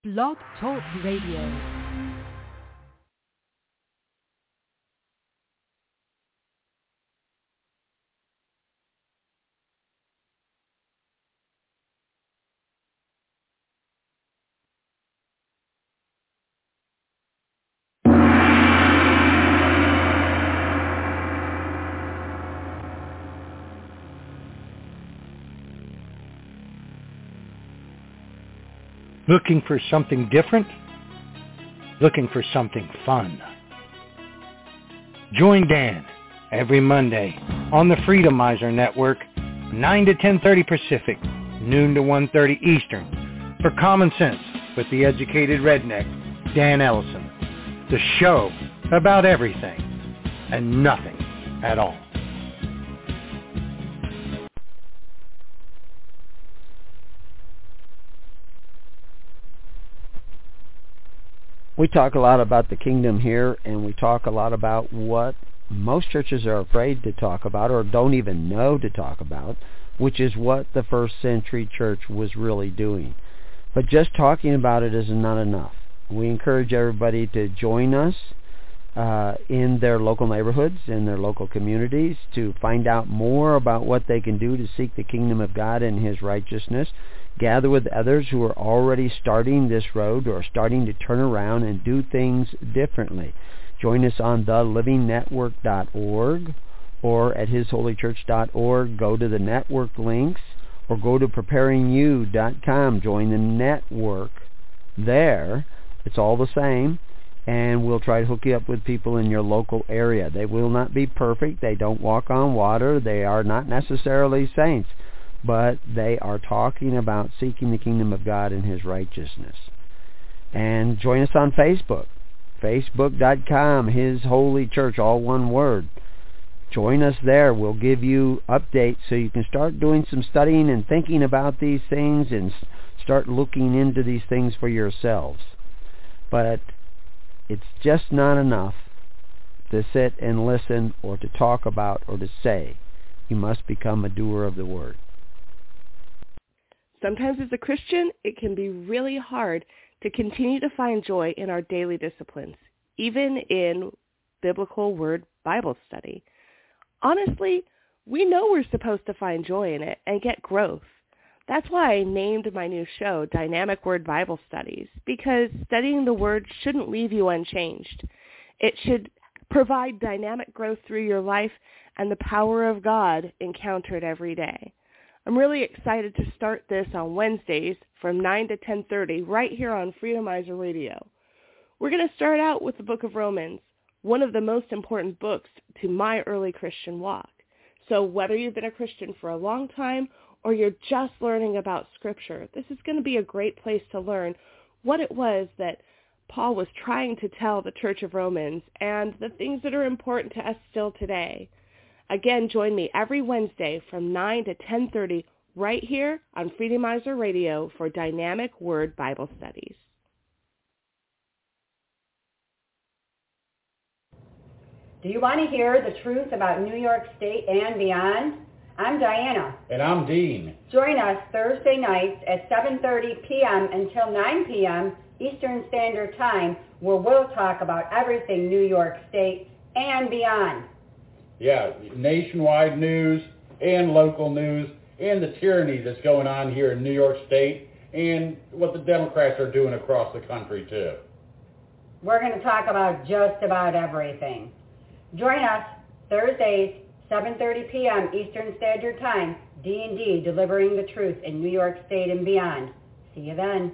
Blog Talk Radio. Looking for something different? Looking for something fun? Join Dan every Monday on the Freedomizer Network, 9 to 10:30 Pacific, noon to 1:30 Eastern, for Common Sense with the Educated Redneck, Dan Ellison. The show about everything and nothing at all. We talk a lot about the kingdom here, and we talk a lot about what most churches are afraid to talk about or don't even know to talk about, which is what the first century church was really doing. But just talking about it is not enough. We encourage everybody to join us in their local neighborhoods, in their local communities, to find out more about what they can do to seek the kingdom of God and His righteousness. Gather with others who are already starting this road or starting to turn around and do things differently. Join us on thelivingnetwork.org or at hisholychurch.org. Go to the network links or go to preparingyou.com. Join the network there. It's all the same, and we'll try to hook you up with people in your local area. They will not be perfect. They don't walk on water. They are not necessarily saints, but they are talking about seeking the kingdom of God and His righteousness. And join us on Facebook, facebook.com, His Holy Church, all one word. Join us there. We'll give you updates so you can start doing some studying and thinking about these things and start looking into these things for yourselves. But it's just not enough to sit and listen or to talk about or to say. You must become a doer of the word. Sometimes as a Christian, it can be really hard to continue to find joy in our daily disciplines, even in biblical word Bible study. Honestly, we know we're supposed to find joy in it and get growth. That's why I named my new show Dynamic Word Bible Studies, because studying the Word shouldn't leave you unchanged. It should provide dynamic growth through your life and the power of God encountered every day. I'm really excited to start this on Wednesdays from 9 to 10:30 right here on Freedomizer Radio. We're going to start out with the book of Romans, one of the most important books to my early Christian walk. So whether you've been a Christian for a long time or you're just learning about Scripture, this is going to be a great place to learn what it was that Paul was trying to tell the Church of Romans and the things that are important to us still today. Again, join me every Wednesday from 9 to 10:30 right here on Freedomizer Radio for Dynamic Word Bible Studies. Do you want to hear the truth about New York State and beyond? I'm Diana. And I'm Dean. Join us Thursday nights at 7:30 p.m. until 9 p.m. Eastern Standard Time, where we'll talk about everything New York State and beyond. Yeah, nationwide news and local news and the tyranny that's going on here in New York State and what the Democrats are doing across the country, too. We're going to talk about just about everything. Join us Thursdays, 7:30 p.m. Eastern Standard Time, D&D, delivering the truth in New York State and beyond. See you then.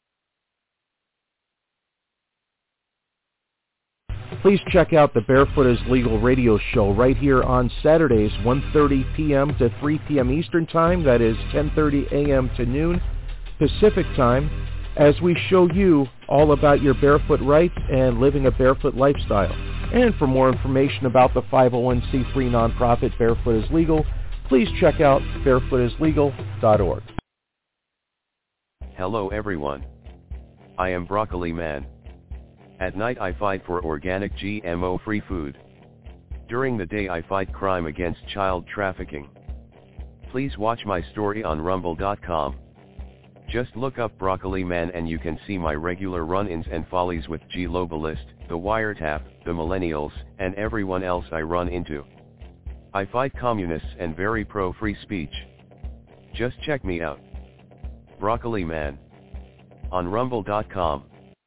Please check out the Barefoot is Legal radio show right here on Saturdays, 1:30 p.m. to 3 p.m. Eastern Time. That is 10:30 a.m. to noon Pacific Time, as we show you all about your barefoot rights and living a barefoot lifestyle. And for more information about the 501c3 nonprofit Barefoot is Legal, please check out barefootislegal.org. Hello everyone. I am Broccoli Man. At night I fight for organic GMO-free food. During the day I fight crime against child trafficking. Please watch my story on rumble.com. Just look up Broccoli Man and you can see my regular run-ins and follies with G Globalist, the Wiretap, the Millennials, and everyone else I run into. I fight communists and very pro-free speech. Just check me out. Broccoli Man. On rumble.com.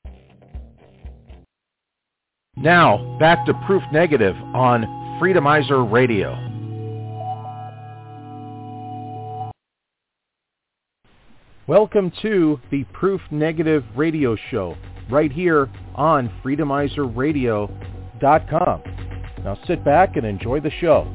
Now, back to Proof Negative on Freedomizer Radio. Welcome to the Proof Negative Radio Show, right here on FreedomizerRadio.com. Now sit back and enjoy the show.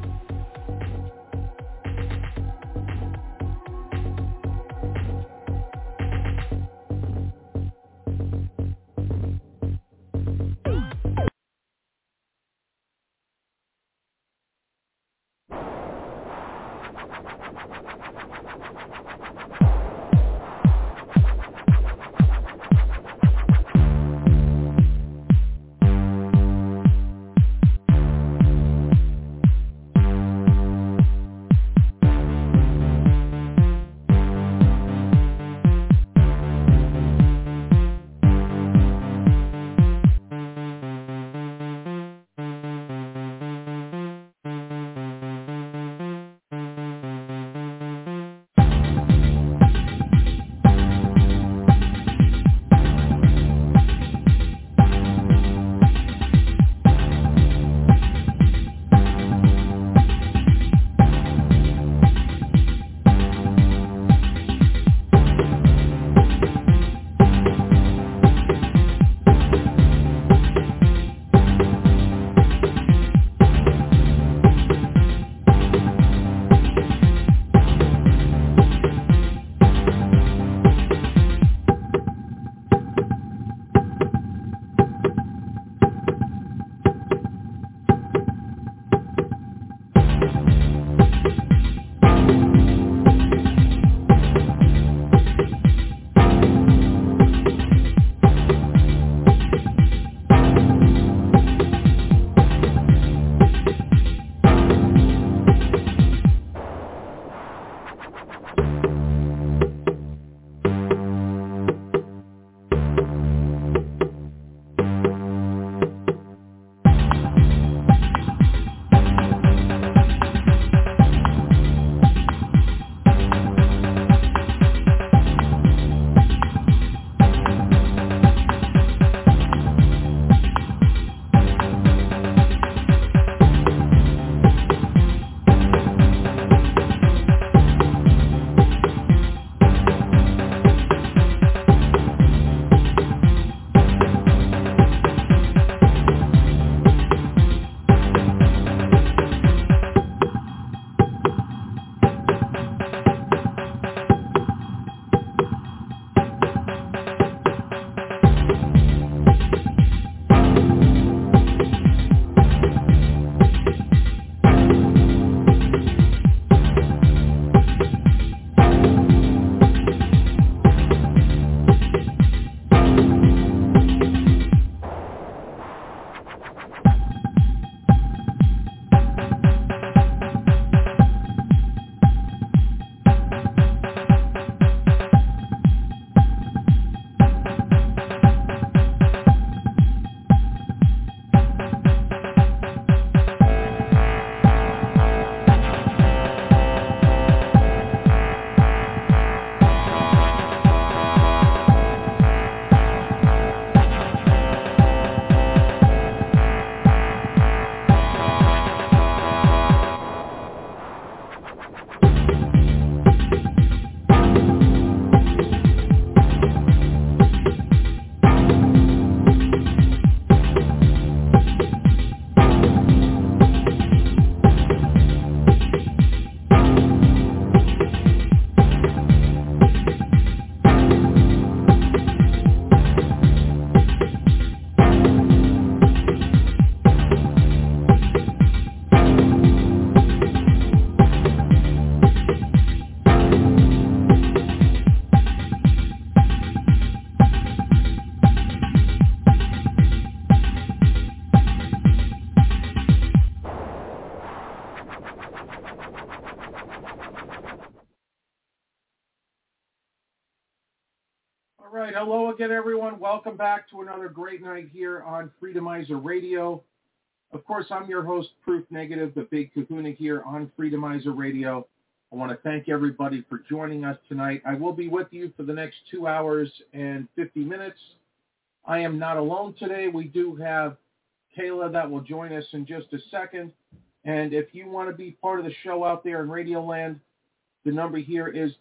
again, everyone. Welcome back to another great night here on Freedomizer Radio. Of course, I'm your host, Proof Negative, the Big Kahuna here on Freedomizer Radio. I want to thank everybody for joining us tonight. I will be with you for the next 2 hours and 50 minutes. I am not alone today. We do have Kayla that will join us in just a second. And if you want to be part of the show out there in Radio Land, the number here is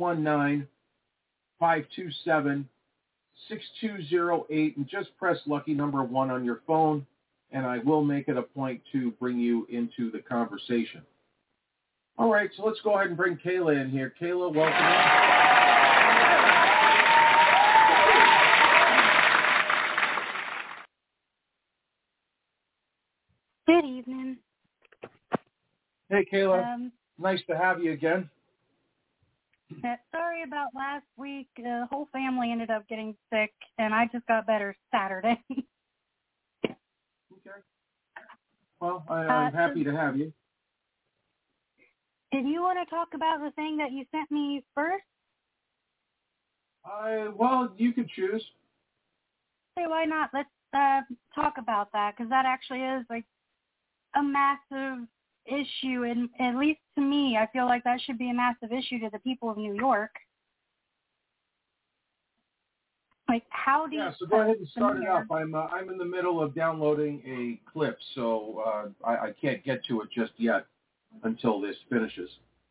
319-527-6208. And just press lucky number 1 on your phone, and I will make it a point to bring you into the conversation. All right, so let's go ahead and bring Kayla in here. Kayla, welcome in. Good evening. Hey, Kayla. Nice to have you again. Sorry about last week. The whole family ended up getting sick, and I just got better Saturday. Okay. Well, I'm happy to have you. Did you want to talk about the thing that you sent me first? Well, you can choose. Hey, why not? Let's talk about that, because that actually is like a massive issue, and at least to me, I feel like that should be a massive issue to the people of New York. Like, how do you... Yeah, so go ahead and start it up. I'm in the middle of downloading a clip, so I can't get to it just yet until this finishes.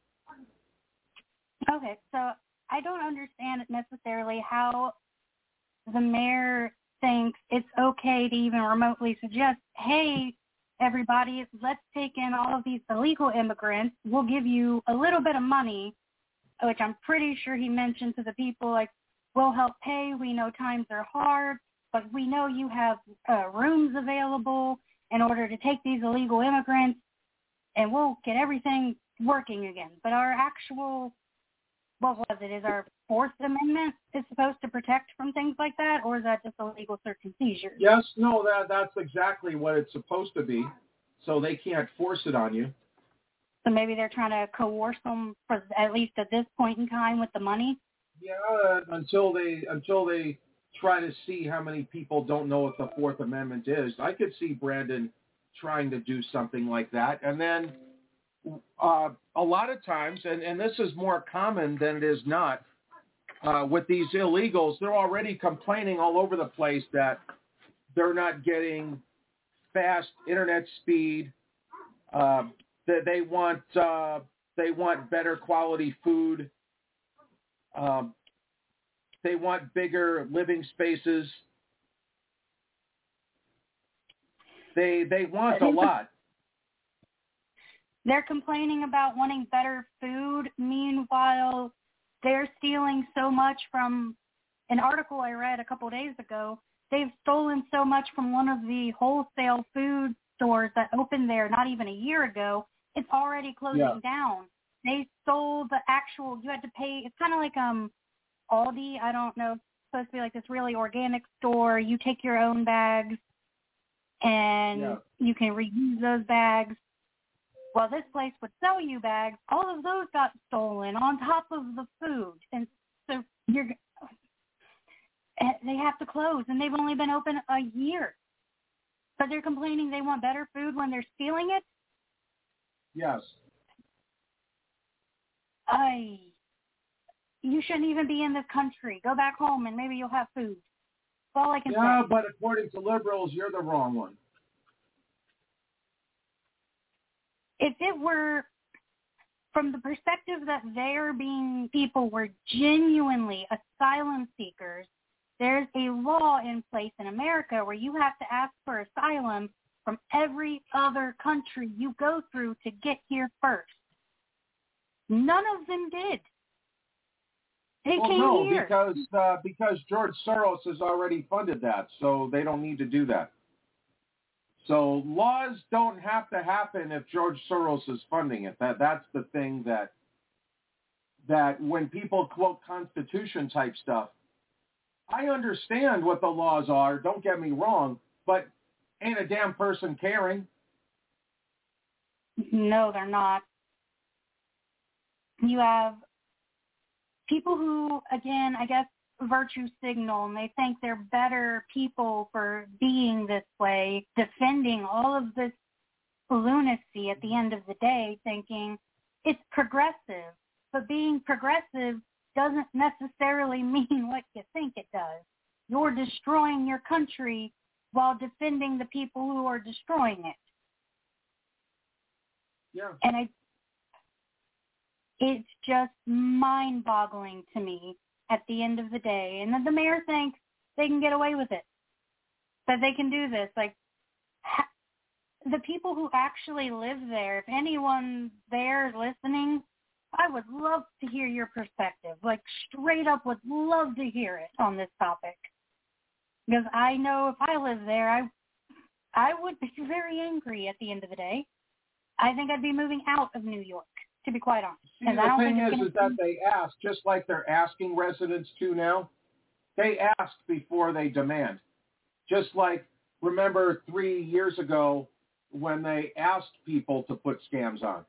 Okay, so I don't understand necessarily how the mayor thinks it's okay to even remotely suggest, hey, everybody, let's take in all of these illegal immigrants. We'll give you a little bit of money, which I'm pretty sure he mentioned to the people, like, we'll help pay. We know times are hard, but we know you have rooms available in order to take these illegal immigrants, and we'll get everything working again. But our actual, what was it, is our Fourth Amendment is supposed to protect from things like that, or is that just illegal search and seizure? Yes, no, that's exactly what it's supposed to be, so they can't force it on you. So maybe they're trying to coerce them, for at least at this point in time, with the money? Yeah, until they try to see how many people don't know what the Fourth Amendment is. I could see Brandon trying to do something like that. And then a lot of times, and this is more common than it is not, with these illegals, they're already complaining all over the place that they're not getting fast internet speed. That they want better quality food. They want bigger living spaces. They want a lot. They're complaining about wanting better food. Meanwhile, they're stealing so much from an article I read a couple of days ago. They've stolen so much from one of the wholesale food stores that opened there not even a year ago. It's already closing down. They stole the actual, you had to pay, it's kind of like Aldi, I don't know, it's supposed to be like this really organic store. You take your own bags and you can reuse those bags. Well, this place would sell you bags. All of those got stolen on top of the food. And so they have to close, and they've only been open a year. But they're complaining they want better food when they're stealing it? Yes. You shouldn't even be in this country. Go back home and maybe you'll have food. That's all I can say. Yeah, but according to liberals, you're the wrong one. If it were from the perspective that people were genuinely asylum seekers, there's a law in place in America where you have to ask for asylum from every other country you go through to get here first. None of them did. They came here. Because George Soros has already funded that, so they don't need to do that. So laws don't have to happen if George Soros is funding it. That's the thing that when people quote Constitution type stuff, I understand what the laws are, don't get me wrong, but ain't a damn person caring. No, they're not. You have people who, again, I guess virtue signal, and they think they're better people for being this way, defending all of this lunacy at the end of the day, thinking it's progressive. But being progressive doesn't necessarily mean what you think it does. You're destroying your country while defending the people who are destroying it. Yeah. And it's just mind-boggling to me at the end of the day. And then the mayor thinks they can get away with it, that they can do this. Like, the people who actually live there, if anyone there is listening, I would love to hear your perspective. Like, straight up would love to hear it on this topic. Because I know if I lived there, I would be very angry at the end of the day. I think I'd be moving out of New York, to be quite honest. See, the thing is that they ask, just like they're asking residents to now. They ask before they demand. Just like, remember 3 years ago when they asked people to put scams on.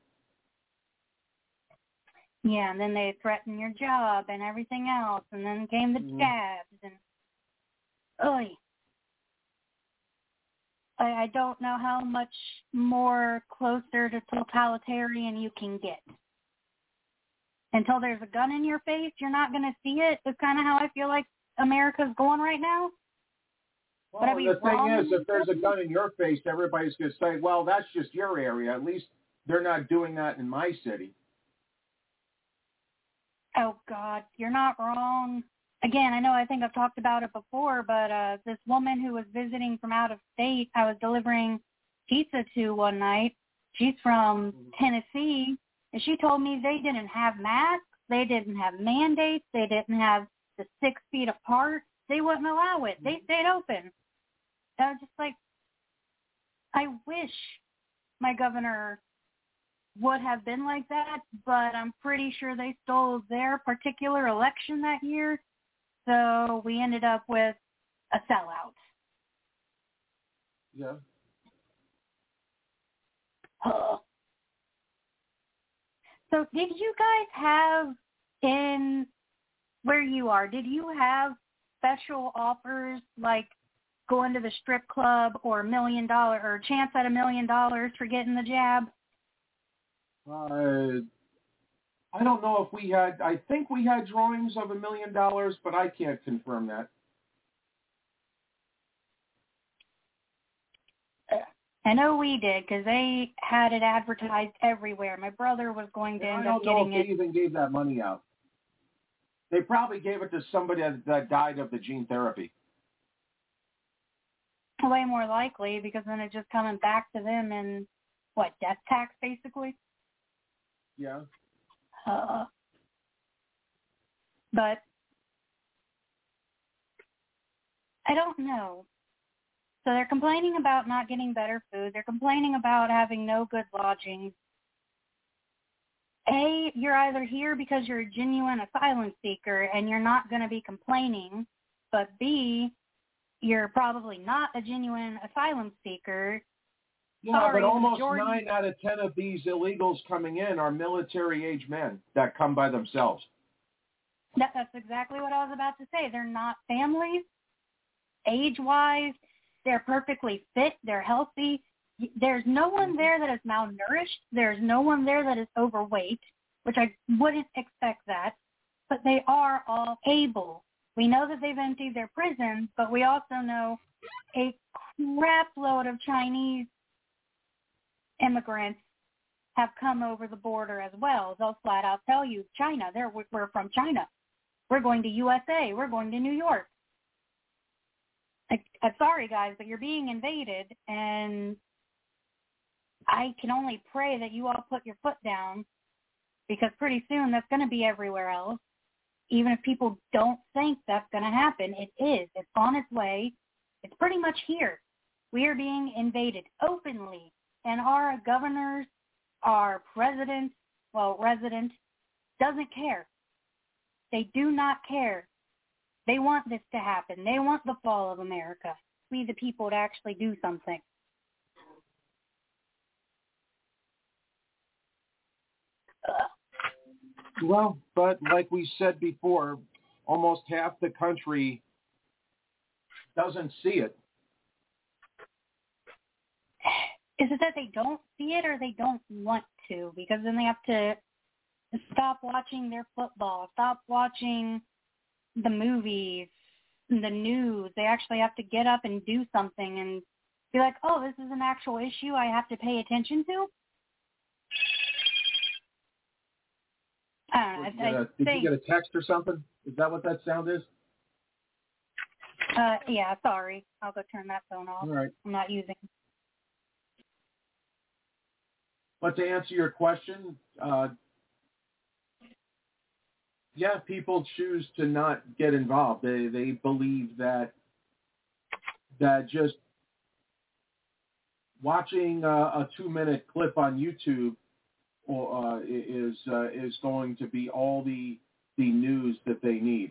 Yeah, and then they threaten your job and everything else, and then came the jabs, and I don't know how much more closer to totalitarian you can get. Until there's a gun in your face, you're not going to see it. It's kind of how I feel like America's going right now. Well, the thing is, if there's a gun in your face, everybody's going to say, well, that's just your area. At least they're not doing that in my city. Oh, God, you're not wrong. Again, I think I've talked about it before, but this woman who was visiting from out of state, I was delivering pizza to one night. She's from Tennessee, and she told me they didn't have masks, they didn't have mandates, they didn't have the 6 feet apart. They wouldn't allow it. They stayed open. I was just like, I wish my governor would have been like that, but I'm pretty sure they stole their particular election that year. So we ended up with a sellout. Yeah. So did you guys have, in where you are, did you have special offers like going to the strip club or $1 million or a chance at $1 million for getting the jab? I don't know if we had, I think we had drawings of $1 million, but I can't confirm that. I know we did because they had it advertised everywhere. My brother was going to end up getting it. I don't know if they even gave that money out. They probably gave it to somebody that died of the gene therapy. Way more likely, because then it's just coming back to them in, what, death tax, basically? Yeah. But I don't know. So they're complaining about not getting better food. They're complaining about having no good lodging. A, you're either here because you're a genuine asylum seeker and you're not going to be complaining. But B, you're probably not a genuine asylum seeker. Yeah, Sorry, but almost majority... 9 out of 10 of these illegals coming in are military-age men that come by themselves. That's exactly what I was about to say. They're not families. Age-wise, they're perfectly fit. They're healthy. There's no one there that is malnourished. There's no one there that is overweight, which I wouldn't expect that. But they are all able. We know that they've emptied their prisons, but we also know a crap load of Chinese immigrants have come over the border as well. They'll flat out tell you, China, we're from China. We're going to USA. We're going to New York. I'm sorry, guys, but you're being invaded, and I can only pray that you all put your foot down, because pretty soon that's going to be everywhere else. Even if people don't think that's going to happen, it is. It's on its way. It's pretty much here. We are being invaded openly, and our governors, our president, resident, doesn't care. They do not care. They want this to happen. They want the fall of America. We, the people, to actually do something. Well, but like we said before, almost half the country doesn't see it. Is it that they don't see it or they don't want to? Because then they have to stop watching their football, stop watching the movies, the news. They actually have to get up and do something and be like, oh, this is an actual issue I have to pay attention to? I don't know. Did you get a text or something? Is that what that sound is? Yeah, sorry. I'll go turn that phone off. All right. I'm not using it. But to answer your question, yeah, people choose to not get involved. They believe that just watching a 2-minute clip on YouTube is going to be all the news that they need.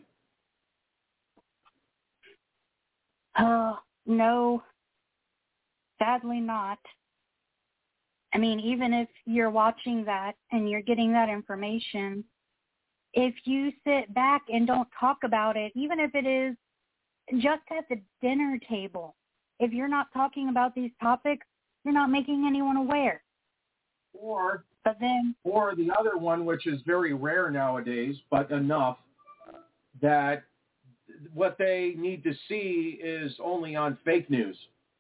No, sadly not. I mean, even if you're watching that and you're getting that information, if you sit back and don't talk about it, even if it is just at the dinner table, if you're not talking about these topics, you're not making anyone aware. Or the other one, which is very rare nowadays, but enough, that what they need to see is only on fake news.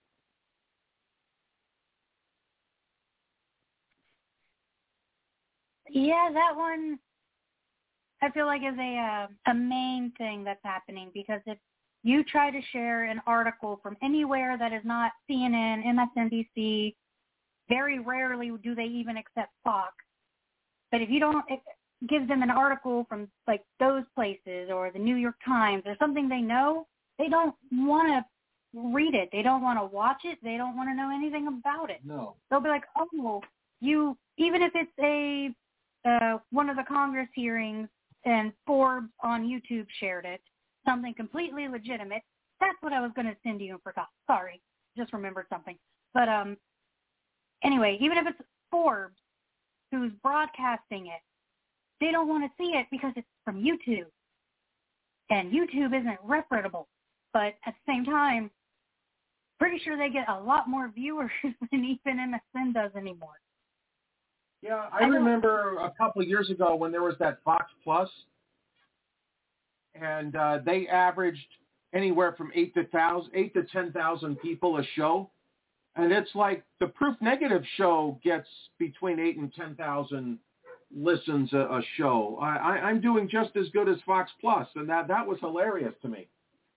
Yeah, that one I feel like is a main thing that's happening, because if you try to share an article from anywhere that is not CNN, MSNBC, very rarely do they even accept Fox. But if you don't give them an article from like those places or the New York Times or something they know, they don't want to read it. They don't want to watch it. They don't want to know anything about it. No. They'll be like, oh, well, even if it's one of the Congress hearings and Forbes on YouTube shared it, something completely legitimate, that's what I was going to send you and forgot. Sorry, just remembered something. But anyway, even if it's Forbes who's broadcasting it, they don't want to see it because it's from YouTube. And YouTube isn't reputable. But at the same time, pretty sure they get a lot more viewers than even MSN does anymore. Yeah, I remember a couple of years ago when there was that Fox Plus, and they averaged anywhere from 8 to 10,000 people a show. And it's like the Proof Negative show gets between 8 and 10,000 listens a show. I'm doing just as good as Fox Plus, and that was hilarious to me.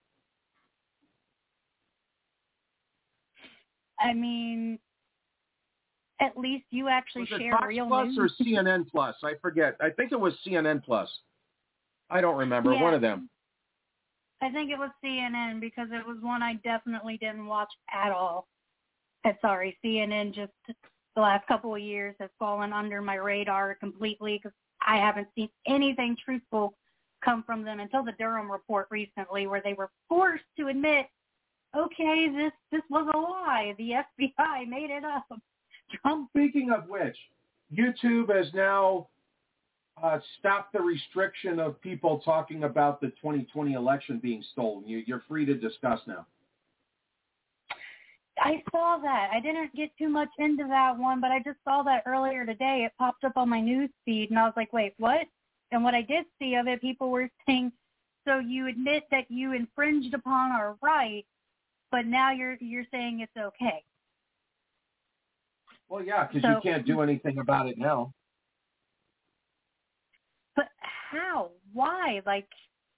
I mean, at least you actually share Fox real Plus news. or CNN Plus? I forget. I think it was CNN Plus. I don't remember. Yeah. One of them. I think it was CNN because it was one I definitely didn't watch at all. Sorry, CNN just the last couple of years has fallen under my radar completely because I haven't seen anything truthful come from them until the Durham report recently, where they were forced to admit, okay, this was a lie. The FBI made it up. Trump. Speaking of which, YouTube has now stopped the restriction of people talking about the 2020 election being stolen. You're free to discuss now. I saw that. I didn't get too much into that one, but I just saw that earlier today. It popped up on my news feed, and I was like, wait, what? And what I did see of it, people were saying, so you admit that you infringed upon our right, but now you're saying it's okay. Well, yeah, because you can't do anything about it now. But how? Why? Like,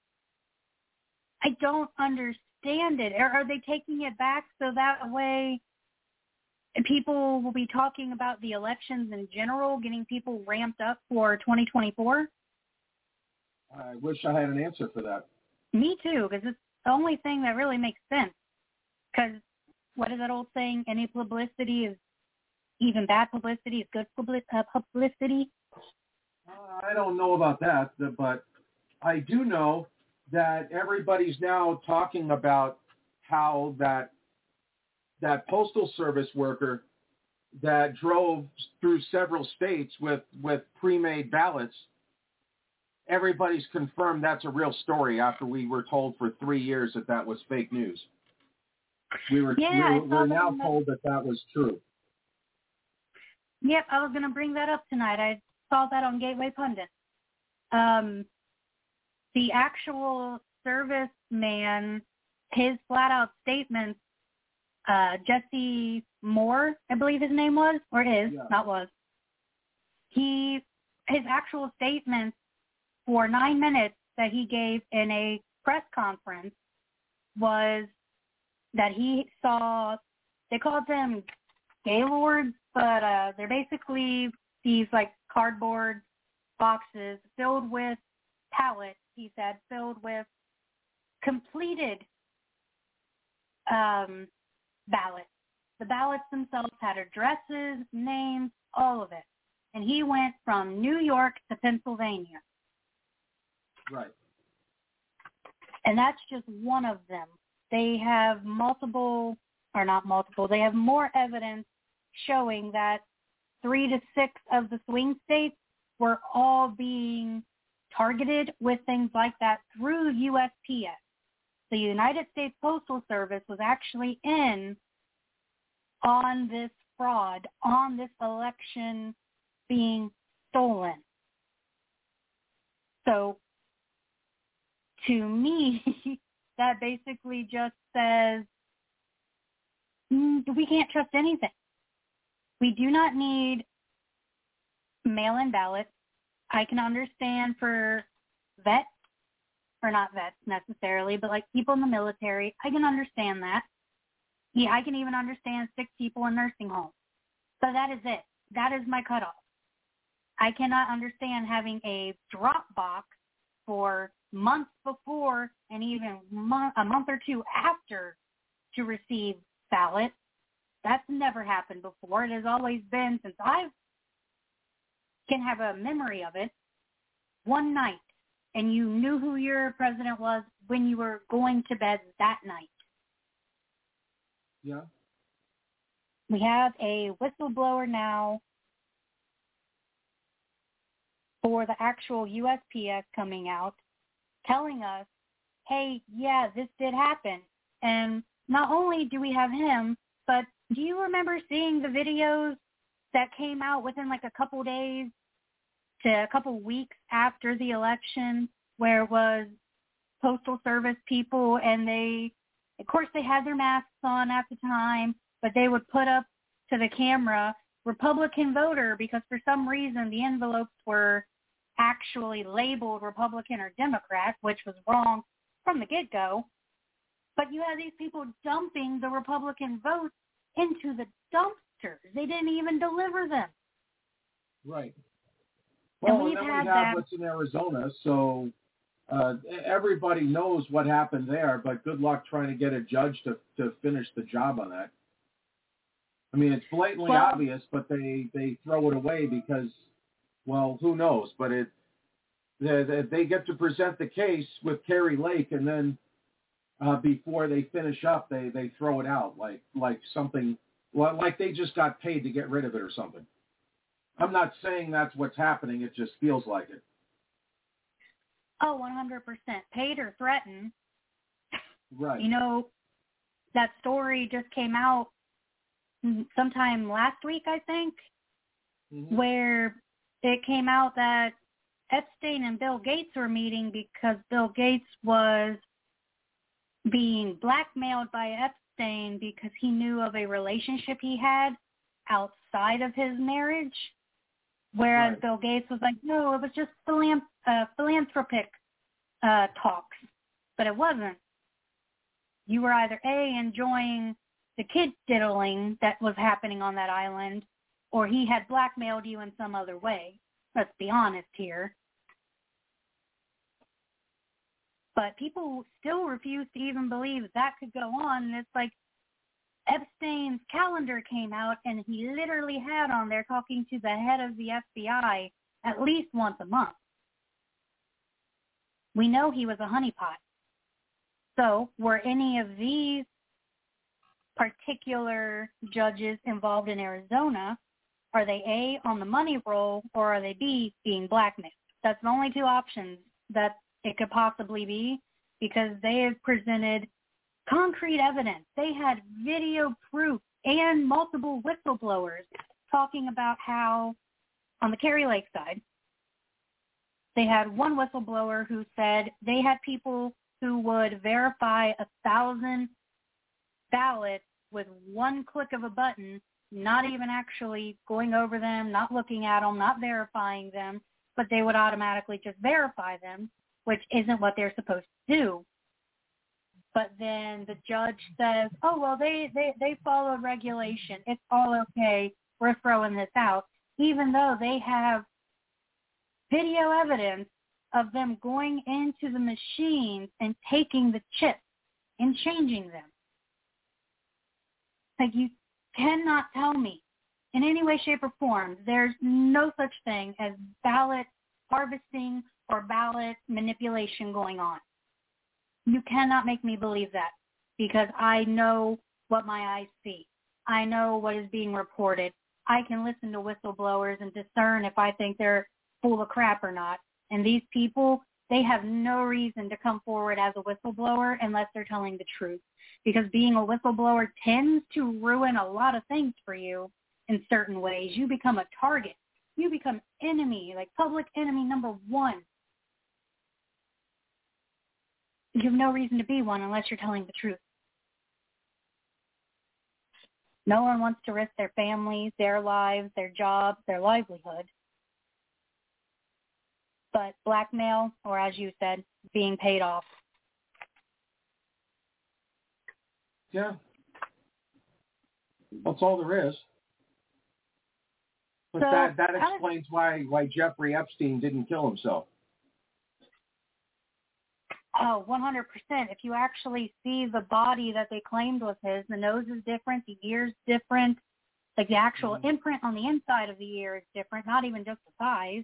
I don't understand it. Are they taking it back so that way people will be talking about the elections in general, getting people ramped up for 2024? I wish I had an answer for that. Me too, because it's the only thing that really makes sense. Because what is that old saying? Any publicity is even bad publicity is good publicity. I don't know about that, but I do know that everybody's now talking about how that postal service worker that drove through several states with pre-made ballots everybody's confirmed that's a real story after we were told for 3 years that was fake news. We're now told that was true. Yep, I was going to bring that up tonight. I saw that on Gateway Pundit. The actual serviceman, his flat-out statements, Jesse Moore, I believe his name was, or is, not was. His actual statements for 9 minutes that he gave in a press conference was that he saw, they called them gaylords, but they're basically these like cardboard boxes filled with pallets, he said, filled with completed ballots. The ballots themselves had addresses, names, all of it. And he went from New York to Pennsylvania. Right. And that's just one of them. They have they have more evidence showing that 3 to 6 of the swing states were all being targeted with things like that through USPS. The United States Postal Service was actually in on this fraud, on this election being stolen. So, to me, that basically just says we can't trust anything. We do not need mail-in ballots. I can understand for vets, or not vets necessarily, but like people in the military, I can understand that. Yeah, I can even understand sick people in nursing homes. So that is it. That is my cutoff. I cannot understand having a drop box for months before and even a month or two after to receive ballots. That's never happened before. It has always been, since I can have a memory of it, one night, and you knew who your president was when you were going to bed that night. Yeah. We have a whistleblower now for the actual USPS coming out, telling us, hey, yeah, this did happen. And not only do we have him, but do you remember seeing the videos that came out within like a couple days to a couple weeks after the election, where it was Postal Service people, and they, of course, they had their masks on at the time, but they would put up to the camera Republican voter, because for some reason the envelopes were actually labeled Republican or Democrat, which was wrong from the get-go. But you had these people dumping the Republican votes into the dumpsters. They didn't even deliver them. Right. And Well, we've and then had we have that. what's in Arizona, so everybody knows what happened there, but good luck trying to get a judge to finish the job on that. I mean, it's blatantly obvious, but they throw it away because, well, who knows? But they get to present the case with Kari Lake, and then before they finish up, they throw it out like something, like they just got paid to get rid of it or something. I'm not saying that's what's happening. It just feels like it. Oh, 100%. Paid or threatened. Right. You know, that story just came out sometime last week, I think, where it came out that Epstein and Bill Gates were meeting because Bill Gates was being blackmailed by Epstein because he knew of a relationship he had outside of his marriage, whereas Right. Bill Gates was like, no, it was just philanthropic talks, but it wasn't. You were either A, enjoying the kid diddling that was happening on that island, or he had blackmailed you in some other way. Let's be honest here. But people still refuse to even believe that could go on. And it's like Epstein's calendar came out, and he literally had on there talking to the head of the FBI at least once a month. We know he was a honeypot. So were any of these particular judges involved in Arizona, are they A, on the money roll, or are they B, being blackmailed? That's the only two options that it could possibly be, because they have presented concrete evidence. They had video proof and multiple whistleblowers talking about how, on the Kari Lake side, they had one whistleblower who said they had people who would verify 1,000 ballots with one click of a button, not even actually going over them, not looking at them, not verifying them, but they would automatically just verify them, which isn't what they're supposed to do. But then the judge says, oh, well, they followed regulation. It's all okay. We're throwing this out, even though they have video evidence of them going into the machines and taking the chips and changing them. Like, you cannot tell me in any way, shape, or form there's no such thing as ballot harvesting or ballot manipulation going on. You cannot make me believe that, because I know what my eyes see. I know what is being reported. I can listen to whistleblowers and discern if I think they're full of crap or not. And these people, they have no reason to come forward as a whistleblower unless they're telling the truth, because being a whistleblower tends to ruin a lot of things for you in certain ways. You become a target. You become enemy, like public enemy number one. You have no reason to be one unless you're telling the truth. No one wants to risk their families, their lives, their jobs, their livelihood. But blackmail, or as you said, being paid off. Yeah. That's all there is. But So, that explains why Jeffrey Epstein didn't kill himself. Oh, 100%. If you actually see the body that they claimed was his, the nose is different, the ear's different, like the actual imprint on the inside of the ear is different, not even just the size.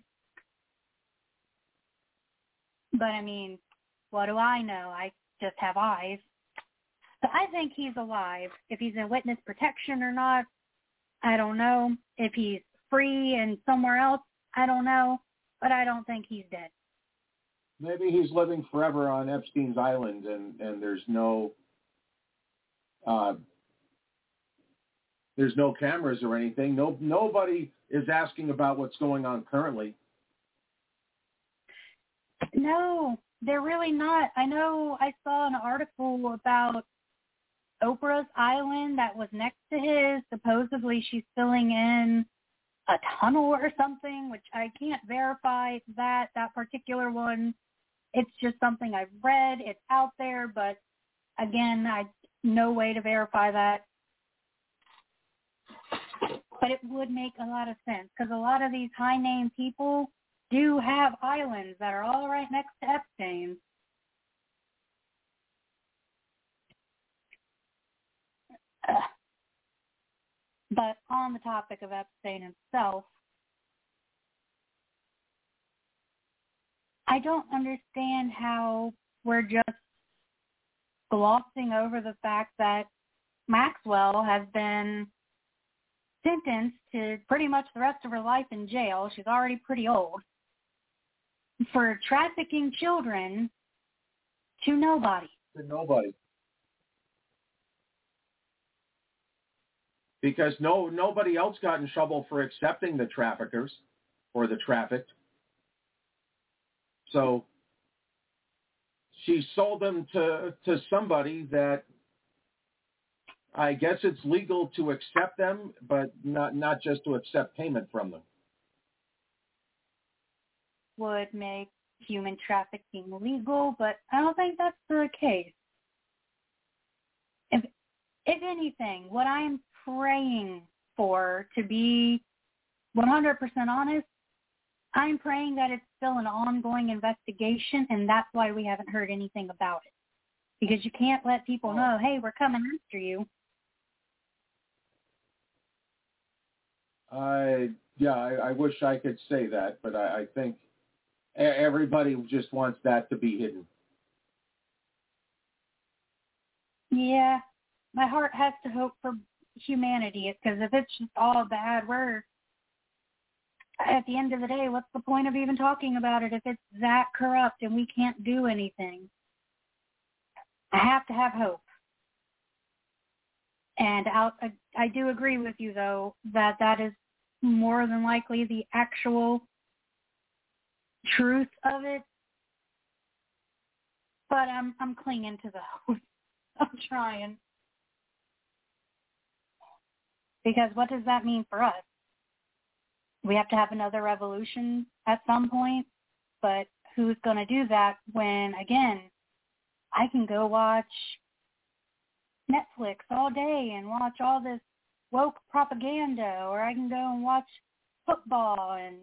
But, I mean, what do I know? I just have eyes. But I think he's alive. If he's in witness protection or not, I don't know. If he's free and somewhere else, I don't know. But I don't think he's dead. Maybe he's living forever on Epstein's Island, and there's no cameras or anything. Nobody is asking about what's going on currently. No, they're really not. I know I saw an article about Oprah's island that was next to his. Supposedly she's filling in a tunnel or something, which I can't verify that particular one. It's just something I've read. It's out there, but again, no way to verify that. But it would make a lot of sense, because a lot of these high-name people do have islands that are all right next to Epstein. But on the topic of Epstein himself, I don't understand how we're just glossing over the fact that Maxwell has been sentenced to pretty much the rest of her life in jail. She's already pretty old. For trafficking children to nobody. To nobody. Because nobody else got in trouble for accepting the traffickers or the trafficked. So she sold them to somebody that I guess it's legal to accept them, but not just to accept payment from them. Would make human trafficking legal, but I don't think that's the case. If anything, what I'm praying for, to be 100% honest, I'm praying that it's still an ongoing investigation, and that's why we haven't heard anything about it. Because you can't let people know, hey, we're coming after you. I wish I could say that, but I think everybody just wants that to be hidden. Yeah, my heart has to hope for humanity, because if it's just all bad, at the end of the day, what's the point of even talking about it if it's that corrupt and we can't do anything? I have to have hope. And I do agree with you, though, that is more than likely the actual truth of it. But I'm clinging to the hope. I'm trying. Because what does that mean for us? We have to have another revolution at some point, but who's going to do that when, again, I can go watch Netflix all day and watch all this woke propaganda, or I can go and watch football and,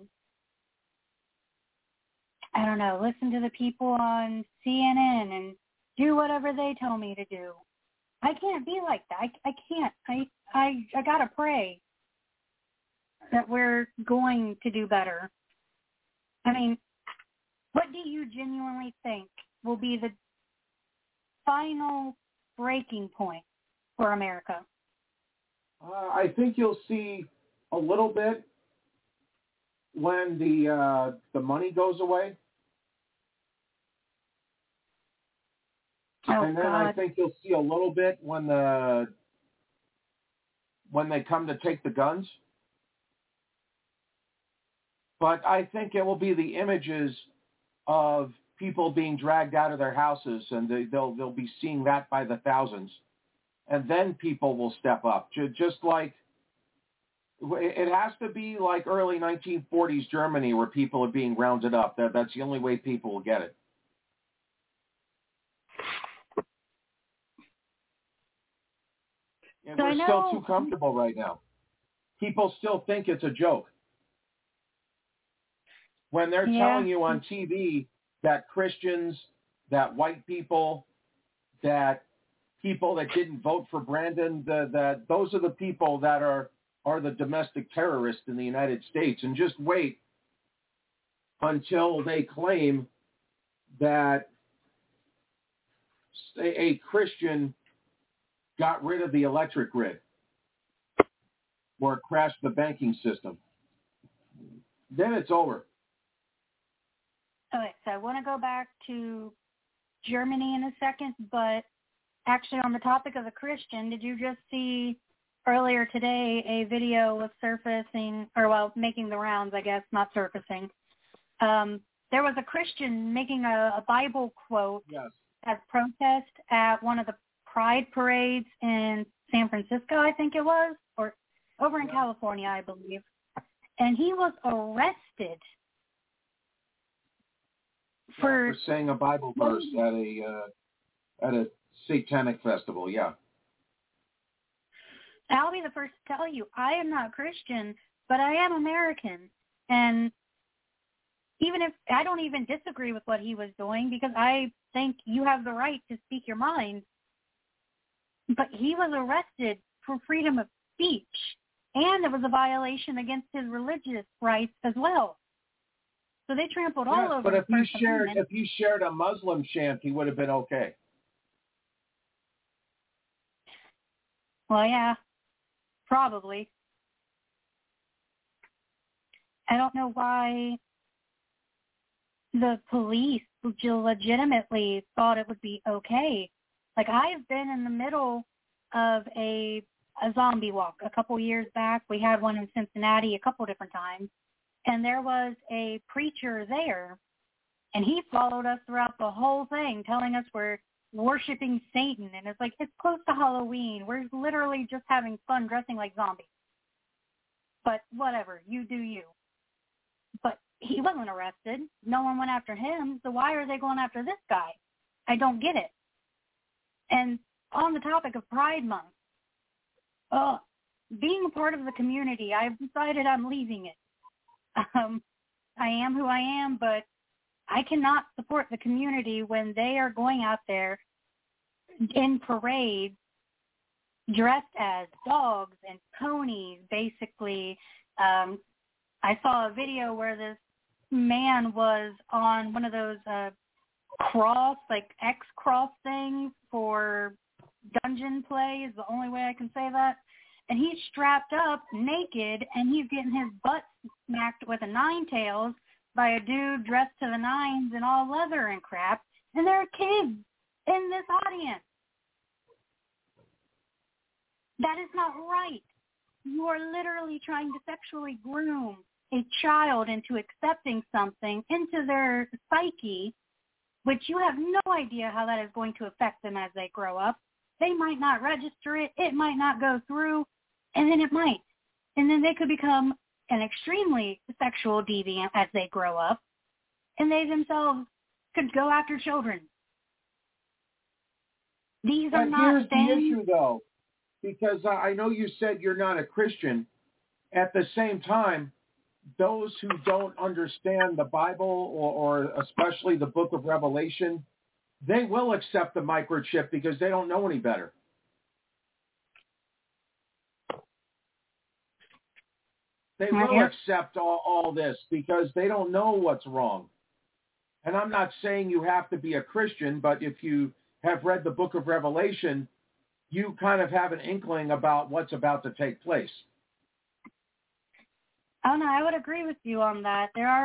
I don't know, listen to the people on CNN and do whatever they tell me to do. I can't be like that. I can't. I got to pray that we're going to do better. I mean, what do you genuinely think will be the final breaking point for America? I think you'll see a little bit when the money goes away. Oh, and then God. I think you'll see a little bit when they come to take the guns. But I think it will be the images of people being dragged out of their houses, and they'll be seeing that by the thousands. And then people will step up, just like it has to be like early 1940s Germany, where people are being rounded up. That's the only way people will get it. And So we're still too comfortable right now. People still think it's a joke. When they're telling you on TV that Christians, that white people, that people that didn't vote for Brandon, that those are the people that are the domestic terrorists in the United States. And just wait until they claim that a Christian got rid of the electric grid or crashed the banking system. Then it's over. Okay, so I want to go back to Germany in a second, but actually on the topic of the Christian, did you just see earlier today a video was surfacing, or well, making the rounds, I guess, not surfacing. There was a Christian making a Bible quote as protest at one of the Pride parades in San Francisco, I think it was, or over in California, I believe. And he was arrested for saying a Bible verse at a satanic festival. Yeah. I'll be the first to tell you, I am not Christian, but I am American. And even if I don't even disagree with what he was doing, because I think you have the right to speak your mind, but he was arrested for freedom of speech, and it was a violation against his religious rights as well. So they trampled all over. But if you shared a Muslim chant, he would have been okay. Well, yeah, probably. I don't know why the police legitimately thought it would be okay. Like, I've been in the middle of a zombie walk a couple years back. We had one in Cincinnati a couple different times. And there was a preacher there, and he followed us throughout the whole thing, telling us we're worshiping Satan. And it's like, it's close to Halloween. We're literally just having fun dressing like zombies. But whatever, you do you. But he wasn't arrested. No one went after him. So why are they going after this guy? I don't get it. And on the topic of Pride Month, being a part of the community, I've decided I'm leaving it. I am who I am, but I cannot support the community when they are going out there in parades dressed as dogs and ponies, basically. I saw a video where this man was on one of those X-cross things for dungeon play is the only way I can say that. and he's strapped up naked, and he's getting his butt smacked with a nine tails by a dude dressed to the nines in all leather and crap, and there are kids in this audience. That is not right. You are literally trying to sexually groom a child into accepting something into their psyche, which you have no idea how that is going to affect them as they grow up. They might not register it. It might not go through, and then it might. And then they could become an extremely sexual deviant as they grow up, and they themselves could go after children. These are not here's the issue, though, because I know you said you're not a Christian. At the same time, those who don't understand the Bible or especially the book of Revelation, they will accept the microchip because they don't know any better. They will accept all this because they don't know what's wrong. And I'm not saying you have to be a Christian, but if you have read the book of Revelation, you kind of have an inkling about what's about to take place. Oh, no, I would agree with you on that.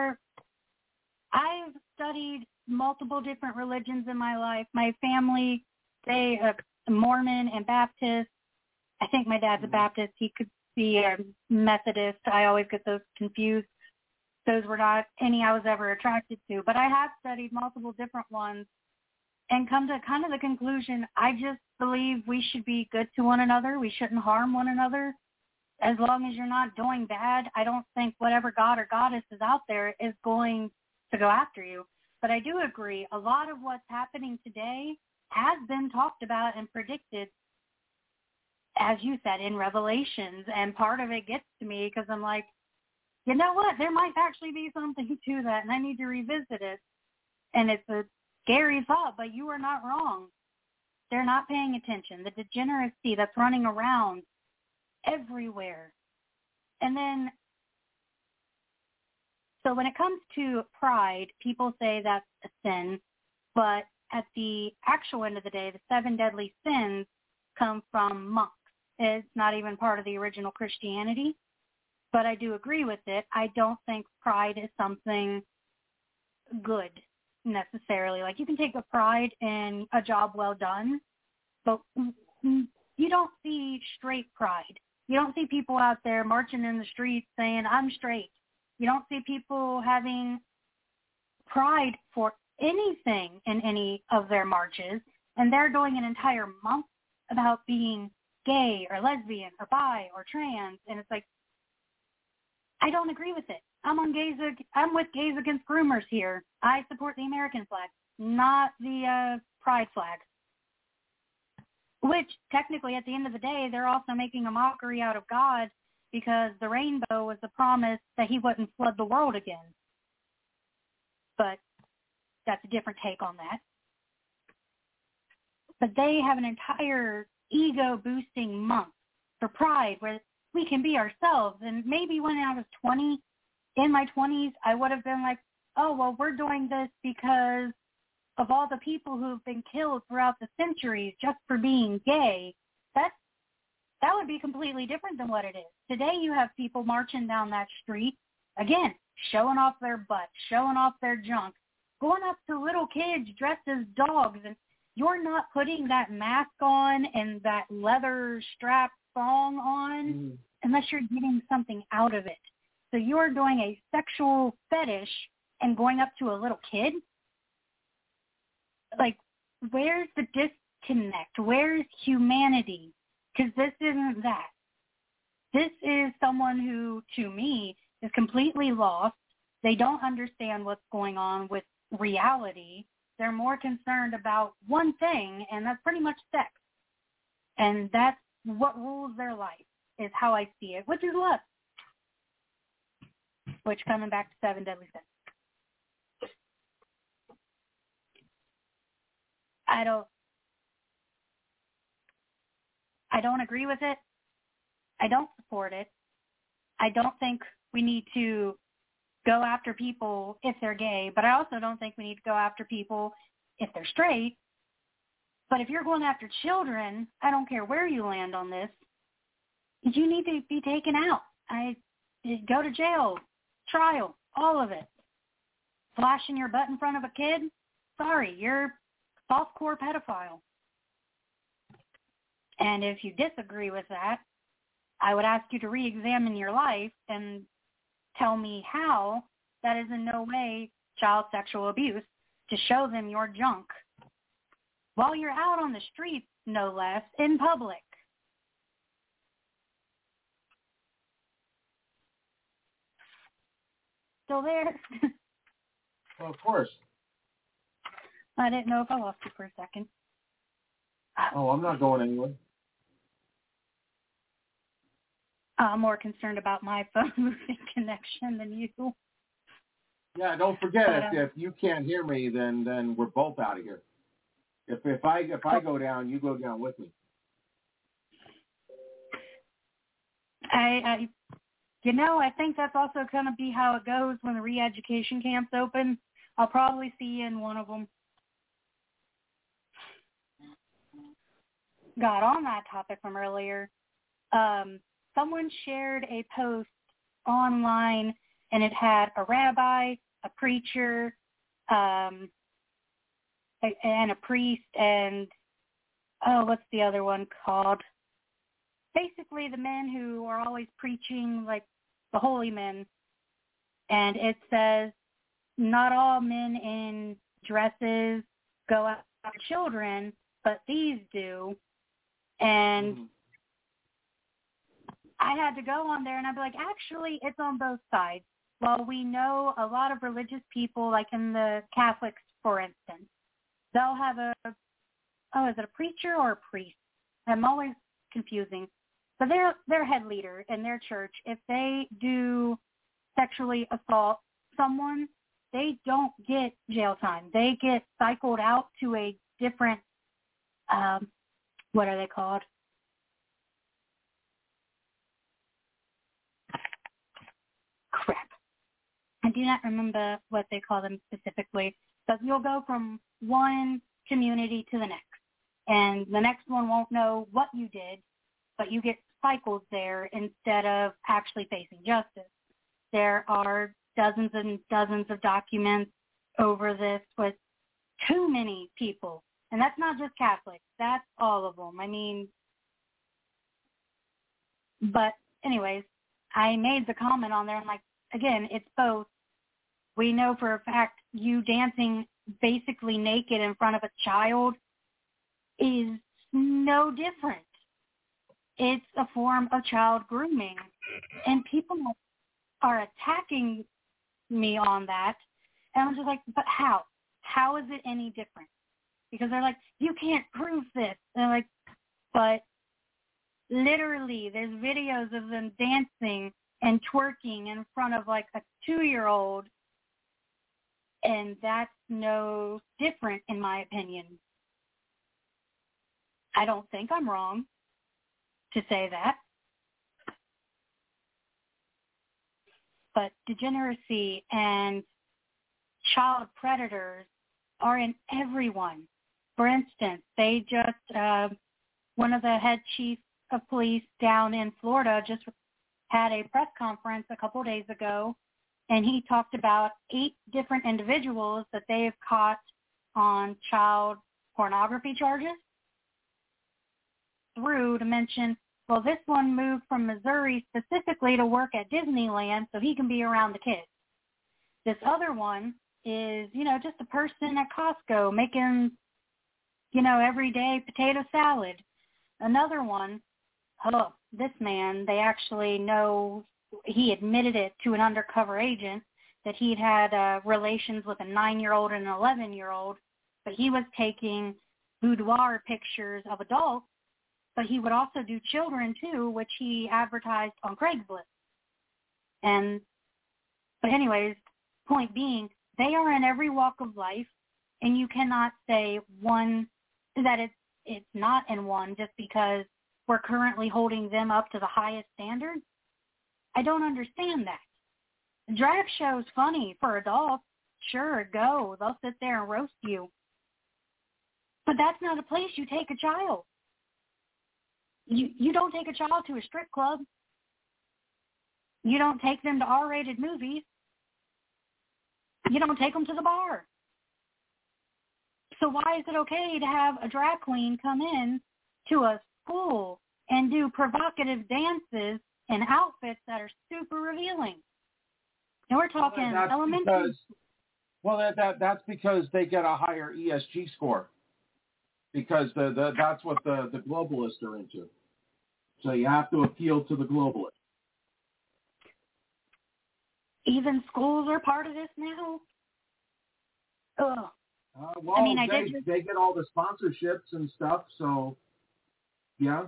I've studied multiple different religions in my life. My family, they are Mormon and Baptist. I think my dad's a Baptist. He could be a Methodist. I always get those confused. Those were not any I was ever attracted to. But I have studied multiple different ones and come to kind of the conclusion, I just believe we should be good to one another. We shouldn't harm one another. As long as you're not doing bad, I don't think whatever god or goddess is out there is going to go after you. But I do agree, a lot of what's happening today has been talked about and predicted, as you said, in Revelations. And part of it gets to me because I'm like, you know what? There might actually be something to that, and I need to revisit it. And it's a scary thought, but you are not wrong. They're not paying attention. The degeneracy that's running around everywhere. And then, so when it comes to pride, people say that's a sin, but at the actual end of the day, the 7 deadly sins come from monks. It's not even part of the original Christianity, but I do agree with it. I don't think pride is something good necessarily. Like, you can take a pride in a job well done, but you don't see straight pride. You don't see people out there marching in the streets saying, I'm straight. You don't see people having pride for anything in any of their marches, and they're doing an entire month about being gay or lesbian or bi or trans, and it's like, I don't agree with it. I'm with Gays Against Groomers here. I support the American flag, not the pride flag. Which, technically, at the end of the day, they're also making a mockery out of God because the rainbow was the promise that he wouldn't flood the world again. But that's a different take on that. But they have an entire ego-boosting month for pride where we can be ourselves. And maybe when I was 20, in my 20s, I would have been like, oh, well, we're doing this because of all the people who've been killed throughout the centuries just for being gay. That would be completely different than what it is. Today you have people marching down that street, again, showing off their butt, showing off their junk, going up to little kids dressed as dogs, and you're not putting that mask on and that leather strap thong on unless you're getting something out of it. So you're doing a sexual fetish and going up to a little kid? Like, where's the disconnect? Where's humanity? Because this isn't that. This is someone who, to me, is completely lost. They don't understand what's going on with reality. They're more concerned about one thing, and that's pretty much sex. And that's what rules their life, is how I see it, which is lust. Which, coming back to 7 deadly sins. I don't agree with it. I don't support it. I don't think we need to go after people if they're gay, but I also don't think we need to go after people if they're straight. But if you're going after children, I don't care where you land on this, You need to be taken out. Go to jail, trial, all of it. Flashing your butt in front of a kid? Sorry, you're a softcore pedophile. And if you disagree with that, I would ask you to re-examine your life and tell me how that is in no way child sexual abuse, to show them your junk while you're out on the streets, no less, in public. Still there? Well, of course. I didn't know if I lost you for a second. Oh, I'm not going anywhere. I'm more concerned about my phone losing connection than you. Yeah, don't forget, if you can't hear me, then we're both out of here. If I go down, you go down with me. I think that's also going to be how it goes when the re-education camps open. I'll probably see you in one of them. Got on that topic from earlier. Someone shared a post online, and it had a rabbi, a preacher, and a priest, and, what's the other one called? Basically the men who are always preaching, like the holy men. And it says, not all men in dresses go after children, but these do. And I had to go on there and I'd be like, actually, it's on both sides. Well, we know a lot of religious people, like in the Catholics, for instance, they'll have is it a preacher or a priest? I'm always confusing. But their head leader in their church, if they do sexually assault someone, they don't get jail time. They get cycled out to a different, what are they called? Crap. I do not remember what they call them specifically. But you'll go from one community to the next. And the next one won't know what you did, but you get cycled there instead of actually facing justice. There are dozens and dozens of documents over this with too many people. And that's not just Catholics. That's all of them. I mean, but anyways, I made the comment on there. I'm like, again, it's both. We know for a fact you dancing basically naked in front of a child is no different. It's a form of child grooming. And people are attacking me on that. And I'm just like, but how? How is it any different? Because they're like, you can't prove this. And I'm like, but literally there's videos of them dancing and twerking in front of like a 2-year-old. And that's no different in my opinion. I don't think I'm wrong to say that. But degeneracy and child predators are in everyone. For instance, they just, one of the head chiefs of police down in Florida just had a press conference a couple of days ago, and he talked about 8 different individuals that they have caught on child pornography charges. Through to mention, well, this one moved from Missouri specifically to work at Disneyland so he can be around the kids. This other one is, just a person at Costco making, everyday potato salad. Another one, this man, they actually know, he admitted it to an undercover agent that he'd had relations with a 9-year-old and an 11-year-old, but he was taking boudoir pictures of adults. But he would also do children, too, which he advertised on Craigslist. But anyways, point being, they are in every walk of life, and you cannot say one, that it's not in one just because we're currently holding them up to the highest standard. I don't understand that. The drag show's funny for adults. Sure, go. They'll sit there and roast you. But that's not a place you take a child. You don't take a child to a strip club. You don't take them to R-rated movies. You don't take them to the bar. So why is it okay to have a drag queen come in to a school and do provocative dances and outfits that are super revealing? And we're talking elementary. That's because they get a higher ESG score. Because that's what the globalists are into. So you have to appeal to the globalists. Even schools are part of this now? Ugh. Well, they get all the sponsorships and stuff, so yeah.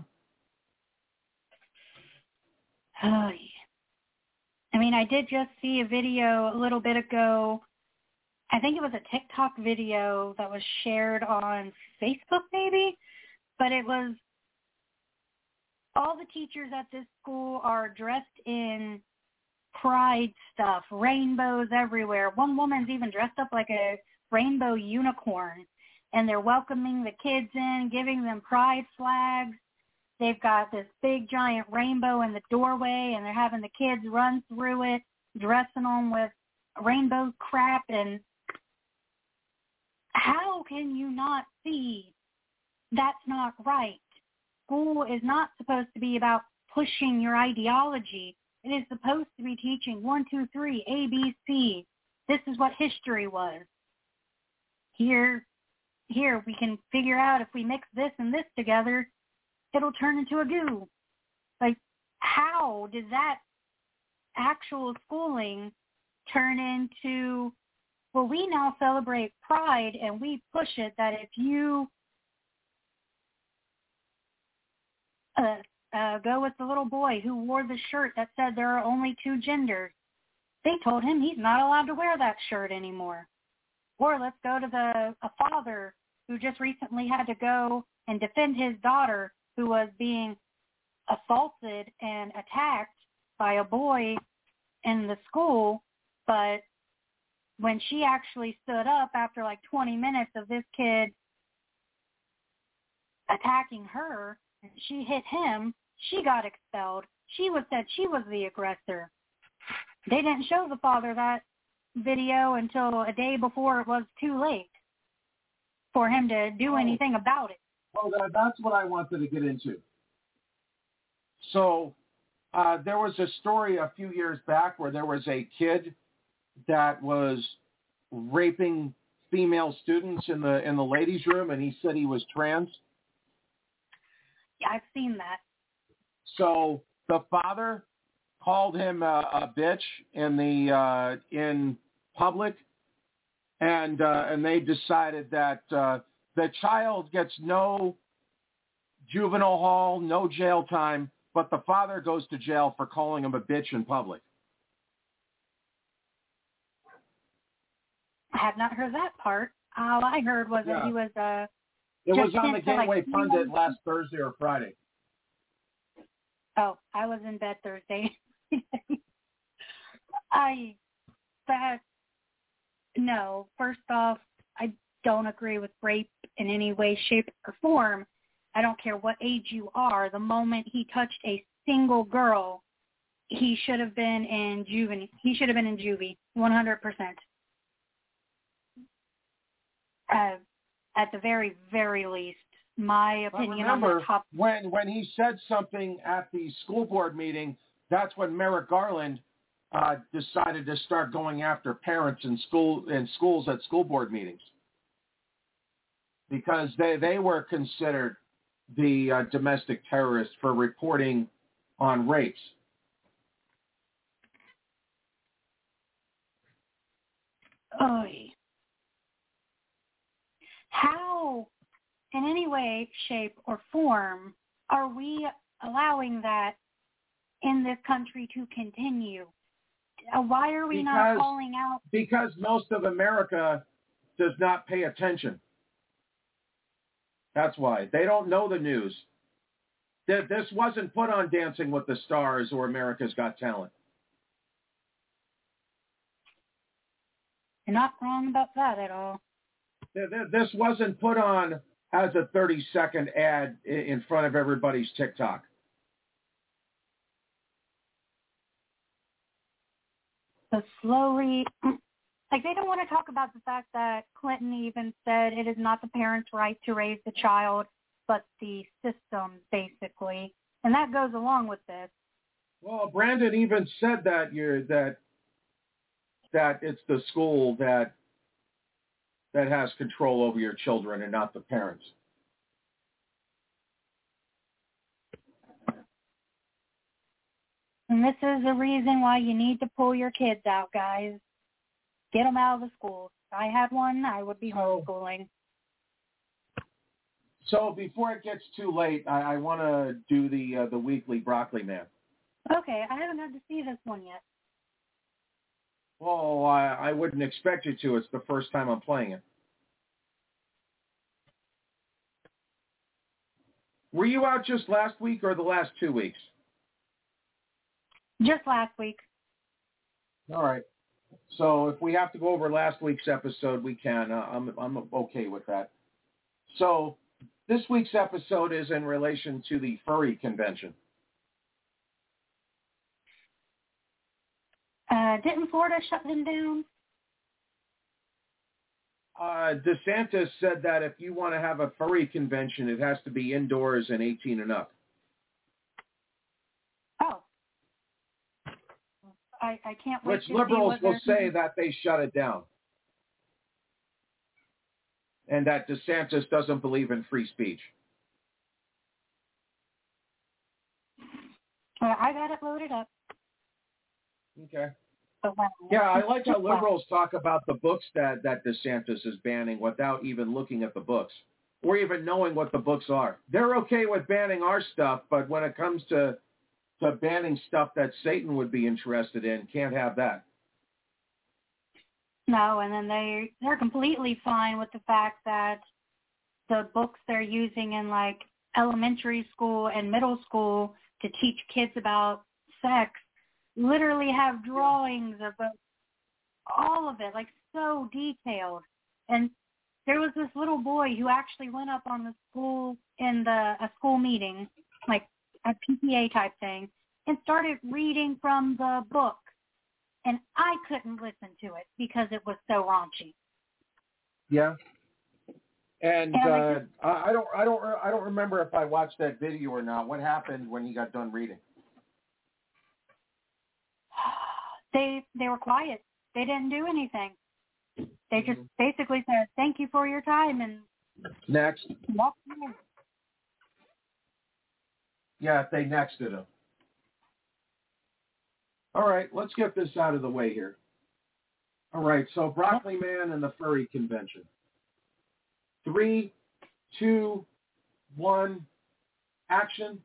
Oh, yeah. I mean, I did just see a video a little bit ago. I think it was a TikTok video that was shared on Facebook maybe, but it was all the teachers at this school are dressed in pride stuff, rainbows everywhere. One woman's even dressed up like a rainbow unicorn, and they're welcoming the kids in, giving them pride flags. They've got this big giant rainbow in the doorway, and they're having the kids run through it, dressing them with rainbow crap. And how can you not see that's not right? School is not supposed to be about pushing your ideology. It is supposed to be teaching 1, 2, 3, ABC. This is what history was. Here we can figure out if we mix this and this together, it'll turn into a goo. Like, how did that actual schooling turn into, well, we now celebrate pride and we push it that if you go with the little boy who wore the shirt that said there are only 2 genders, they told him he's not allowed to wear that shirt anymore. Or let's go to a father who just recently had to go and defend his daughter who was being assaulted and attacked by a boy in the school, but when she actually stood up after like 20 minutes of this kid attacking her, and she hit him, she got expelled. She said she was the aggressor. They didn't show the father that video until a day before it was too late for him to do anything about it. Well, that's what I wanted to get into. So there was a story a few years back where there was a kid that was raping female students in the ladies' room, and he said he was trans. Yeah, I've seen that. So the father called him a bitch in public, and they decided that the child gets no juvenile hall, no jail time, but the father goes to jail for calling him a bitch in public. I have not heard that part. All I heard was that he was it was on the Gateway Pundit last Thursday or Friday. Oh, I was in bed Thursday. No, first off, I don't agree with rape in any way, shape, or form. I don't care what age you are. The moment he touched a single girl, he should have been in juvie. He should have been in juvie, 100%. At the very, very least, my opinion on the top. When he said something at the school board meeting, that's when Merrick Garland decided to start going after parents in schools at school board meetings, because they were considered the domestic terrorists for reporting on rapes. How, in any way, shape, or form, are we allowing that in this country to continue? Why are we not calling out? Because most of America does not pay attention. That's why. They don't know the news. This wasn't put on Dancing with the Stars or America's Got Talent. You're not wrong about that at all. This wasn't put on has a 30-second ad in front of everybody's TikTok? So slowly, like they don't want to talk about the fact that Clinton even said it is not the parent's right to raise the child, but the system, basically. And that goes along with this. Well, Brandon even said that that it's the school that has control over your children and not the parents. And this is the reason why you need to pull your kids out, guys. Get them out of the schools. If I had one, I would be homeschooling. So before it gets too late, I want to do the weekly Broccoli Man. Okay, I haven't had to see this one yet. Well, I wouldn't expect you to. It's the first time I'm playing it. Were you out just last week or the last 2 weeks? Just last week. All right. So if we have to go over last week's episode, we can. I'm okay with that. So this week's episode is in relation to the furry convention. Didn't Florida shut them down? DeSantis said that if you want to have a furry convention, it has to be indoors and 18 and up. Oh. I can't wait Which to liberals see will say that they shut it down. And that DeSantis doesn't believe in free speech. I got it loaded up. Okay. Yeah, I like how liberals talk about the books that DeSantis is banning without even looking at the books or even knowing what the books are. They're okay with banning our stuff, but when it comes to banning stuff that Satan would be interested in, can't have that. No, and then they're completely fine with the fact that the books they're using in like elementary school and middle school to teach kids about sex literally have drawings of all of it, like so detailed. And there was this little boy who actually went up on the school in a school meeting, like a PTA type thing, and started reading from the book. And I couldn't listen to it because it was so raunchy. Yeah. And I don't remember if I watched that video or not. What happened when he got done reading? They were quiet. They didn't do anything. They just basically said, "Thank you for your time," and next. Walked away. Yeah, they nexted him. All right, let's get this out of the way here. All right, so Broccoli Man and the Furry Convention. 3, 2, 1, action.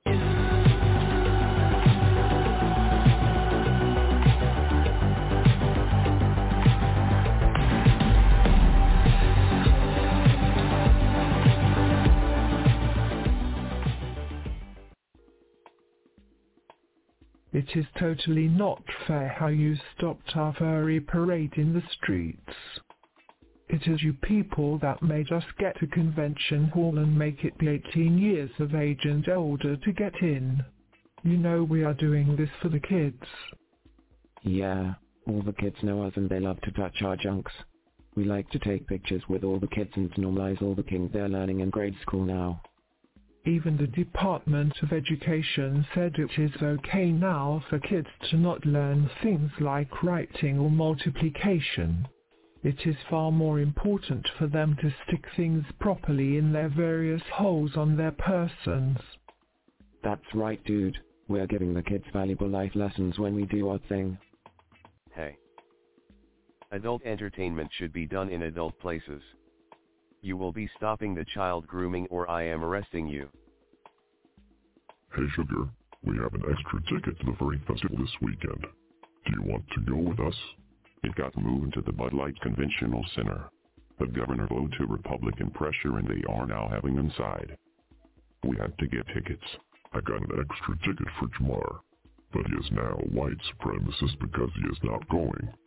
It is totally not fair how you stopped our furry parade in the streets. It is you people that made us get to convention hall and make it be 18 years of age and older to get in. You know we are doing this for the kids. Yeah, all the kids know us and they love to touch our junks. We like to take pictures with all the kids and normalize all the things they're learning in grade school now. Even the Department of Education said it is okay now for kids to not learn things like writing or multiplication. It is far more important for them to stick things properly in their various holes on their persons. That's right, dude. We're giving the kids valuable life lessons when we do our thing. Hey. Adult entertainment should be done in adult places. You will be stopping the child grooming or I am arresting you. Hey Sugar, we have an extra ticket to the Furry Festival this weekend. Do you want to go with us? It got moved to the Bud Light Conventional Center. The governor voted to Republican pressure and they are now having inside. We had to get tickets. I got an extra ticket for Jamar, but he is now a white supremacist because he is not going.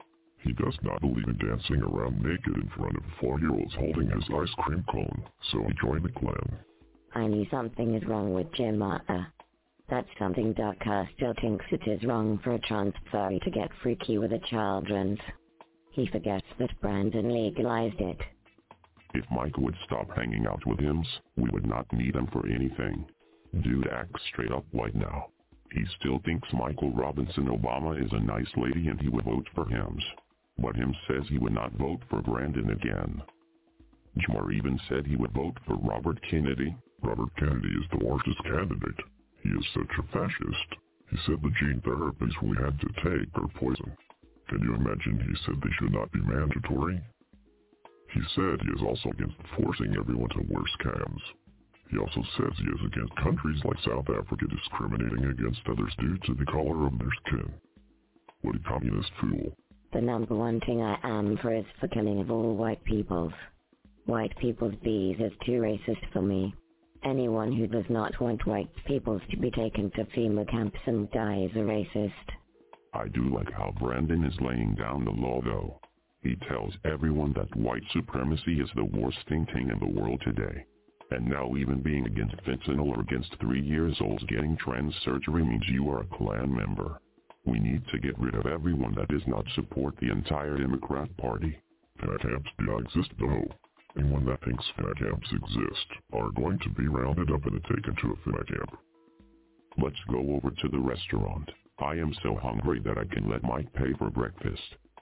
He does not believe in dancing around naked in front of 4-year-olds holding his ice cream cone, so he joined the Klan. I knew something is wrong with Jim Mata. That's something Ducker still thinks it is wrong for a trans furry to get freaky with a children's. He forgets that Brandon legalized it. If Mike would stop hanging out with hims, we would not need him for anything. Dude acts straight up white now. He still thinks Michael Robinson Obama is a nice lady and he would vote for hims. But him says he would not vote for Brandon again. Jamar even said he would vote for Robert Kennedy. Robert Kennedy is the worstest candidate. He is such a fascist. He said the gene therapies we had to take are poison. Can you imagine he said they should not be mandatory? He said he is also against forcing everyone to wear scams. He also says he is against countries like South Africa discriminating against others due to the color of their skin. What a communist fool. The number one thing I am for is for killing of all white peoples. White people's bees is too racist for me. Anyone who does not want white peoples to be taken to FEMA camps and die is a racist. I do like how Brandon is laying down the law though. He tells everyone that white supremacy is the worst thing in the world today. And now even being against fentanyl or against 3-year-olds getting trans surgery means you are a Klan member. We need to get rid of everyone that does not support the entire Democrat Party. FEMA camps do not exist though. Anyone that thinks FEMA camps exist are going to be rounded up and taken to a FEMA camp. Let's go over to the restaurant. I am so hungry that I can let Mike pay for breakfast.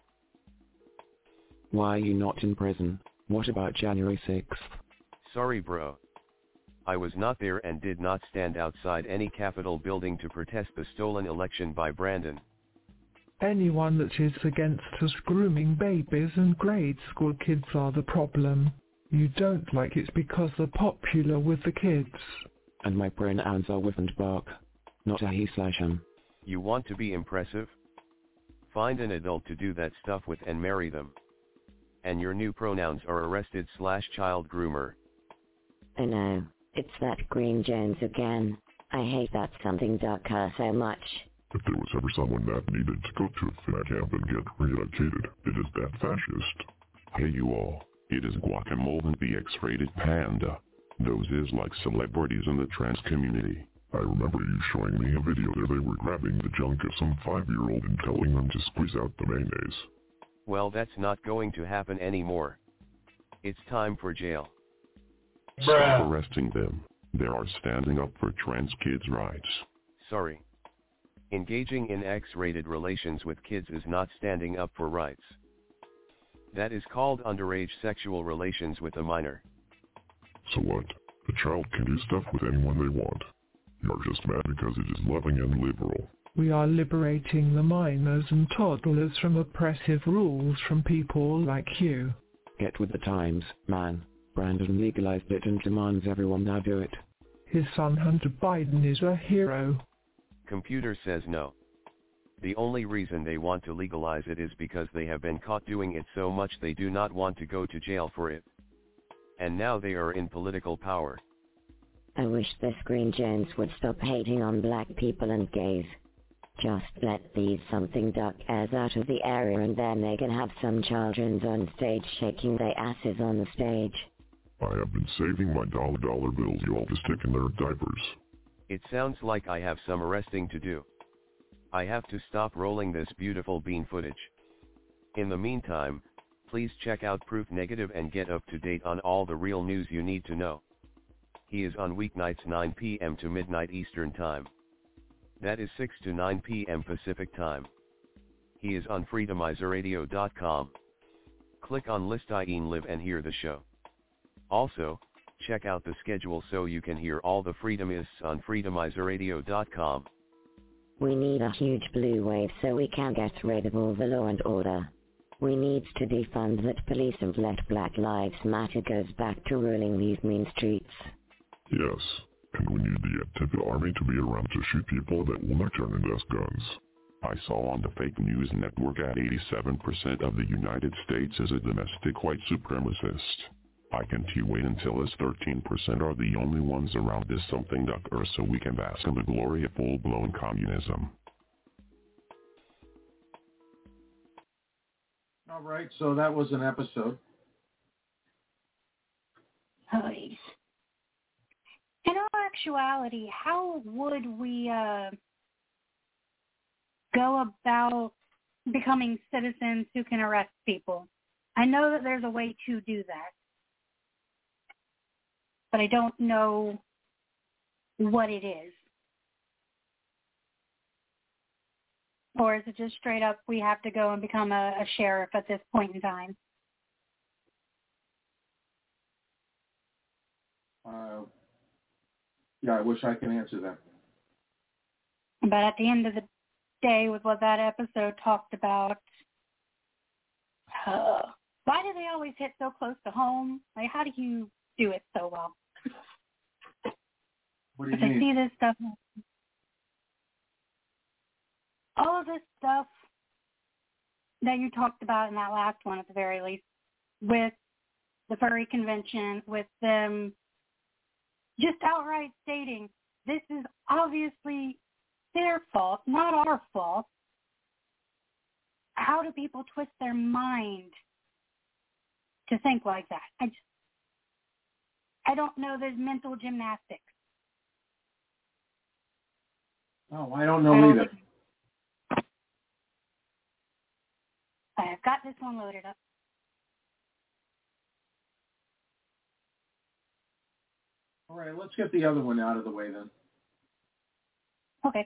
Why are you not in prison? What about January 6th? Sorry bro. I was not there and did not stand outside any Capitol building to protest the stolen election by Brandon. Anyone that is against us grooming babies and grade school kids are the problem. You don't like it because they're popular with the kids. And my pronouns are with and bark, not a he/him. You want to be impressive? Find an adult to do that stuff with and marry them. And your new pronouns are arrested/child groomer. I know, it's that Green Jones again. I hate that something Ducker so much. If there was ever someone that needed to go to a FEMA camp and get reeducated, it is that fascist. Hey you all, it is Guacamole and the X-rated panda. Those is like celebrities in the trans community. I remember you showing me a video where they were grabbing the junk of some 5-year-old and telling them to squeeze out the mayonnaise. Well, that's not going to happen anymore. It's time for jail. Stop arresting them. They are standing up for trans kids' rights. Sorry. Engaging in X-rated relations with kids is not standing up for rights. That is called underage sexual relations with a minor. So what? A child can do stuff with anyone they want. You're just mad because it is loving and liberal. We are liberating the minors and toddlers from oppressive rules from people like you. Get with the times, man. Brandon legalized it and demands everyone now do it. His son Hunter Biden is a hero. Computer says no. The only reason they want to legalize it is because they have been caught doing it so much they do not want to go to jail for it. And now they are in political power. I wish this Green Jones would stop hating on black people and gays. Just let these something duck airs out of the area and then they can have some children on stage shaking their asses on the stage. I have been saving my dollar bills you all to stick in their diapers. It sounds like I have some arresting to do. I have to stop rolling this beautiful bean footage. In the meantime, please check out Proof Negative and get up to date on all the real news you need to know. He is on weeknights 9 p.m. to midnight Eastern Time. That is 6 to 9 p.m. Pacific Time. He is on freedomizerradio.com. Click on List IN Live and hear the show. Also, check out the schedule so you can hear all the Freedomists on freedomizerradio.com. We need a huge blue wave so we can get rid of all the law and order. We need to defund that police and let Black Lives Matter goes back to ruling these mean streets. Yes, and we need the active army to be around to shoot people that will not turn into guns. I saw on the fake news network that 87% of the United States is a domestic white supremacist. I can't wait until us 13% are the only ones around this something duck earth so we can bask in the glory of full-blown communism. All right, so that was an episode. Please. In all actuality, how would we go about becoming citizens who can arrest people? I know that there's a way to do that, but I don't know what it is. Or is it just straight up we have to go and become a sheriff at this point in time? Yeah, I wish I could answer that. But at the end of the day, with what that episode talked about, why do they always hit so close to home? Like, how do you do it so well? What do you mean? I see this stuff. All of this stuff that you talked about in that last one, at the very least, with the furry convention, with them just outright stating, this is obviously their fault, not our fault. How do people twist their mind to think like that? I don't know. There's mental gymnastics. Oh, I don't know either. I've got this one loaded up. All right, let's get the other one out of the way then. Okay.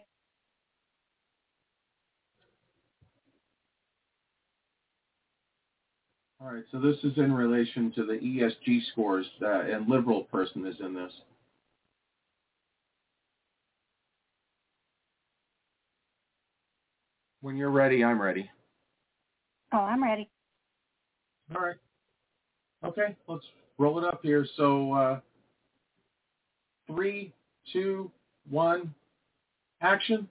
All right, so this is in relation to the ESG scores, and liberal person is in this. When you're ready, I'm ready. Oh, I'm ready. All right. Okay, let's roll it up here. So 3, 2, 1, action.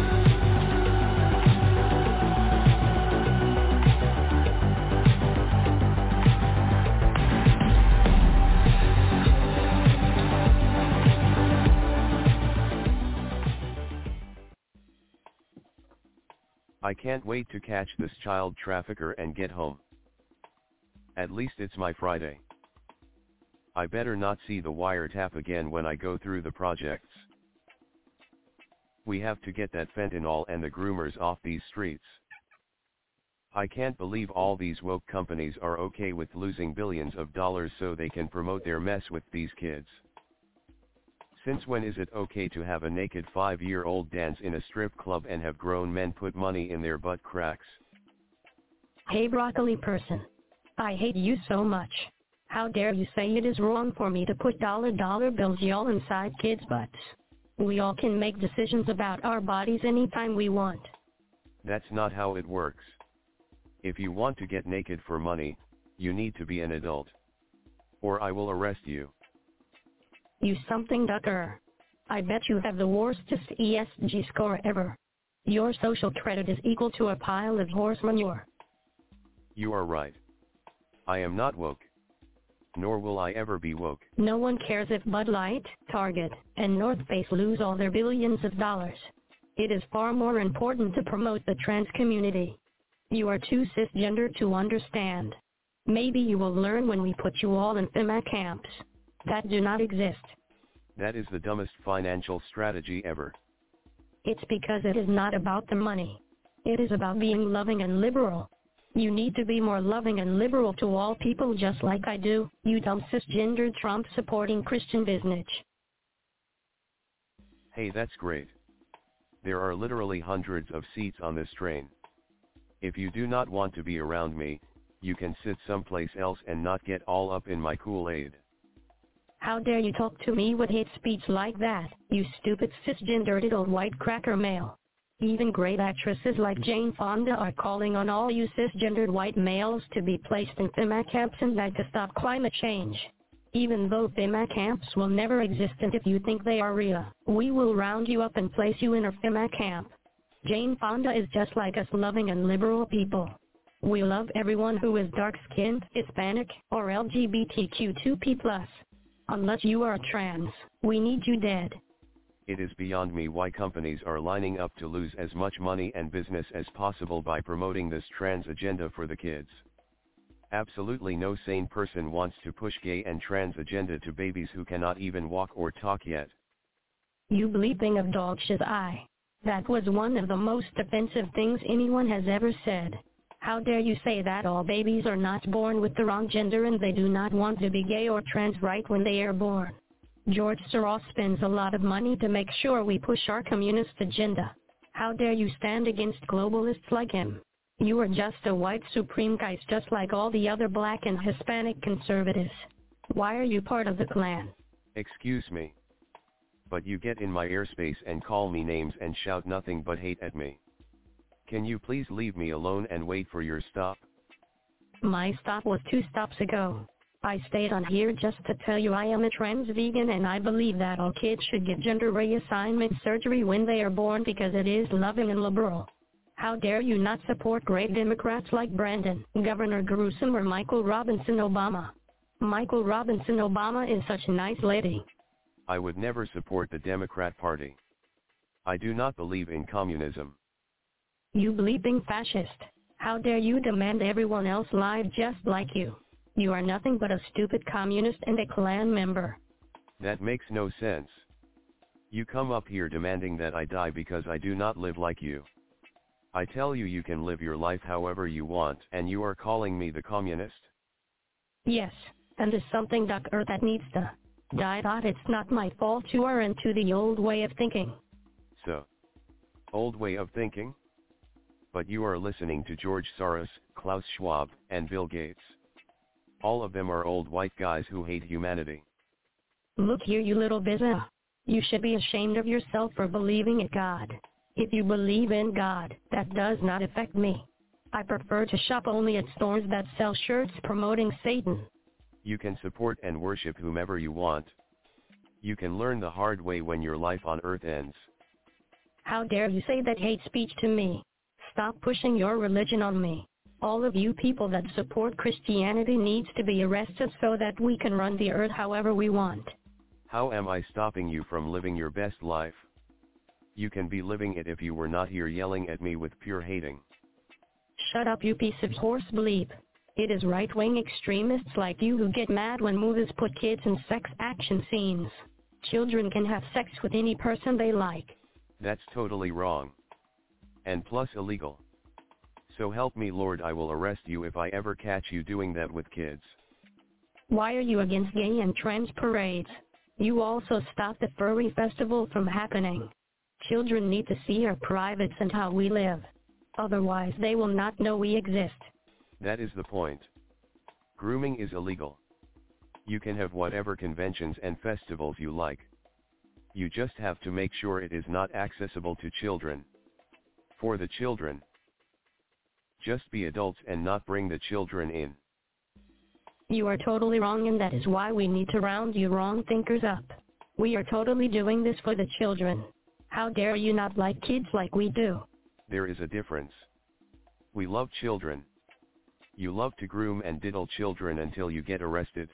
I can't wait to catch this child trafficker and get home. At least it's my Friday. I better not see the wiretap again when I go through the projects. We have to get that fentanyl and the groomers off these streets. I can't believe all these woke companies are okay with losing billions of dollars so they can promote their mess with these kids. Since when is it okay to have a naked 5-year-old dance in a strip club and have grown men put money in their butt cracks? Hey broccoli person. I hate you so much. How dare you say it is wrong for me to put dollar bills y'all inside kids' butts? We all can make decisions about our bodies anytime we want. That's not how it works. If you want to get naked for money, you need to be an adult. Or I will arrest you. You something ducker. I bet you have the worstest ESG score ever. Your social credit is equal to a pile of horse manure. You are right. I am not woke. Nor will I ever be woke. No one cares if Bud Light, Target, and North Face lose all their billions of dollars. It is far more important to promote the trans community. You are too cisgender to understand. Maybe you will learn when we put you all in FEMA camps that do not exist. That is the dumbest financial strategy ever. It's because it is not about the money. It is about being loving and liberal. You need to be more loving and liberal to all people just like I do, you dumb cisgender Trump-supporting Christian business. Hey, that's great. There are literally hundreds of seats on this train. If you do not want to be around me, you can sit someplace else and not get all up in my Kool-Aid. How dare you talk to me with hate speech like that, you stupid cisgendered old white cracker male. Even great actresses like Jane Fonda are calling on all you cisgendered white males to be placed in FEMA camps and beg to stop climate change. Even though FEMA camps will never exist, and if you think they are real, we will round you up and place you in a FEMA camp. Jane Fonda is just like us loving and liberal people. We love everyone who is dark-skinned, Hispanic, or LGBTQ2P+. Unless you are trans, we need you dead. It is beyond me why companies are lining up to lose as much money and business as possible by promoting this trans agenda for the kids. Absolutely no sane person wants to push gay and trans agenda to babies who cannot even walk or talk yet. You bleeping of dog shit That was one of the most offensive things anyone has ever said. How dare you say that all babies are not born with the wrong gender and they do not want to be gay or trans right when they are born. George Soros spends a lot of money to make sure we push our communist agenda. How dare you stand against globalists like him? You are just a white supreme guy just like all the other black and Hispanic conservatives. Why are you part of the Klan? Excuse me. But you get in my airspace and call me names and shout nothing but hate at me. Can you please leave me alone and wait for your stop? My stop was 2 stops ago. I stayed on here just to tell you I am a trans vegan and I believe that all kids should get gender reassignment surgery when they are born because it is loving and liberal. How dare you not support great Democrats like Brandon, Governor Gruesome or Michael Robinson Obama? Michael Robinson Obama is such a nice lady. I would never support the Democrat Party. I do not believe in communism. You bleeping fascist. How dare you demand everyone else live just like you? You are nothing but a stupid communist and a Klan member. That makes no sense. You come up here demanding that I die because I do not live like you. I tell you you can live your life however you want and you are calling me the communist? Yes, and there's something that needs to die. It's not my fault you are into the old way of thinking. So, old way of thinking? But you are listening to George Soros, Klaus Schwab, and Bill Gates. All of them are old white guys who hate humanity. Look here you little bizza. You should be ashamed of yourself for believing in God. If you believe in God, that does not affect me. I prefer to shop only at stores that sell shirts promoting Satan. You can support and worship whomever you want. You can learn the hard way when your life on earth ends. How dare you say that hate speech to me? Stop pushing your religion on me. All of you people that support Christianity needs to be arrested so that we can run the earth however we want. How am I stopping you from living your best life? You can be living it if you were not here yelling at me with pure hating. Shut up you piece of horse bleep. It is right-wing extremists like you who get mad when movies put kids in sex action scenes. Children can have sex with any person they like. That's totally wrong. And plus illegal. So help me Lord, I will arrest you if I ever catch you doing that with kids. Why are you against gay and trans parades? You also stop the furry festival from happening. Children need to see our privates and how we live. Otherwise they will not know we exist. That is the point. Grooming is illegal. You can have whatever conventions and festivals you like. You just have to make sure it is not accessible to children. For the children. Just be adults and not bring the children in. You are totally wrong and that is why we need to round you wrong thinkers up. We are totally doing this for the children. How dare you not like kids like we do? There is a difference. We love children. You love to groom and diddle children until you get arrested.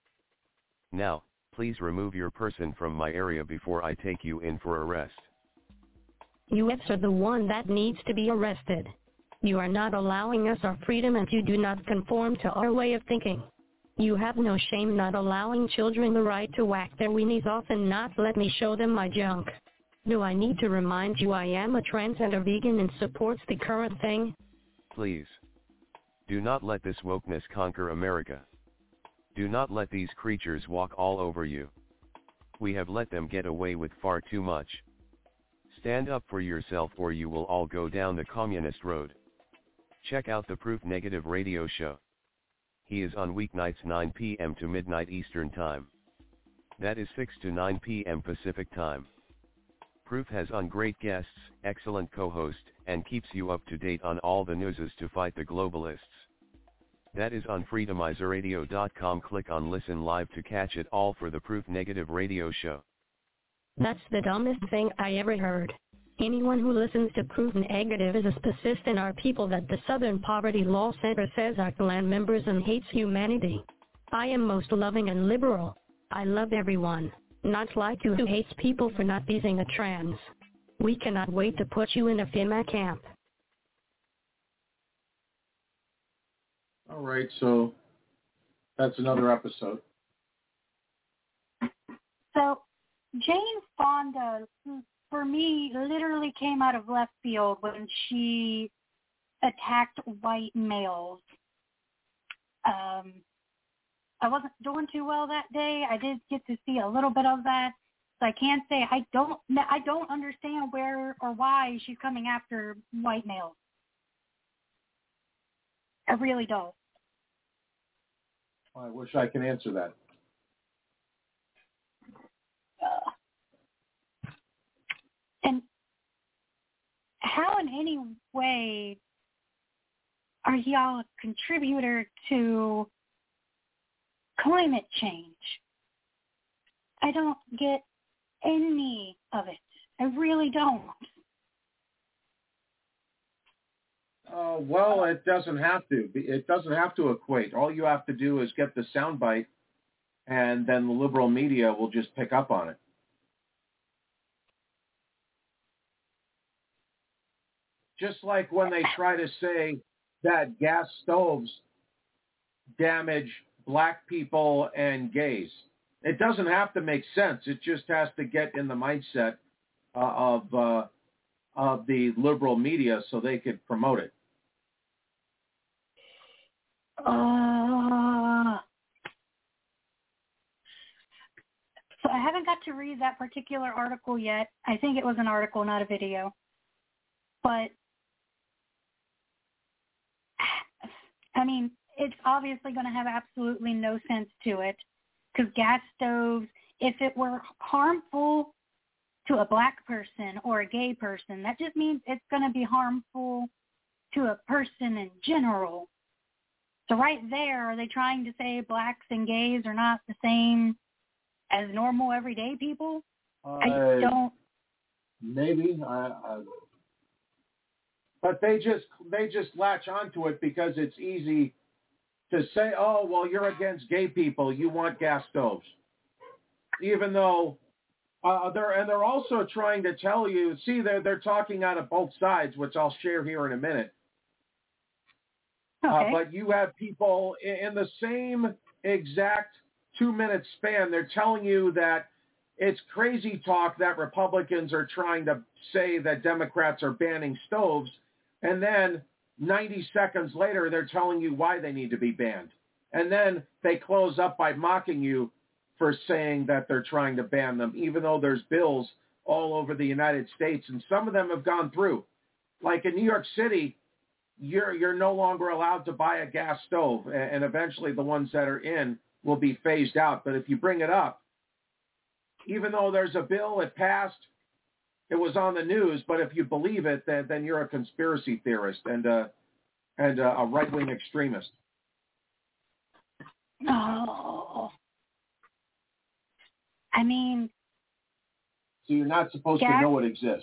Now, please remove your person from my area before I take you in for arrest. You are the one that needs to be arrested. You are not allowing us our freedom and you do not conform to our way of thinking. You have no shame not allowing children the right to whack their weenies off and not let me show them my junk. Do I need to remind you I am a trans and a vegan and supports the current thing? Please. Do not let this wokeness conquer America. Do not let these creatures walk all over you. We have let them get away with far too much. Stand up for yourself or you will all go down the communist road. Check out the Proof Negative radio show. He is on weeknights 9 p.m. to midnight Eastern Time. That is 6 to 9 p.m. Pacific Time. Proof has on great guests, excellent co-host, and keeps you up to date on all the newses to fight the globalists. That is on freedomizerradio.com. Click on Listen Live to catch it all for the Proof Negative radio show. That's the dumbest thing I ever heard. Anyone who listens to Proof Negative is a spacist and are people that the Southern Poverty Law Center says are Klan members and hates humanity. I am most loving and liberal. I love everyone, not like you who hates people for not being a trans. We cannot wait to put you in a FEMA camp. All right, so that's another episode. So Jane Fonda, for me, literally came out of left field when she attacked white males. I wasn't doing too well that day. I did get to see a little bit of that. So I can't say I don't understand where or why she's coming after white males. I really don't. I wish I could answer that. And how in any way are y'all a contributor to climate change? I don't get any of it. I really don't. Well, it doesn't have to. It doesn't have to equate. All you have to do is get the soundbite, and then the liberal media will just pick up on it. Just like when they try to say that gas stoves damage black people and gays. It doesn't have to make sense. It just has to get in the mindset of the liberal media so they could promote it. So I haven't got to read that particular article yet. I think it was an article, not a video. But, I mean, it's obviously going to have absolutely no sense to it. Because gas stoves, if it were harmful to a black person or a gay person, that just means it's going to be harmful to a person in general. So right there, are they trying to say blacks and gays are not the same as normal everyday people? I don't. Maybe. But they just latch onto it because it's easy to say, oh, well, you're against gay people. You want gas stoves. Even though they're also trying to tell you, see, they're talking out of both sides, which I'll share here in a minute. Okay. But you have people in the same exact 2-minute span. They're telling you that it's crazy talk that Republicans are trying to say that Democrats are banning stoves. And then 90 seconds later, they're telling you why they need to be banned. And then they close up by mocking you for saying that they're trying to ban them, even though there's bills all over the United States, and some of them have gone through. Like in New York City, you're no longer allowed to buy a gas stove, and eventually the ones that are in will be phased out. But if you bring it up, even though there's a bill, it passed, it was on the news, but if you believe it, then you're a conspiracy theorist and a right-wing extremist. Oh. I mean... So you're not supposed to know it exists.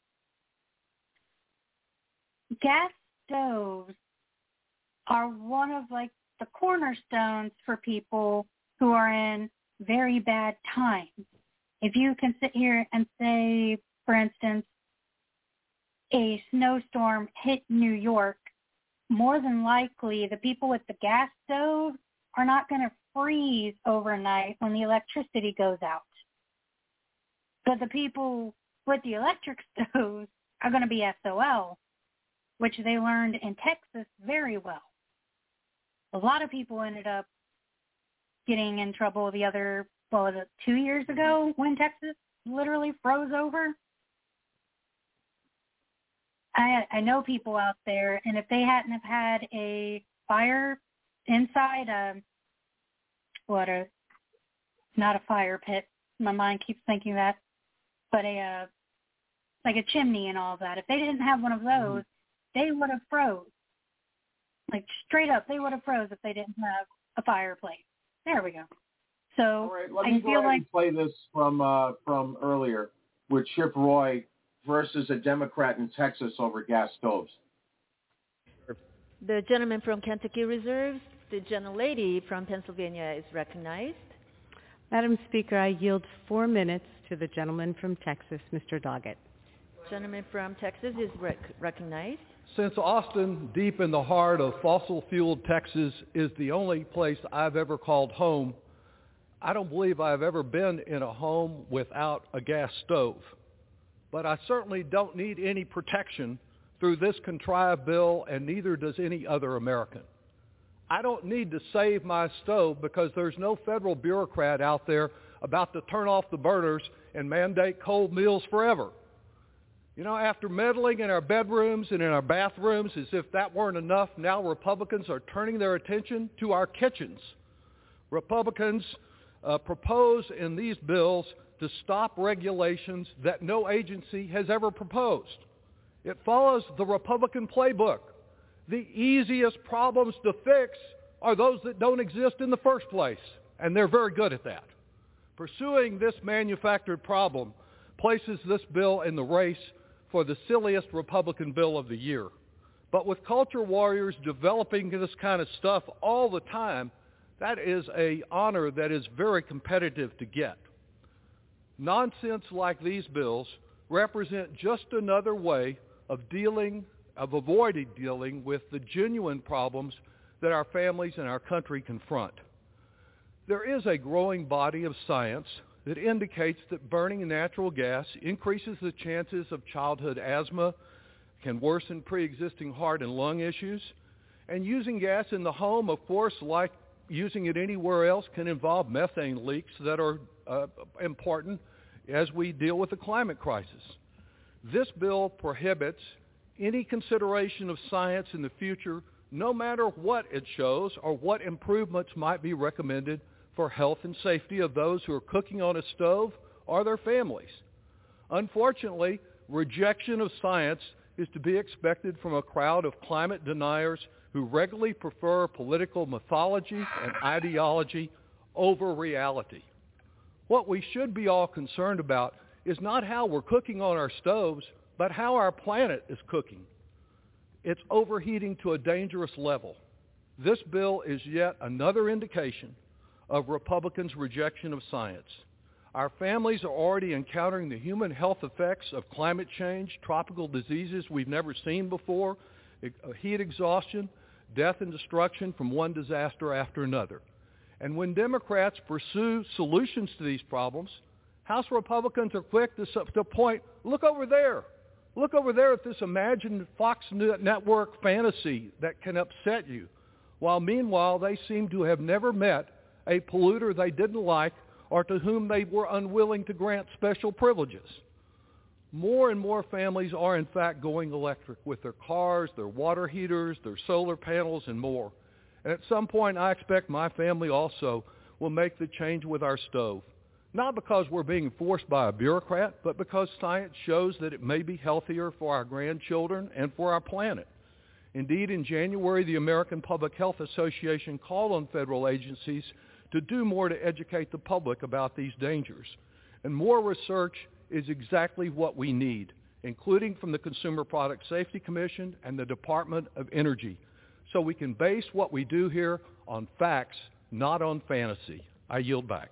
Gas stoves are one of, like, the cornerstones for people who are in very bad times. If you can sit here and say, for instance, a snowstorm hit New York, more than likely the people with the gas stove are not going to freeze overnight when the electricity goes out. But the people with the electric stoves are going to be SOL, which they learned in Texas very well. A lot of people ended up getting in trouble the other, 2 years ago when Texas literally froze over. I know people out there, and if they hadn't have had a fire inside, not a fire pit, my mind keeps thinking that, but like a chimney and all of that. If they didn't have one of those, they would have froze. Like straight up, they would have froze if they didn't have a fireplace. There we go. So all right, let me go ahead and play this from earlier with Chip Roy versus a Democrat in Texas over gas stoves. The gentleman from Kentucky reserves. The gentlelady from Pennsylvania is recognized. Madam Speaker, I yield 4 minutes to the gentleman from Texas, Mr. Doggett. Gentleman from Texas is recognized. Since Austin, deep in the heart of fossil-fueled Texas, is the only place I've ever called home, I don't believe I've ever been in a home without a gas stove. But I certainly don't need any protection through this contrived bill, and neither does any other American. I don't need to save my stove because there's no federal bureaucrat out there about to turn off the burners and mandate cold meals forever. You know, after meddling in our bedrooms and in our bathrooms as if that weren't enough, now Republicans are turning their attention to our kitchens. Republicans propose in these bills to stop regulations that no agency has ever proposed. It follows the Republican playbook. The easiest problems to fix are those that don't exist in the first place, and they're very good at that. Pursuing this manufactured problem places this bill in the race for the silliest Republican bill of the year. But with culture warriors developing this kind of stuff all the time, that is an honor that is very competitive to get. Nonsense like these bills represent just another way of avoiding dealing with the genuine problems that our families and our country confront. There is a growing body of science that indicates that burning natural gas increases the chances of childhood asthma, can worsen pre-existing heart and lung issues, and using gas in the home, of course, like using it anywhere else, can involve methane leaks that are important as we deal with the climate crisis. This bill prohibits any consideration of science in the future, no matter what it shows or what improvements might be recommended for health and safety of those who are cooking on a stove or their families. Unfortunately, rejection of science is to be expected from a crowd of climate deniers who regularly prefer political mythology and ideology over reality. What we should be all concerned about is not how we're cooking on our stoves, but how our planet is cooking. It's overheating to a dangerous level. This bill is yet another indication of Republicans' rejection of science. Our families are already encountering the human health effects of climate change, tropical diseases we've never seen before, heat exhaustion, death and destruction from one disaster after another. And when Democrats pursue solutions to these problems, House Republicans are quick to point, look over there. Look over there at this imagined Fox Network fantasy that can upset you, while meanwhile they seem to have never met a polluter they didn't like or to whom they were unwilling to grant special privileges. More and more families are in fact going electric with their cars, their water heaters, their solar panels, and more. And at some point I expect my family also will make the change with our stove. Not because we're being forced by a bureaucrat, but because science shows that it may be healthier for our grandchildren and for our planet. Indeed, in January, the American Public Health Association called on federal agencies to do more to educate the public about these dangers. And more research is exactly what we need, including from the Consumer Product Safety Commission and the Department of Energy, so we can base what we do here on facts, not on fantasy. I yield back.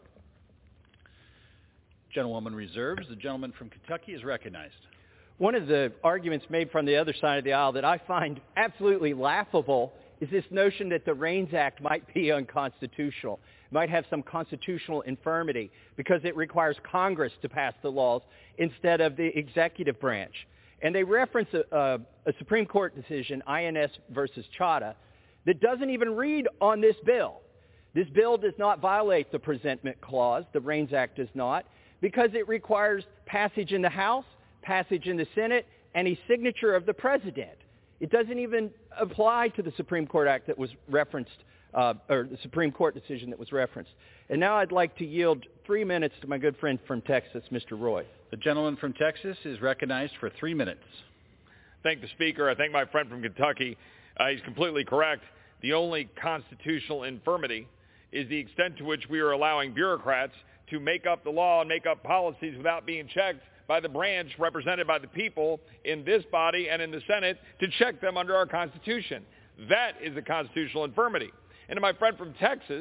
Gentlewoman reserves. The gentleman from Kentucky is recognized. One of the arguments made from the other side of the aisle that I find absolutely laughable is this notion that the REINS Act might be unconstitutional, might have some constitutional infirmity because it requires Congress to pass the laws instead of the executive branch. And they reference a Supreme Court decision, INS versus Chadha, that doesn't even read on this bill. This bill does not violate the presentment clause, the REINS Act does not, because it requires passage in the House, passage in the Senate, and a signature of the President. It doesn't even apply to the Supreme Court Act that was referenced, or the Supreme Court decision that was referenced. And now I'd like to yield 3 minutes to my good friend from Texas, Mr. Roy. The gentleman from Texas is recognized for 3 minutes. Thank the Speaker. I thank my friend from Kentucky. He's completely correct. The only constitutional infirmity is the extent to which we are allowing bureaucrats to make up the law and make up policies without being checked by the branch represented by the people in this body and in the Senate to check them under our Constitution. That is a constitutional infirmity. And to my friend from Texas,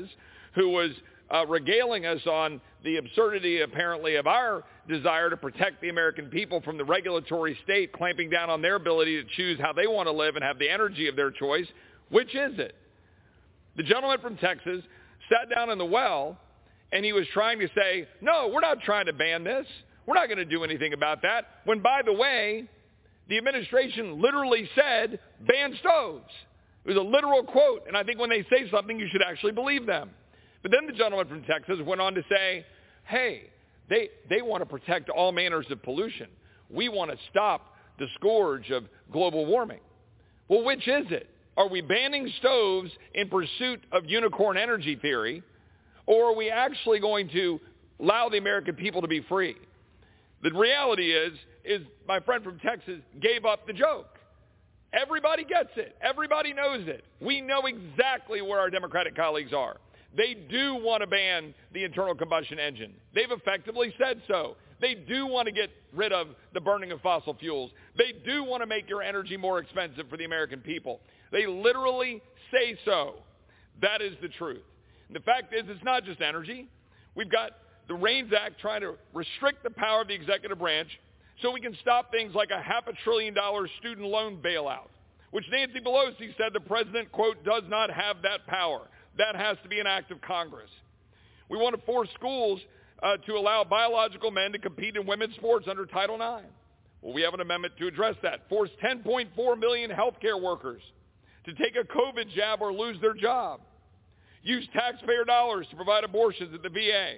who was regaling us on the absurdity, apparently, of our desire to protect the American people from the regulatory state clamping down on their ability to choose how they want to live and have the energy of their choice. Which is it? The gentleman from Texas sat down in the well, and he was trying to say, no, we're not trying to ban this. We're not going to do anything about that. When, by the way, the administration literally said, ban stoves. It was a literal quote, and I think when they say something, you should actually believe them. But then the gentleman from Texas went on to say, hey, they want to protect all manners of pollution. We want to stop the scourge of global warming. Well, which is it? Are we banning stoves in pursuit of unicorn energy theory, or are we actually going to allow the American people to be free? The reality is my friend from Texas gave up the joke. Everybody gets it. Everybody knows it. We know exactly where our Democratic colleagues are. They do want to ban the internal combustion engine. They've effectively said so. They do want to get rid of the burning of fossil fuels. They do want to make your energy more expensive for the American people. They literally say so. That is the truth. And the fact is, it's not just energy. We've got the REINS Act trying to restrict the power of the executive branch so we can stop things like a $500 billion student loan bailout, which Nancy Pelosi said the president, quote, does not have that power. That has to be an act of Congress. We want to force schools to allow biological men to compete in women's sports under Title IX. Well, we have an amendment to address that. Force 10.4 million healthcare workers to take a COVID jab or lose their job. Use taxpayer dollars to provide abortions at the VA.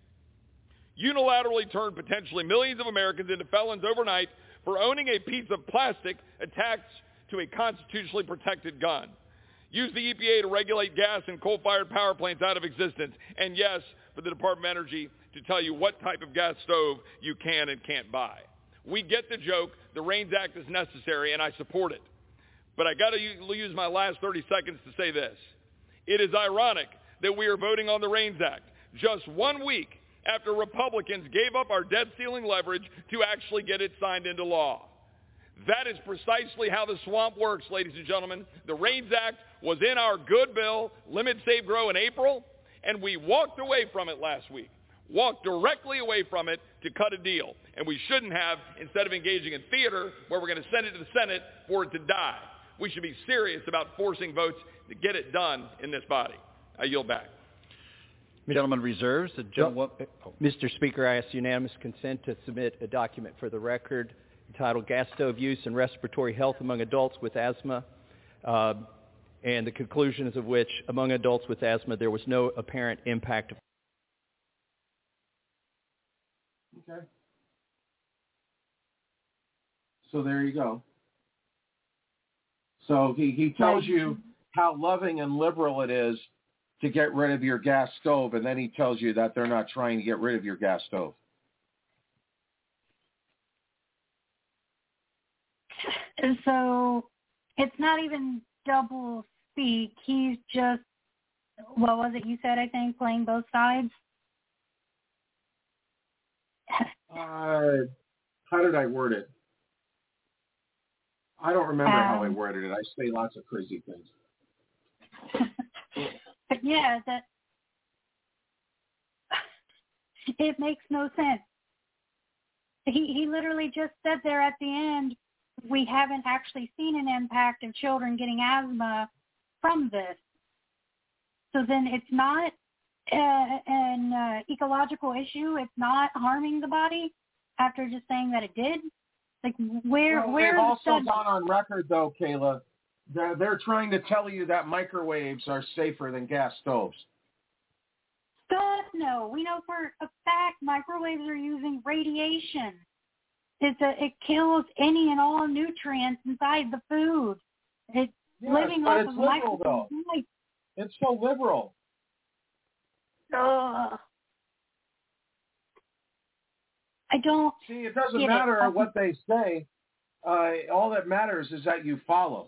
Unilaterally turn potentially millions of Americans into felons overnight for owning a piece of plastic attached to a constitutionally protected gun. Use the EPA to regulate gas and coal-fired power plants out of existence. And yes, for the Department of Energy to tell you what type of gas stove you can and can't buy. We get the joke. The REINS Act is necessary, and I support it. But I got to use my last 30 seconds to say this. It is ironic that we are voting on the REINS Act just 1 week after Republicans gave up our debt ceiling leverage to actually get it signed into law. That is precisely how the swamp works, ladies and gentlemen. The REINS Act was in our good bill, Limit, Save, Grow in April, and we walked away from it last week. Walked directly away from it to cut a deal. And we shouldn't have, instead of engaging in theater where we're going to send it to the Senate for it to die. We should be serious about forcing votes to get it done in this body. I yield back. The gentleman reserves. Mr. Speaker, I ask unanimous consent to submit a document for the record entitled Gas Stove Use and Respiratory Health Among Adults with Asthma, and the conclusions of which, among adults with asthma, there was no apparent impact. Okay. So there you go. So he tells you how loving and liberal it is to get rid of your gas stove, and then he tells you that they're not trying to get rid of your gas stove. So it's not even double speak. He's just, what was it you said, I think, playing both sides? How did I word it? I don't remember how I worded it. I say lots of crazy things. But yeah, that it makes no sense. He literally just said there at the end, we haven't actually seen an impact of children getting asthma from this. So then it's not an ecological issue. It's not harming the body after just saying that it did. Like where they've also gone on record though, Kayla. They're trying to tell you that microwaves are safer than gas stoves. God, no. We know for a fact microwaves are using radiation. It kills any and all nutrients inside the food. It's living off of microwaves. It's so liberal. I don't see. It doesn't matter what they say. All that matters is that you follow.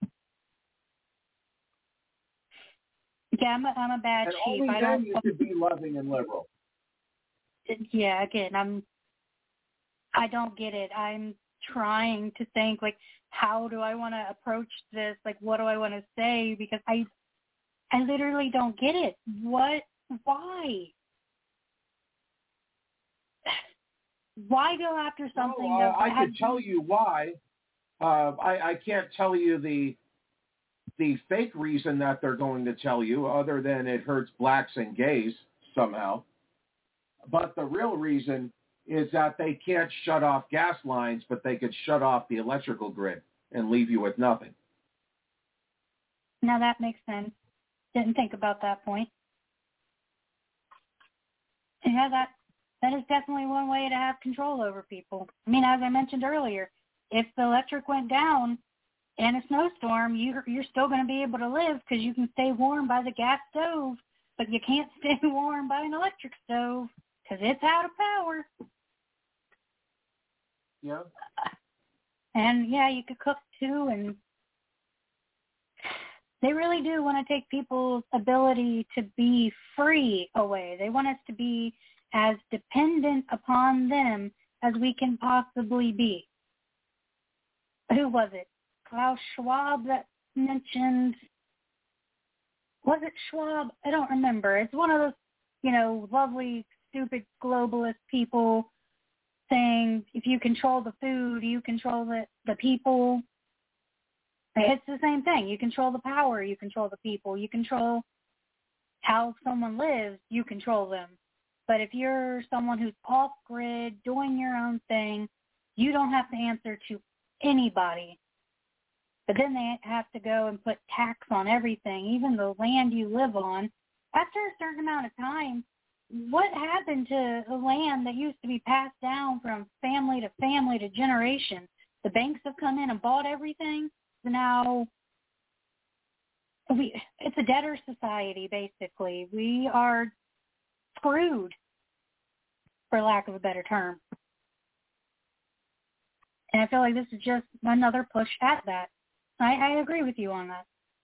Yeah, I'm a bad sheep. Only then you could be loving and liberal. Yeah, again, I don't get it. I'm trying to think, like, how do I want to approach this? Like, what do I want to say? Because I literally don't get it. What? Why? Why go after something that I could tell you why. I can't tell you the fake reason that they're going to tell you, other than it hurts blacks and gays somehow. But the real reason is that they can't shut off gas lines, but they could shut off the electrical grid and leave you with nothing. Now that makes sense. Didn't think about that point. Yeah, that is definitely one way to have control over people. I mean, as I mentioned earlier, if the electric went down in a snowstorm, you're still going to be able to live because you can stay warm by the gas stove, but you can't stay warm by an electric stove because it's out of power. Yeah. And, yeah, you could cook, too, and they really do want to take people's ability to be free away. They want us to be as dependent upon them as we can possibly be. Who was it? Klaus Schwab that mentioned, was it Schwab? I don't remember. It's one of those, lovely, stupid globalist people saying if you control the food, you control the people. It's the same thing. You control the power, you control the people. You control how someone lives, you control them. But if you're someone who's off-grid, doing your own thing, you don't have to answer to anybody. But then they have to go and put tax on everything, even the land you live on. After a certain amount of time, what happened to the land that used to be passed down from family to generation? The banks have come in and bought everything. So now it's a debtor society, basically. We are screwed, for lack of a better term. And I feel like this is just another push at that. I agree with you on that.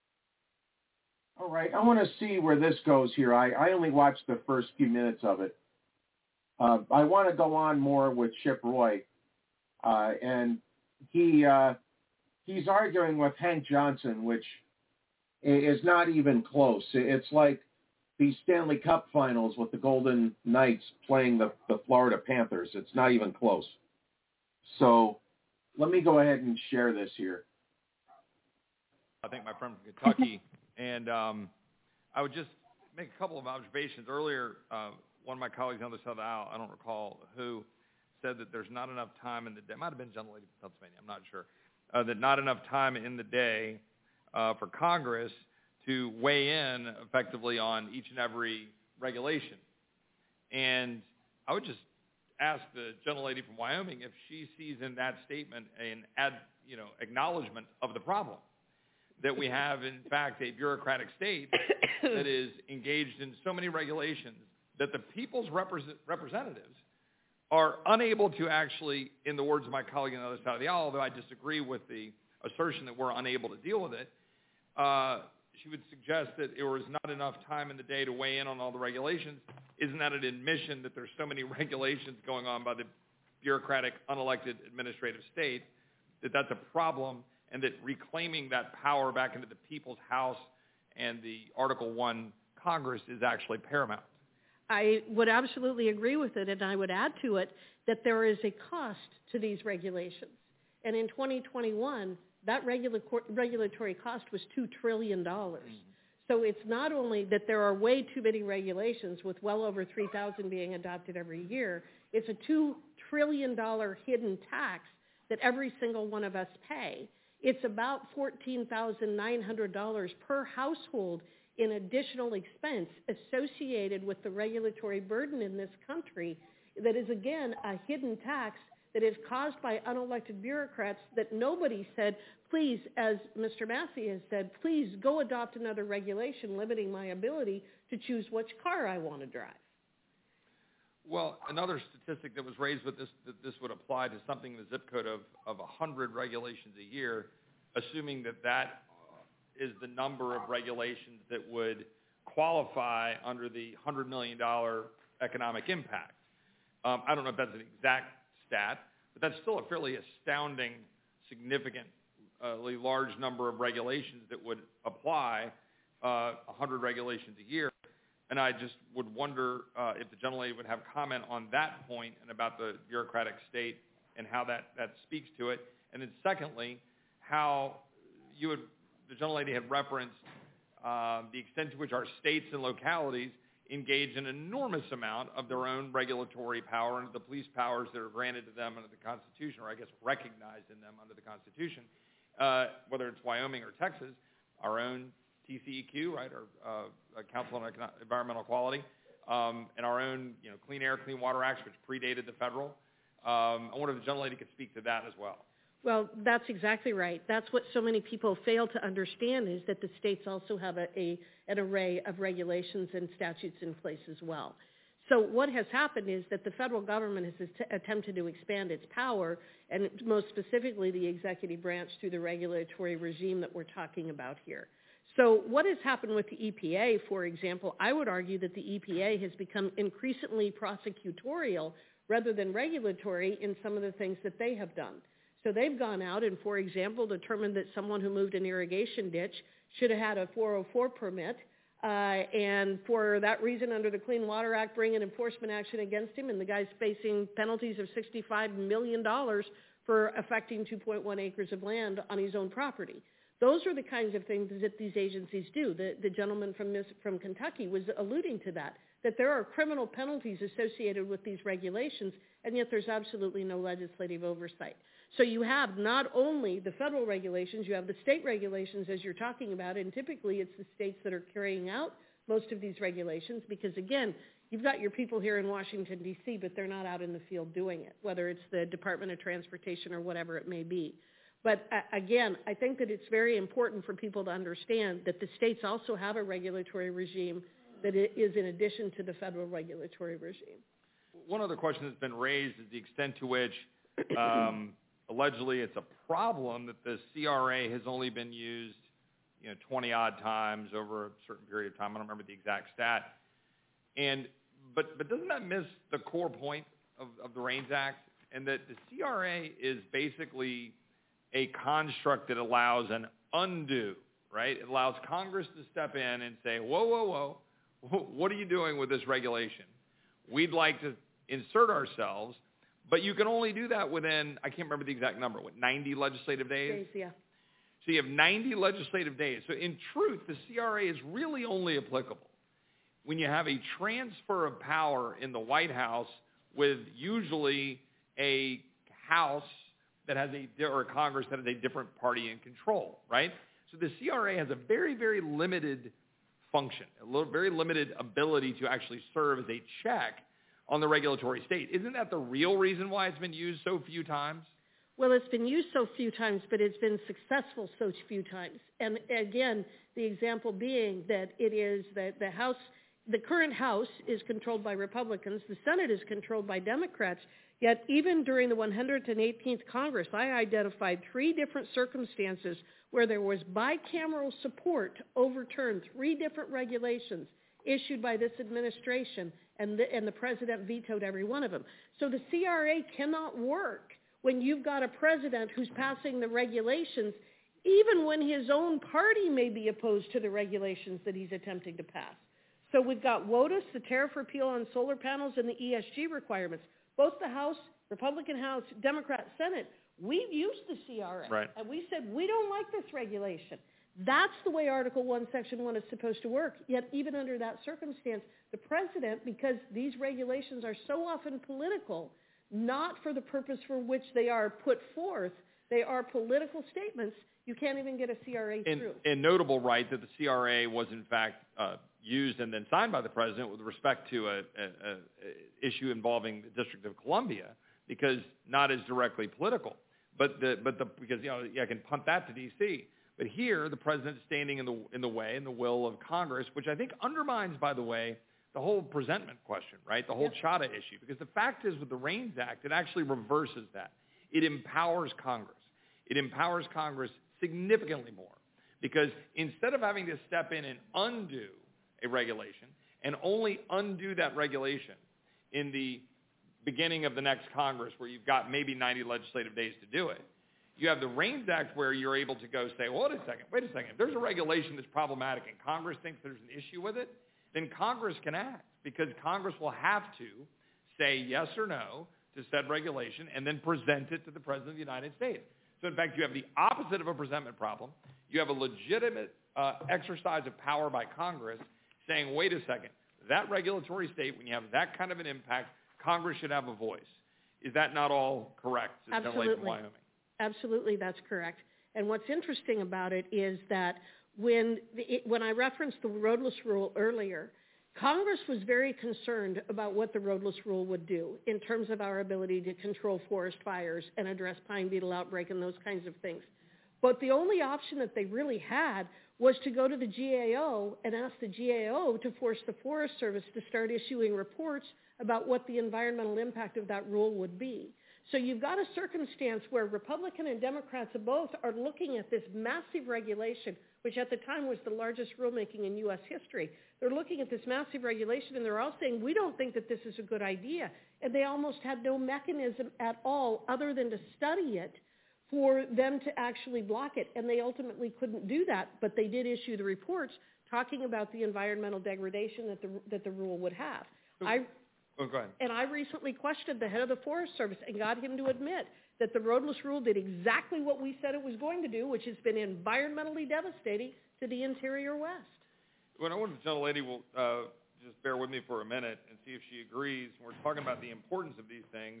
All right, I want to see where this goes here. I only watched the first few minutes of it. I want to go on more with Chip Roy, and he's arguing with Hank Johnson, which is not even close. It's like the Stanley Cup Finals with the Golden Knights playing the Florida Panthers. It's not even close. So let me go ahead and share this here. I think my friend from Kentucky, and I would just make a couple of observations. Earlier, one of my colleagues on the other side of the aisle, I don't recall who, said that there's not enough time in the day. It might have been John Lady from Pennsylvania, I'm not sure. That not enough time in the day for Congress to weigh in effectively on each and every regulation. And I would just ask the gentlelady from Wyoming if she sees in that statement an acknowledgement of the problem. That we have, in fact, a bureaucratic state that is engaged in so many regulations that the people's representatives are unable to actually, in the words of my colleague on the other side of the aisle, although I disagree with the assertion that we're unable to deal with it, she would suggest that there was not enough time in the day to weigh in on all the regulations. Isn't that an admission that there's so many regulations going on by the bureaucratic, unelected administrative state that that's a problem, and that reclaiming that power back into the people's house and the Article 1 Congress is actually paramount? I would absolutely agree with it, and I would add to it that there is a cost to these regulations. And in 2021, that regulatory cost was $2 trillion. So it's not only that there are way too many regulations, with well over 3,000 being adopted every year, it's a $2 trillion hidden tax that every single one of us pay. It's about $14,900 per household in additional expense associated with the regulatory burden in this country that is, again, a hidden tax that is caused by unelected bureaucrats that nobody said, please, as Mr. Massey has said, please go adopt another regulation limiting my ability to choose which car I want to drive. Well, another statistic that was raised with this, that this would apply to something in the zip code of 100 regulations a year, assuming that is the number of regulations that would qualify under the $100 million economic impact. I don't know if that's an exact stat, but that's still a fairly astounding, significantly large number of regulations that would apply 100 regulations a year. And I just would wonder if the gentlelady would have comment on that point and about the bureaucratic state and how that speaks to it. And then secondly, how the gentlelady had referenced the extent to which our states and localities engage an enormous amount of their own regulatory power and the police powers that are granted to them under the Constitution, or I guess recognized in them under the Constitution, whether it's Wyoming or Texas, our own TCEQ, right, our Council on Environmental Quality, and our own Clean Air, Clean Water Acts, which predated the federal. I wonder if the gentlelady could speak to that as well. Well, that's exactly right. That's what so many people fail to understand, is that the states also have an array of regulations and statutes in place as well. So what has happened is that the federal government has attempted to expand its power, and most specifically the executive branch, through the regulatory regime that we're talking about here. So what has happened with the EPA, for example, I would argue that the EPA has become increasingly prosecutorial rather than regulatory in some of the things that they have done. So they've gone out and, for example, determined that someone who moved an irrigation ditch should have had a 404 permit, and for that reason, under the Clean Water Act, bring an enforcement action against him, and the guy's facing penalties of $65 million for affecting 2.1 acres of land on his own property. Those are the kinds of things that these agencies do. The gentleman from Kentucky was alluding to that there are criminal penalties associated with these regulations, and yet there's absolutely no legislative oversight. So you have not only the federal regulations, you have the state regulations, as you're talking about, and typically it's the states that are carrying out most of these regulations because, again, you've got your people here in Washington, D.C., but they're not out in the field doing it, whether it's the Department of Transportation or whatever it may be. But again, I think that it's very important for people to understand that the states also have a regulatory regime that is in addition to the federal regulatory regime. One other question that's been raised is the extent to which allegedly it's a problem that the CRA has only been used 20-odd times over a certain period of time. I don't remember the exact stat. But doesn't that miss the core point of the REINS Act? And that the CRA is basically a construct that allows an undo, right? It allows Congress to step in and say, whoa, whoa, whoa, what are you doing with this regulation? We'd like to insert ourselves, but you can only do that within, I can't remember the exact number, 90 legislative days? Yeah. So you have 90 legislative days. So in truth, the CRA is really only applicable when you have a transfer of power in the White House with usually a House that has or a Congress that has a different party in control, right? So the CRA has a very, very limited function, very limited ability to actually serve as a check on the regulatory state. Isn't that the real reason why it's been used so few times? Well, it's been used so few times, but it's been successful so few times. And again, the example being that it is that the current House is controlled by Republicans, the Senate is controlled by Democrats, yet even during the 118th Congress, I identified 3 different circumstances where there was bicameral support to overturn 3 different regulations issued by this administration, and the president vetoed every one of them. So the CRA cannot work when you've got a president who's passing the regulations, even when his own party may be opposed to the regulations that he's attempting to pass. So we've got WOTUS, the tariff repeal on solar panels, and the ESG requirements. Both the House, Republican House, Democrat Senate, we've used the CRA. Right. And we said, we don't like this regulation. That's the way Article 1, Section 1 is supposed to work. Yet even under that circumstance, the president, because these regulations are so often political, not for the purpose for which they are put forth, they are political statements, you can't even get a CRA through. And notable, right, that the CRA was in fact used and then signed by the president with respect to a issue involving the District of Columbia, because not as directly political, because I can punt that to D.C. But here, the president's standing in the way, in the will of Congress, which I think undermines, by the way, the whole presentment question, right? The whole Chadha issue. Because the fact is, with the REINS Act, it actually reverses that. It empowers Congress. It empowers Congress significantly more. Because instead of having to step in and undo a regulation, and only undo that regulation in the beginning of the next Congress, where you've got maybe 90 legislative days to do it, You have the REINS Act where you're able to go say, well, wait a second. If there's a regulation that's problematic and Congress thinks there's an issue with it, then Congress can act because Congress will have to say yes or no to said regulation and then present it to the President of the United States. So, in fact, you have the opposite of a presentment problem. You have a legitimate exercise of power by Congress saying, wait a second, that regulatory state, when you have that kind of an impact, Congress should have a voice. Is that not all correct? Absolutely. From Wyoming? Absolutely, that's correct. And what's interesting about it is that when I referenced the roadless rule earlier, Congress was very concerned about what the roadless rule would do in terms of our ability to control forest fires and address pine beetle outbreak and those kinds of things. But the only option that they really had was to go to the GAO and ask the GAO to force the Forest Service to start issuing reports about what the environmental impact of that rule would be. So you've got a circumstance where Republican and Democrats both are looking at this massive regulation, which at the time was the largest rulemaking in U.S. history. They're looking at this massive regulation, and they're all saying, we don't think that this is a good idea. And they almost had no mechanism at all other than to study it for them to actually block it. And they ultimately couldn't do that, but they did issue the reports talking about the environmental degradation that the rule would have. Go ahead. And I recently questioned the head of the Forest Service and got him to admit that the roadless rule did exactly what we said it was going to do, which has been environmentally devastating to the interior West. Well, I want the gentlelady will just bear with me for a minute and see if she agrees. We're talking about the importance of these things.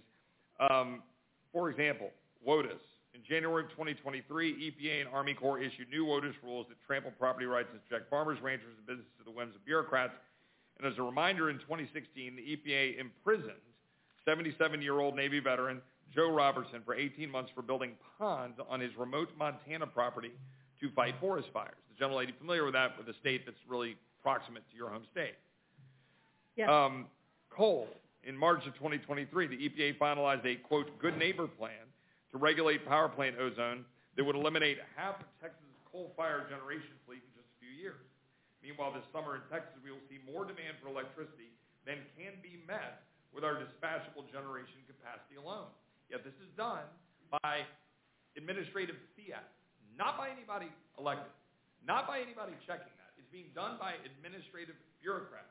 For example, WOTUS. In January of 2023, EPA and Army Corps issued new WOTUS rules that trample property rights and subject farmers, ranchers, and businesses to the whims of bureaucrats. And as a reminder, in 2016, the EPA imprisoned 77-year-old Navy veteran Joe Robertson for 18 months for building ponds on his remote Montana property to fight forest fires. The gentlelady familiar with that, with a state that's really proximate to your home state. Yes. Coal. In March of 2023, the EPA finalized a, quote, good neighbor plan to regulate power plant ozone that would eliminate half of Texas' coal-fired generation fleet in just a few years. Meanwhile, this summer in Texas, we will see more demand for electricity than can be met with our dispatchable generation capacity alone. Yet this is done by administrative fiat, not by anybody elected, not by anybody checking that. It's being done by administrative bureaucrats.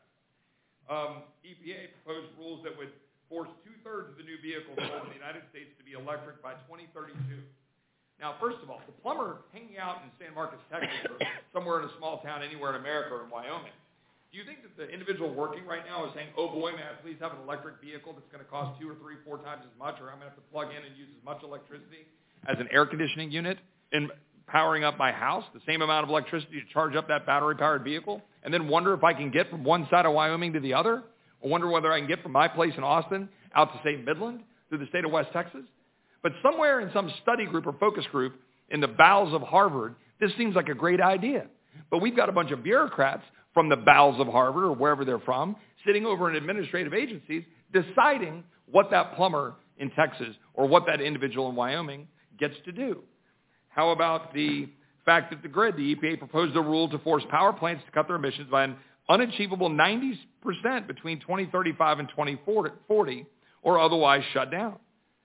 EPA proposed rules that would force 2/3 of the new vehicles sold in the United States to be electric by 2032. Now, first of all, the plumber hanging out in San Marcos, Texas, or somewhere in a small town anywhere in America or in Wyoming, do you think that the individual working right now is saying, oh boy, may I please have an electric vehicle that's going to cost 2 or 3, 4 times as much, or I'm going to have to plug in and use as much electricity as an air conditioning unit in powering up my house, the same amount of electricity to charge up that battery-powered vehicle, and then wonder if I can get from one side of Wyoming to the other, or wonder whether I can get from my place in Austin out to, say, Midland through the state of West Texas? But somewhere in some study group or focus group in the bowels of Harvard, this seems like a great idea. But we've got a bunch of bureaucrats from the bowels of Harvard or wherever they're from, sitting over in administrative agencies, deciding what that plumber in Texas or what that individual in Wyoming gets to do. How about the fact that the grid, the EPA proposed a rule to force power plants to cut their emissions by an unachievable 90% between 2035 and 2040 or otherwise shut down.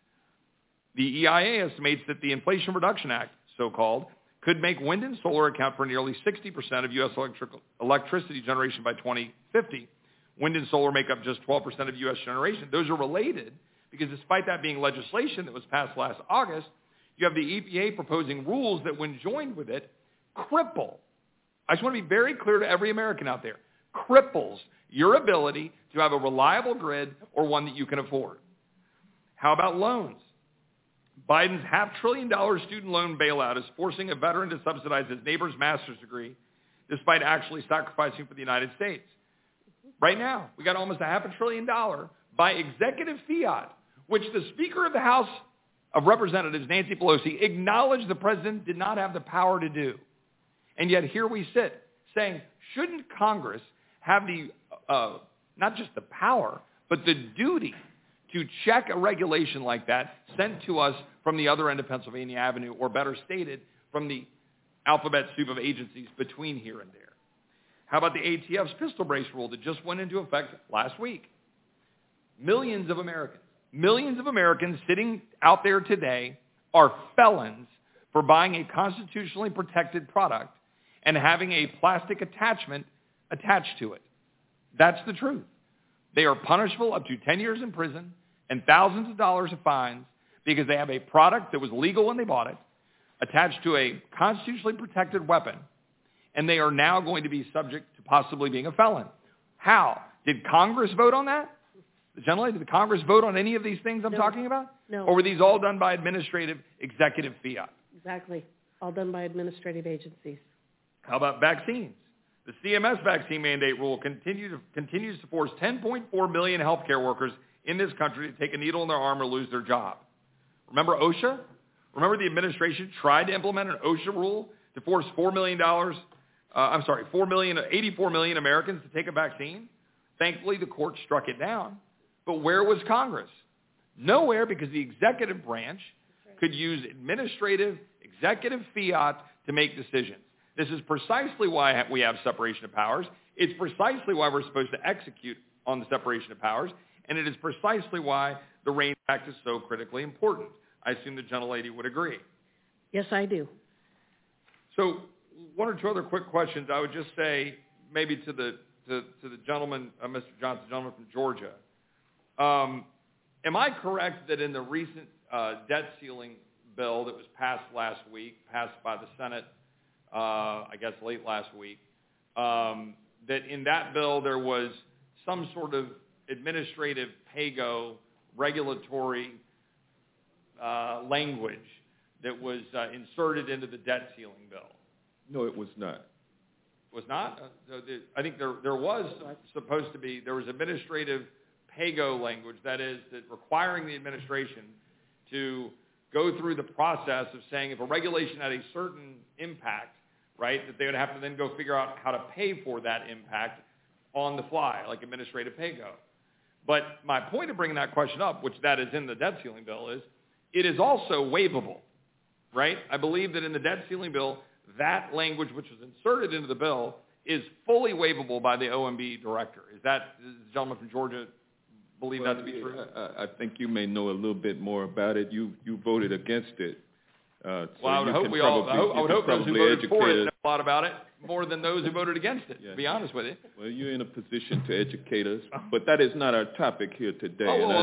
The EIA estimates that the Inflation Reduction Act, so-called, could make wind and solar account for nearly 60% of U.S. electricity generation by 2050. Wind and solar make up just 12% of U.S. generation. Those are related because despite that being legislation that was passed last August, you have the EPA proposing rules that, when joined with it, cripple. I just want to be very clear to every American out there. Cripples your ability to have a reliable grid or one that you can afford. How about loans? Biden's $500 billion student loan bailout is forcing a veteran to subsidize his neighbor's master's degree despite actually sacrificing for the United States. Right now, we got almost $500 billion by executive fiat, which the Speaker of the House of Representatives, Nancy Pelosi, acknowledged the president did not have the power to do. And yet here we sit saying, shouldn't Congress have the, not just the power, but the duty to check a regulation like that sent to us from the other end of Pennsylvania Avenue, or better stated, from the alphabet soup of agencies between here and there? How about the ATF's pistol brace rule that just went into effect last week? Millions of Americans sitting out there today are felons for buying a constitutionally protected product and having a plastic attachment attached to it. That's the truth. They are punishable up to 10 years in prison and thousands of dollars of fines because they have a product that was legal when they bought it, attached to a constitutionally protected weapon, and they are now going to be subject to possibly being a felon. How? Did Congress vote on that? Generally, did the Congress vote on any of these things I'm talking about? No. Or were these all done by administrative executive fiat? Exactly. All done by administrative agencies. How about vaccines? The CMS vaccine mandate rule continues to force 10.4 million healthcare workers in this country to take a needle in their arm or lose their job. Remember OSHA? Remember the administration tried to implement an OSHA rule to force 84 million Americans to take a vaccine? Thankfully, the court struck it down. But where was Congress? Nowhere, because the executive branch could use administrative, executive fiat to make decisions. This is precisely why we have separation of powers. It's precisely why we're supposed to execute on the separation of powers. And it is precisely why the REINS Act is so critically important. I assume the gentlelady would agree. Yes, I do. So one or two other quick questions. I would just say maybe to the gentleman, Mr. Johnson, the gentleman from Georgia. Am I correct that in the recent debt ceiling bill that was passed last week, passed by the Senate, I guess late last week, that in that bill there was some sort of administrative pay-go regulatory language that was inserted into the debt ceiling bill? No, it was not. Was not? I think there was supposed to be, there was administrative pay-go language, that is, that requiring the administration to go through the process of saying if a regulation had a certain impact, right, that they would have to then go figure out how to pay for that impact on the fly, like administrative pay-go. But my point of bringing that question up, which that is in the debt ceiling bill, is it is also waivable, right? I believe that in the debt ceiling bill, that language which was inserted into the bill is fully waivable by the OMB director. Does the gentleman from Georgia believe that to be true? I think you may know a little bit more about it. You voted against it. Well, I would hope those who voted for it know a lot about it, more than those who voted against it, to be honest with you. Well, you're in a position to educate us, but that is not our topic here today.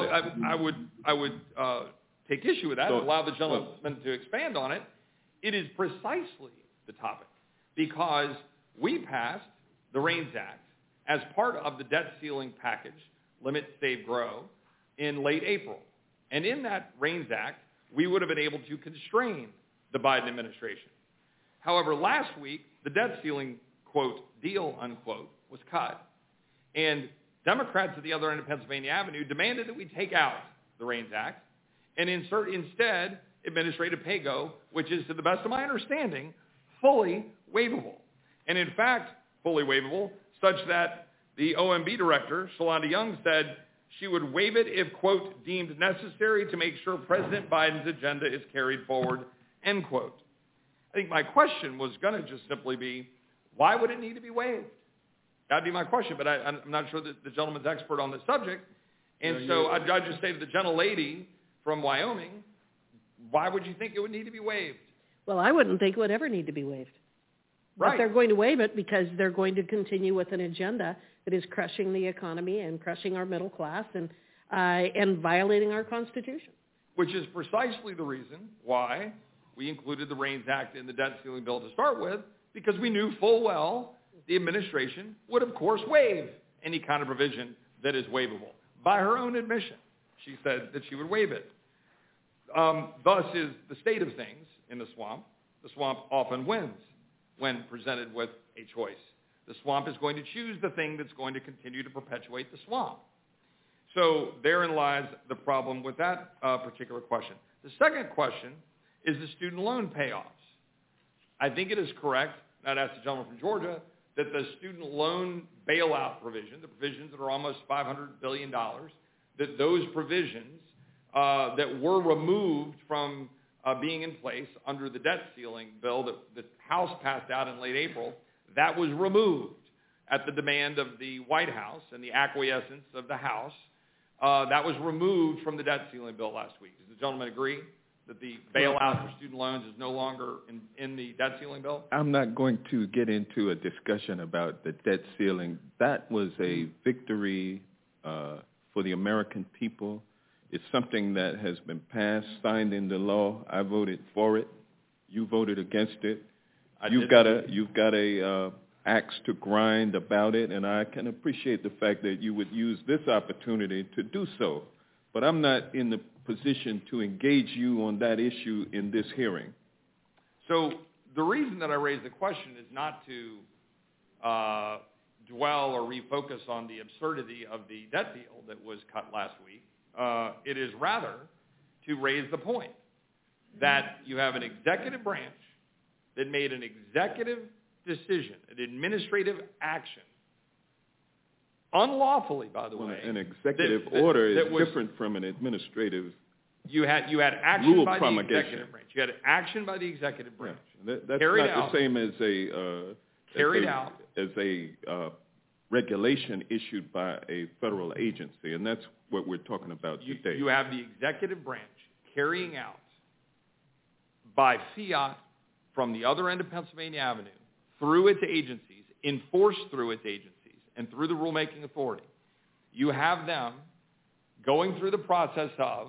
I would take issue with that and allow the gentleman to expand on it. It is precisely the topic because we passed the REINS Act as part of the debt ceiling package, Limit, Save, Grow, in late April. And in that REINS Act, we would have been able to constrain the Biden administration. However, last week, the debt ceiling, quote, deal, unquote, was cut. And Democrats at the other end of Pennsylvania Avenue demanded that we take out the REINS Act and insert instead administrative pay-go, which is, to the best of my understanding, fully waivable. And in fact, fully waivable, such that the OMB director, Shalonda Young, said she would waive it if, quote, deemed necessary to make sure President Biden's agenda is carried forward, end quote. I think my question was going to just simply be, why would it need to be waived? That would be my question, but I'm not sure that the gentleman's expert on the subject. And so I'd just say to the gentlelady from Wyoming, why would you think it would need to be waived? Well, I wouldn't think it would ever need to be waived. Right. But they're going to waive it because they're going to continue with an agenda that is crushing the economy and crushing our middle class and violating our Constitution. Which is precisely the reason why we included the REINS Act in the debt ceiling bill to start with, because we knew full well the administration would, of course, waive any kind of provision that is waivable. By her own admission, she said that she would waive it. Thus is the state of things in the swamp. The swamp often wins when presented with a choice. The swamp is going to choose the thing that's going to continue to perpetuate the swamp. So therein lies the problem with that particular question. The second question is the student loan payoffs. I think it is correct, and I'd ask the gentleman from Georgia, that the student loan bailout provision, the provisions that are almost $500 billion, that those provisions that were removed from being in place under the debt ceiling bill that the House passed out in late April, that was removed at the demand of the White House and the acquiescence of the House. That was removed from the debt ceiling bill last week. Does the gentleman agree that the bailout for student loans is no longer in the debt ceiling bill? I'm not going to get into a discussion about the debt ceiling. That was a victory for the American people. It's something that has been passed, signed into law. I voted for it. You voted against it. You've got a axe to grind about it, and I can appreciate the fact that you would use this opportunity to do so. But I'm not in the position to engage you on that issue in this hearing. So the reason that I raised the question is not to dwell or refocus on the absurdity of the debt deal that was cut last week. It is rather to raise the point that you have an executive branch that made an executive decision, an administrative action, unlawfully, by the way. An executive order is different from an administrative. You had action by the executive branch. You had action by the executive branch. Yeah. That's not the same as a regulation issued by a federal agency, and that's what we're talking about today. You have the executive branch carrying out by fiat from the other end of Pennsylvania Avenue through its agencies, enforced through its agencies, and through the rulemaking authority. You have them going through the process of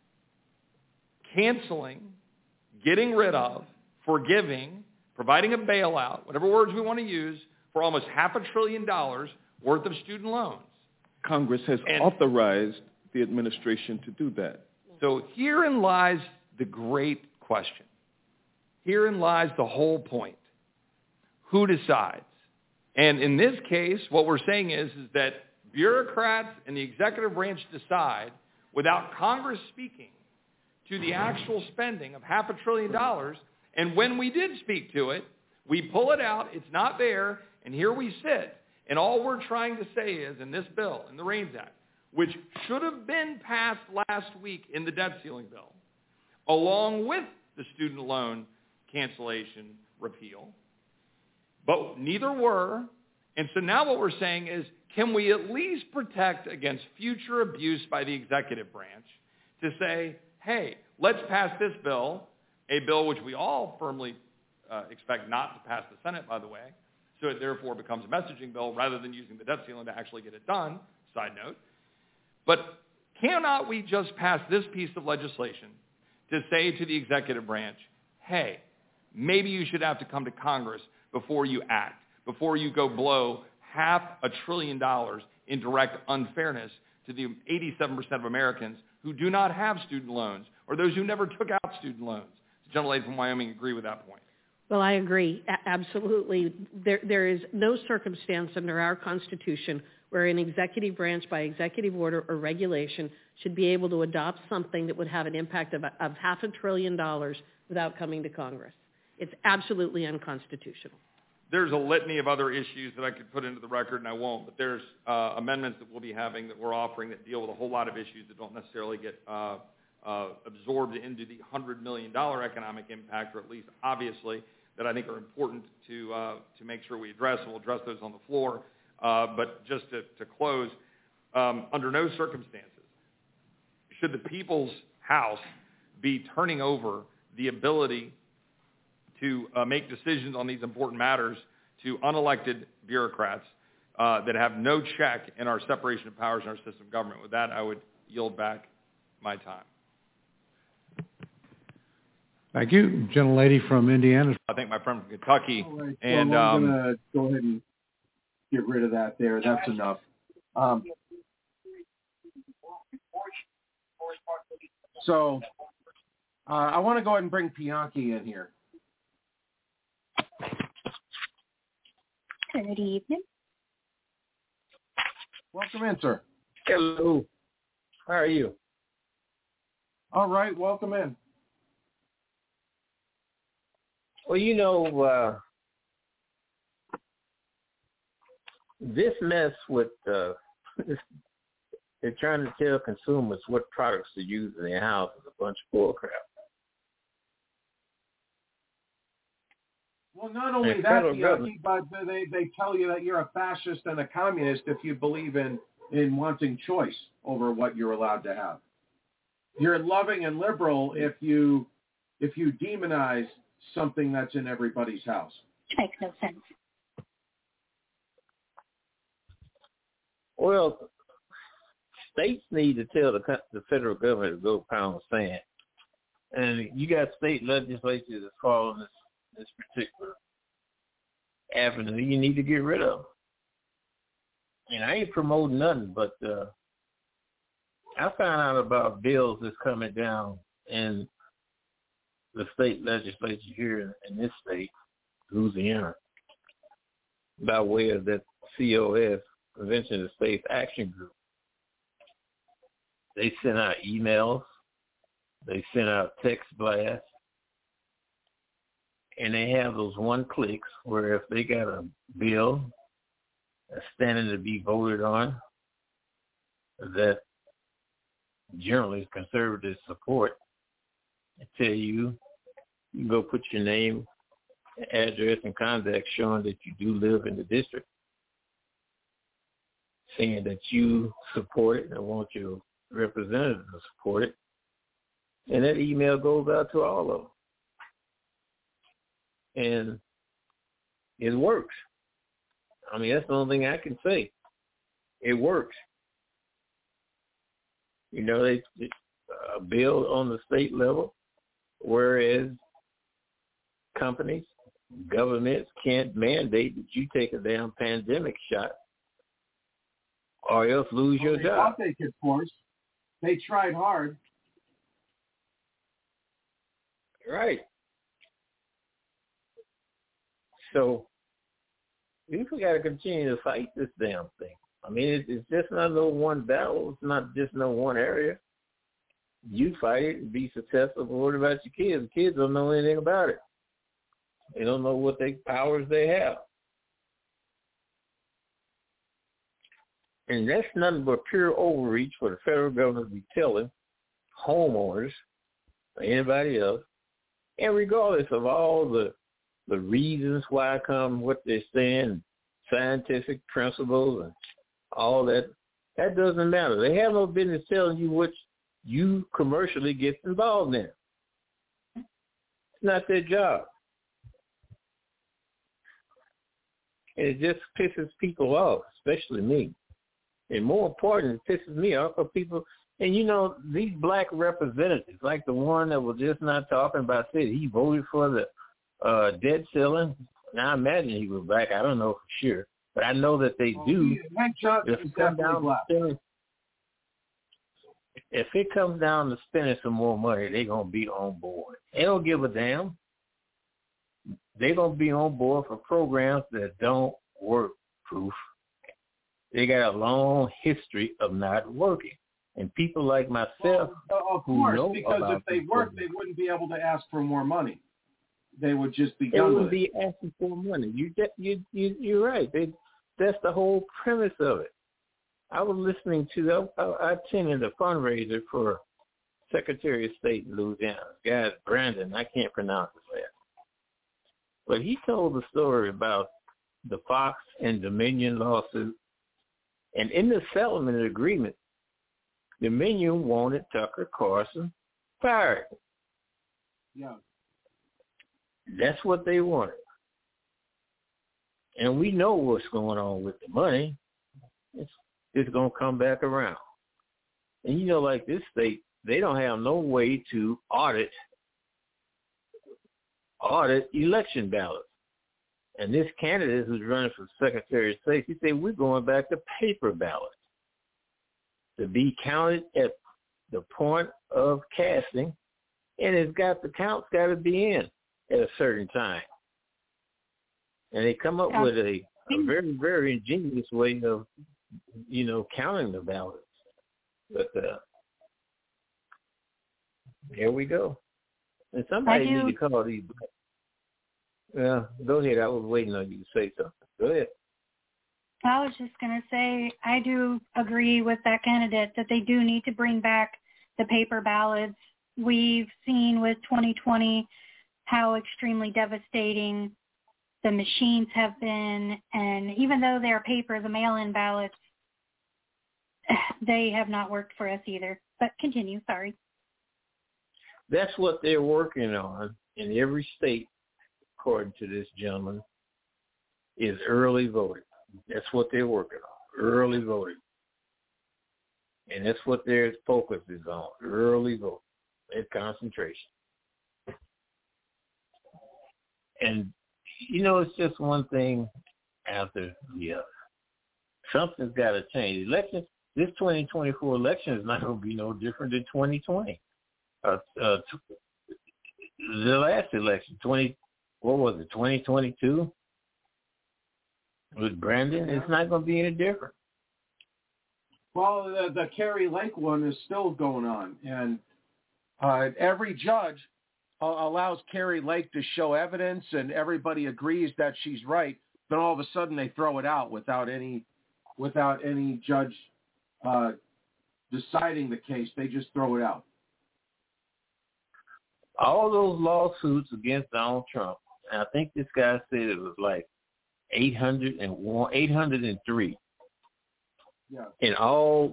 canceling, getting rid of, forgiving, providing a bailout, whatever words we want to use, for almost $500 billion worth of student loans. Congress has authorized the administration to do that. So herein lies the great question. Herein lies the whole point. Who decides? And in this case, what we're saying is that bureaucrats and the executive branch decide without Congress speaking to the actual spending of $500 billion. And when we did speak to it, we pull it out, it's not there, and here we sit. And all we're trying to say is, in this bill, in the REINS Act, which should have been passed last week in the debt ceiling bill, along with the student loan cancellation repeal, but neither were. And so now what we're saying is, can we at least protect against future abuse by the executive branch to say, hey, let's pass this bill, a bill which we all firmly expect not to pass the Senate, by the way, so it therefore becomes a messaging bill rather than using the debt ceiling to actually get it done, side note. But cannot we just pass this piece of legislation to say to the executive branch, hey, maybe you should have to come to Congress before you act, before you go blow $500 billion in direct unfairness to the 87% of Americans who do not have student loans or those who never took out student loans. The gentlelady from Wyoming agree with that point. Well, I agree. Absolutely. There is no circumstance under our Constitution where an executive branch by executive order or regulation should be able to adopt something that would have an impact of $500 billion without coming to Congress. It's absolutely unconstitutional. There's a litany of other issues that I could put into the record, and I won't, but there's amendments that we'll be having that we're offering that deal with a whole lot of issues that don't necessarily get absorbed into the $100 million economic impact, or at least obviously, that I think are important to make sure we address, and we'll address those on the floor. But just to close, under no circumstances should the People's House be turning over the ability to make decisions on these important matters to unelected bureaucrats that have no check in our separation of powers in our system of government. With that, I would yield back my time. Thank you. Gentlelady from Indiana. I thank my friend from Kentucky. All right, and I'm going to go ahead and get rid of that there. That's enough. So I want to go ahead and bring Bianchi in here. Good evening. Welcome in, sir. Hello. How are you? All right, welcome in. Well, you know, this mess with they're trying to tell consumers what products to use in their house is a bunch of bullcrap. Well, not only that, but they tell you that you're a fascist and a communist if you believe in wanting choice over what you're allowed to have. You're loving and liberal if you demonize something that's in everybody's house. It makes no sense. Well, states need to tell the federal government to go pound sand. And you got state legislatures that's following this particular avenue you need to get rid of. And I ain't promoting nothing, but I found out about bills that's coming down in the state legislature here in this state, Louisiana, by way of that COS, Convention of States Action Group. They sent out emails, they sent out text blasts, and they have those one clicks where if they got a bill that's standing to be voted on that generally conservatives support, they tell you can go put your name, address, and contact showing that you do live in the district, saying that you support it and want your representative to support it. And that email goes out to all of them. And it works. I mean, that's the only thing I can say. It works. You know, they bill on the state level, whereas companies, governments can't mandate that you take a damn pandemic shot or else lose your job. They could force. They tried hard. Right. So we got to continue to fight this damn thing. I mean, it's just not no one battle. It's not just no one area. You fight it and be successful. But what about your kids? The kids don't know anything about it. They don't know what powers they have. And that's nothing but pure overreach for the federal government to be telling homeowners or anybody else. And regardless of all the reasons why come, what they're saying, scientific principles and all that, that doesn't matter. They have no business telling you what you commercially get involved in. It's not their job. And it just pisses people off, especially me. And more important, it pisses me off for people. And, you know, these black representatives, like the one that was just not talking about, said he voted for the debt ceiling. Now, I imagine he was black. I don't know for sure. But I know that they do. If it comes down to spending some more money, they're going to be on board. They don't give a damn. They're going to be on board for programs that don't work, proof. They got a long history of not working. And people like myself, of course, because if they worked, they wouldn't be able to ask for more money. They would just be done with it. They wouldn't be asking for money. You're right. That's the whole premise of it. I was listening to, I attended a fundraiser for Secretary of State in Louisiana. This guy, Brandon, I can't pronounce his last. But he told the story about the Fox and Dominion lawsuit. And in the settlement agreement, Dominion wanted Tucker Carlson fired. Yeah. That's what they wanted. And we know what's going on with the money. It's going to come back around. And, you know, like this state, they don't have no way to audit election ballots. And this candidate who's running for Secretary of State, he said, we're going back to paper ballots to be counted at the point of casting, and the count's got to be in at a certain time. And they come up with a very, very ingenious way of, you know, counting the ballots. But here we go. And somebody need to call these. Yeah, go ahead. I was waiting on you to say something. Go ahead. I was just going to say, I do agree with that candidate that they do need to bring back the paper ballots. We've seen with 2020 how extremely devastating the machines have been, and even though they're paper, the mail-in ballots, they have not worked for us either. But continue, sorry. That's what they're working on in every state, according to this gentleman, is early voting. That's what they're working on, early voting. And that's what their focus is on, early voting, their concentration. And, it's just one thing after the other. Something's got to change. This 2024 election is not going to be no different than 2020. The last election, 2022? With Brandon, it's not going to be any different. Well, the Kari Lake one is still going on, and every judge allows Kari Lake to show evidence, and everybody agrees that she's right. Then all of a sudden they throw it out without any judge deciding the case. They just throw it out. All those lawsuits against Donald Trump, and I think this guy said it was like 803. Yeah. And all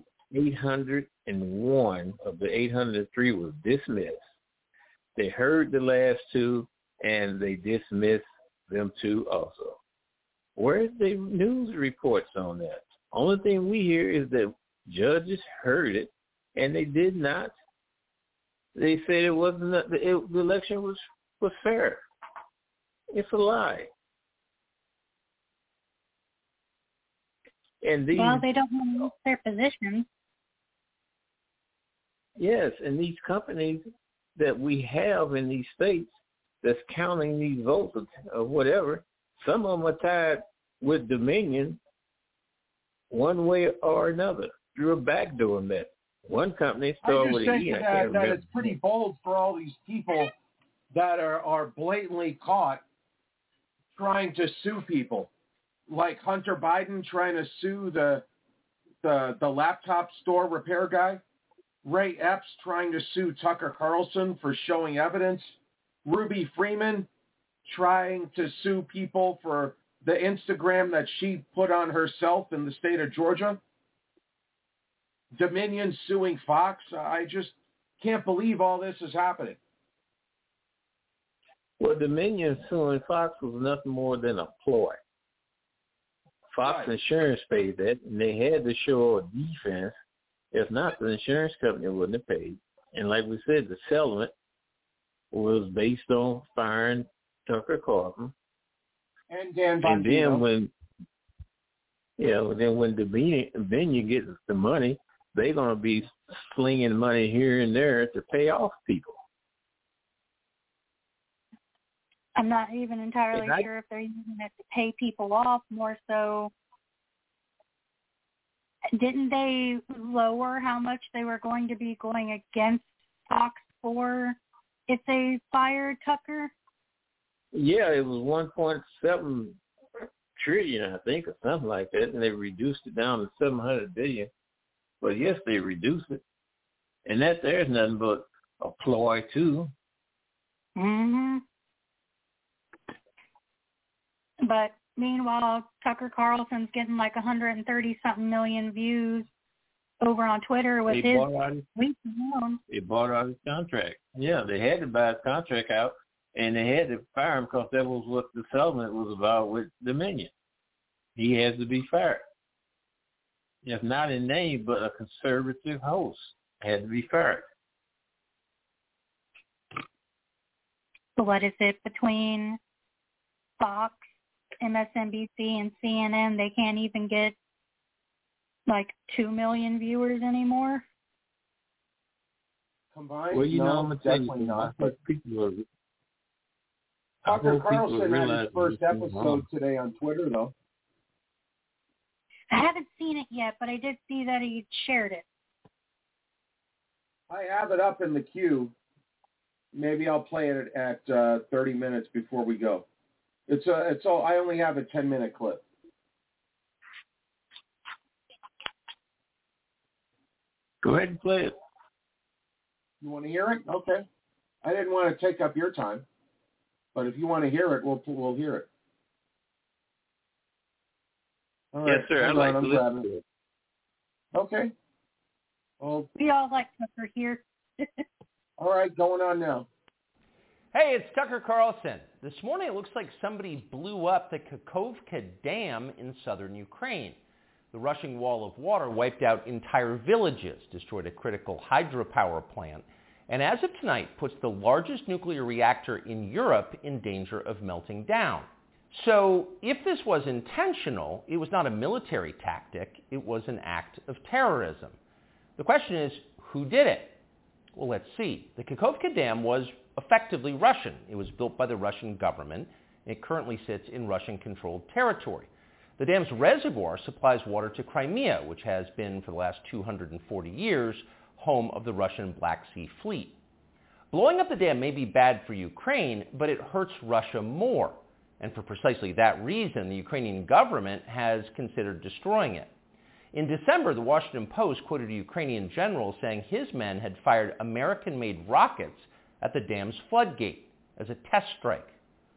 801 of the 803 was dismissed. They heard the last two, and they dismissed them two also. Where's the news reports on that? Only thing we hear is that judges heard it, and they did not. They said it wasn't. The election was fair. It's a lie. And these, well, they don't want to lose their position. Yes, and these companies that we have in these states that's counting these votes or whatever, some of them are tied with Dominion one way or another through a backdoor method. One company started with an E. that it's pretty bold for all these people that are blatantly caught trying to sue people. Like Hunter Biden trying to sue the laptop store repair guy. Ray Epps trying to sue Tucker Carlson for showing evidence. Ruby Freeman trying to sue people for the Instagram that she put on herself in the state of Georgia. Dominion suing Fox. I just can't believe all this is happening. Well, Dominion suing Fox was nothing more than a ploy. Fox Insurance paid that, and they had to show a defense. If not, the insurance company wouldn't have paid. And like we said, the settlement was based on firing Tucker Carlson. And Dan Bongino. And then when Dominion gets the money, they're going to be slinging money here and there to pay off people. I'm not even entirely sure if they're using it to pay people off. More so, didn't they lower how much they were going to be going against Fox for if they fired Tucker? Yeah, it was 1.7 trillion, I think, or something like that, and they reduced it down to 700 billion. But yes, they reduced it, and that there's nothing but a ploy too. Mhm. But meanwhile, Tucker Carlson's getting like 130-something million views over on Twitter with his week alone. They bought out his contract. Yeah, they had to buy his contract out, and they had to fire him because that was what the settlement was about with Dominion. He has to be fired. If not in name, but a conservative host had to be fired. So what is it between Fox, MSNBC, and CNN? They can't even get like 2 million viewers anymore? Combined? Well, no, definitely not. But Tucker Carlson had his first episode today on Twitter, though. I haven't seen it yet, but I did see that he shared it. I have it up in the queue. Maybe I'll play it at 30 minutes before we go. It's all. I only have a 10-minute clip. Go ahead and play it. You want to hear it? Okay. I didn't want to take up your time, but if you want to hear it, we'll hear it. All right. Yes, sir. I'd like to listen to it. Okay. Well, we all like Tucker here. All right, going on now. Hey, it's Tucker Carlson. This morning it looks like somebody blew up the Kakhovka Dam in southern Ukraine. The rushing wall of water wiped out entire villages, destroyed a critical hydropower plant, and as of tonight puts the largest nuclear reactor in Europe in danger of melting down. So if this was intentional, it was not a military tactic, it was an act of terrorism. The question is, who did it? Well, let's see. The Kakhovka Dam was effectively Russian. It was built by the Russian government. It currently sits in Russian-controlled territory. The dam's reservoir supplies water to Crimea, which has been, for the last 240 years, home of the Russian Black Sea Fleet. Blowing up the dam may be bad for Ukraine, but it hurts Russia more. And for precisely that reason, the Ukrainian government has considered destroying it. In December, the Washington Post quoted a Ukrainian general saying his men had fired American-made rockets at the dam's floodgate as a test strike.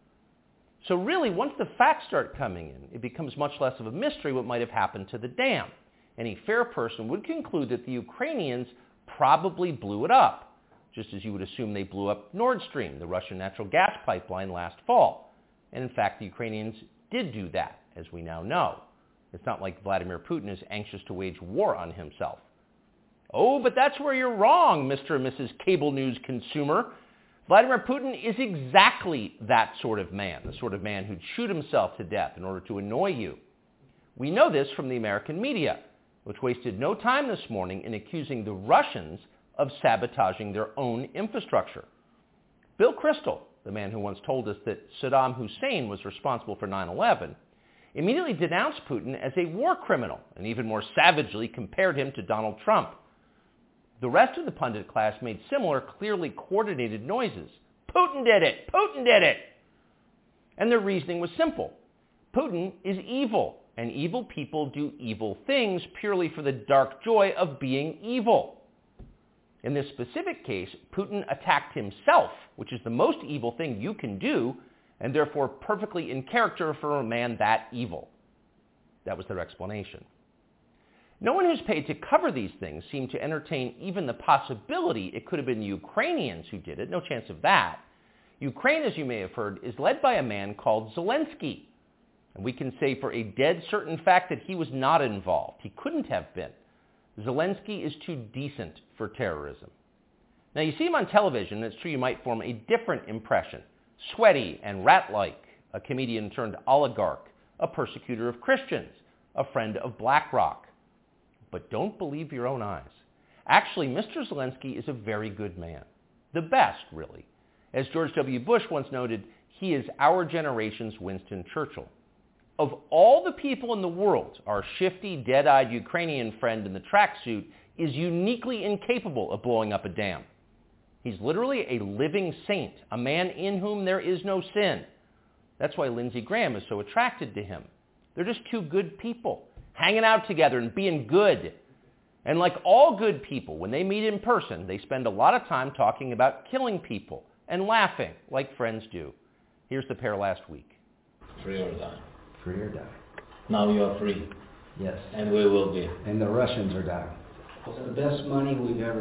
So really, once the facts start coming in, it becomes much less of a mystery what might have happened to the dam. Any fair person would conclude that the Ukrainians probably blew it up, just as you would assume they blew up Nord Stream, the Russian natural gas pipeline, last fall. And in fact, the Ukrainians did do that, as we now know. It's not like Vladimir Putin is anxious to wage war on himself. Oh, but that's where you're wrong, Mr. and Mrs. Cable News consumer. Vladimir Putin is exactly that sort of man, the sort of man who'd shoot himself to death in order to annoy you. We know this from the American media, which wasted no time this morning in accusing the Russians of sabotaging their own infrastructure. Bill Kristol, the man who once told us that Saddam Hussein was responsible for 9/11, immediately denounced Putin as a war criminal and even more savagely compared him to Donald Trump. The rest of the pundit class made similar, clearly coordinated noises. Putin did it! Putin did it! And their reasoning was simple. Putin is evil, and evil people do evil things purely for the dark joy of being evil. In this specific case, Putin attacked himself, which is the most evil thing you can do, and therefore perfectly in character for a man that evil. That was their explanation. No one who's paid to cover these things seemed to entertain even the possibility it could have been the Ukrainians who did it. No chance of that. Ukraine, as you may have heard, is led by a man called Zelensky. And we can say for a dead certain fact that he was not involved. He couldn't have been. Zelensky is too decent for terrorism. Now, you see him on television, and it's true you might form a different impression. Sweaty and rat-like, a comedian turned oligarch, a persecutor of Christians, a friend of BlackRock. But don't believe your own eyes. Actually, Mr. Zelensky is a very good man. The best, really. As George W. Bush once noted, he is our generation's Winston Churchill. Of all the people in the world, our shifty, dead-eyed Ukrainian friend in the tracksuit is uniquely incapable of blowing up a dam. He's literally a living saint, a man in whom there is no sin. That's why Lindsey Graham is so attracted to him. They're just two good people, hanging out together and being good. And like all good people, when they meet in person, they spend a lot of time talking about killing people and laughing like friends do. Here's the pair last week. Free or die. Free or die. Now you are free. Yes. And we will be. And the Russians are dying. It's the best money we've ever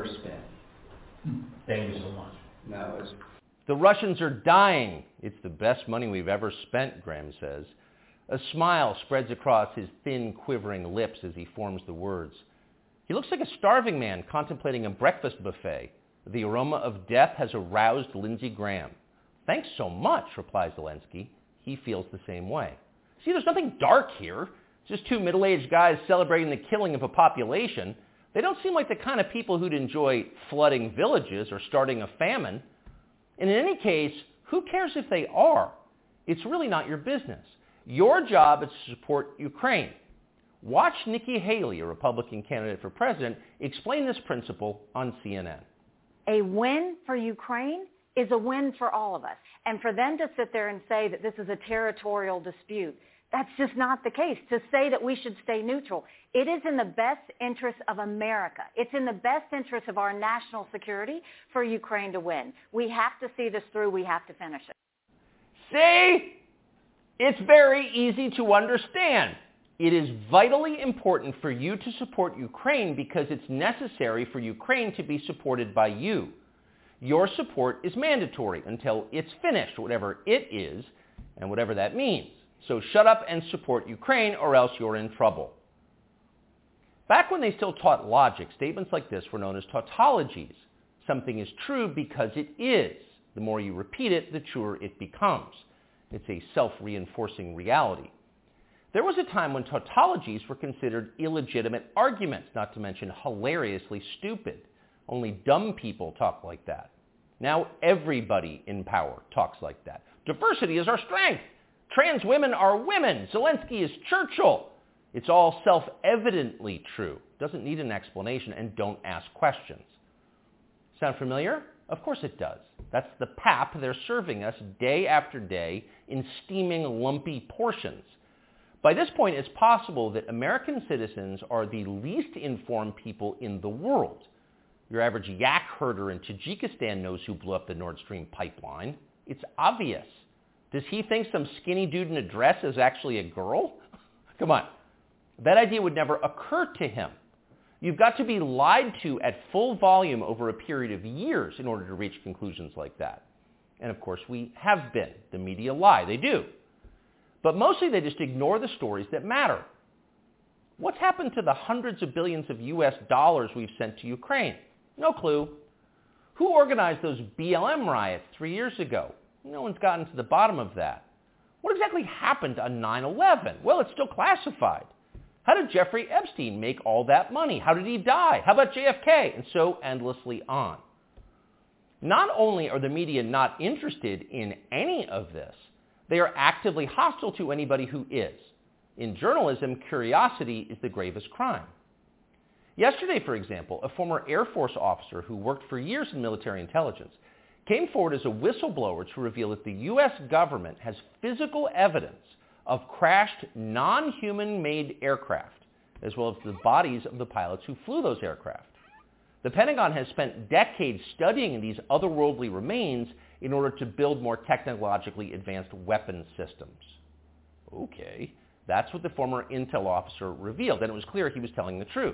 spent. Thank you so much. No, it's... The Russians are dying. It's the best money we've ever spent, Graham says. A smile spreads across his thin, quivering lips as he forms the words. He looks like a starving man contemplating a breakfast buffet. The aroma of death has aroused Lindsey Graham. Thanks so much, replies Zelensky. He feels the same way. See, there's nothing dark here. It's just two middle-aged guys celebrating the killing of a population. They don't seem like the kind of people who'd enjoy flooding villages or starting a famine. And in any case, who cares if they are? It's really not your business. Your job is to support Ukraine. Watch Nikki Haley, a Republican candidate for president, explain this principle on CNN. A win for Ukraine is a win for all of us. And for them to sit there and say that this is a territorial dispute, that's just not the case. To say that we should stay neutral, it is in the best interest of America. It's in the best interest of our national security for Ukraine to win. We have to see this through. We have to finish it. See? It's very easy to understand. It is vitally important for you to support Ukraine because it's necessary for Ukraine to be supported by you. Your support is mandatory until it's finished, whatever it is, and whatever that means. So shut up and support Ukraine, or else you're in trouble. Back when they still taught logic, statements like this were known as tautologies. Something is true because it is. The more you repeat it, the truer it becomes. It's a self-reinforcing reality. There was a time when tautologies were considered illegitimate arguments, not to mention hilariously stupid. Only dumb people talk like that. Now everybody in power talks like that. Diversity is our strength. Trans women are women. Zelensky is Churchill. It's all self-evidently true. Doesn't need an explanation, and don't ask questions. Sound familiar? Of course it does. That's the pap they're serving us day after day in steaming, lumpy portions. By this point, it's possible that American citizens are the least informed people in the world. Your average yak herder in Tajikistan knows who blew up the Nord Stream pipeline. It's obvious. Does he think some skinny dude in a dress is actually a girl? Come on. That idea would never occur to him. You've got to be lied to at full volume over a period of years in order to reach conclusions like that. And of course, we have been. The media lie. They do. But mostly they just ignore the stories that matter. What's happened to the hundreds of billions of US dollars we've sent to Ukraine? No clue. Who organized those BLM riots 3 years ago? No one's gotten to the bottom of that. What exactly happened on 9/11? Well, it's still classified. How did Jeffrey Epstein make all that money? How did he die? How about JFK? And so endlessly on. Not only are the media not interested in any of this, they are actively hostile to anybody who is. In journalism, curiosity is the gravest crime. Yesterday, for example, a former Air Force officer who worked for years in military intelligence came forward as a whistleblower to reveal that the U.S. government has physical evidence of crashed non-human-made aircraft, as well as the bodies of the pilots who flew those aircraft. The Pentagon has spent decades studying these otherworldly remains in order to build more technologically advanced weapon systems. Okay, that's what the former intel officer revealed, and it was clear he was telling the truth.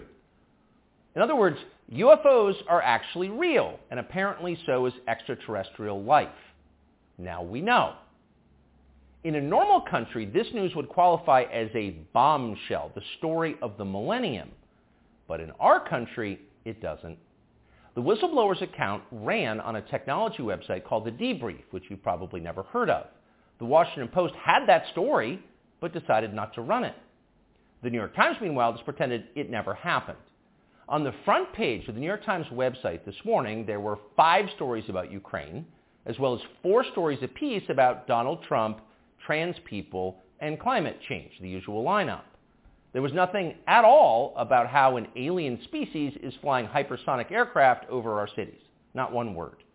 In other words, UFOs are actually real, and apparently so is extraterrestrial life. Now we know. In a normal country, this news would qualify as a bombshell, the story of the millennium. But in our country, it doesn't. The whistleblower's account ran on a technology website called The Debrief, which you've probably never heard of. The Washington Post had that story, but decided not to run it. The New York Times, meanwhile, just pretended it never happened. On the front page of the New York Times website this morning, there were 5 stories about Ukraine, as well as 4 stories apiece about Donald Trump, trans people, and climate change, the usual lineup. There was nothing at all about how an alien species is flying hypersonic aircraft over our cities. Not one word.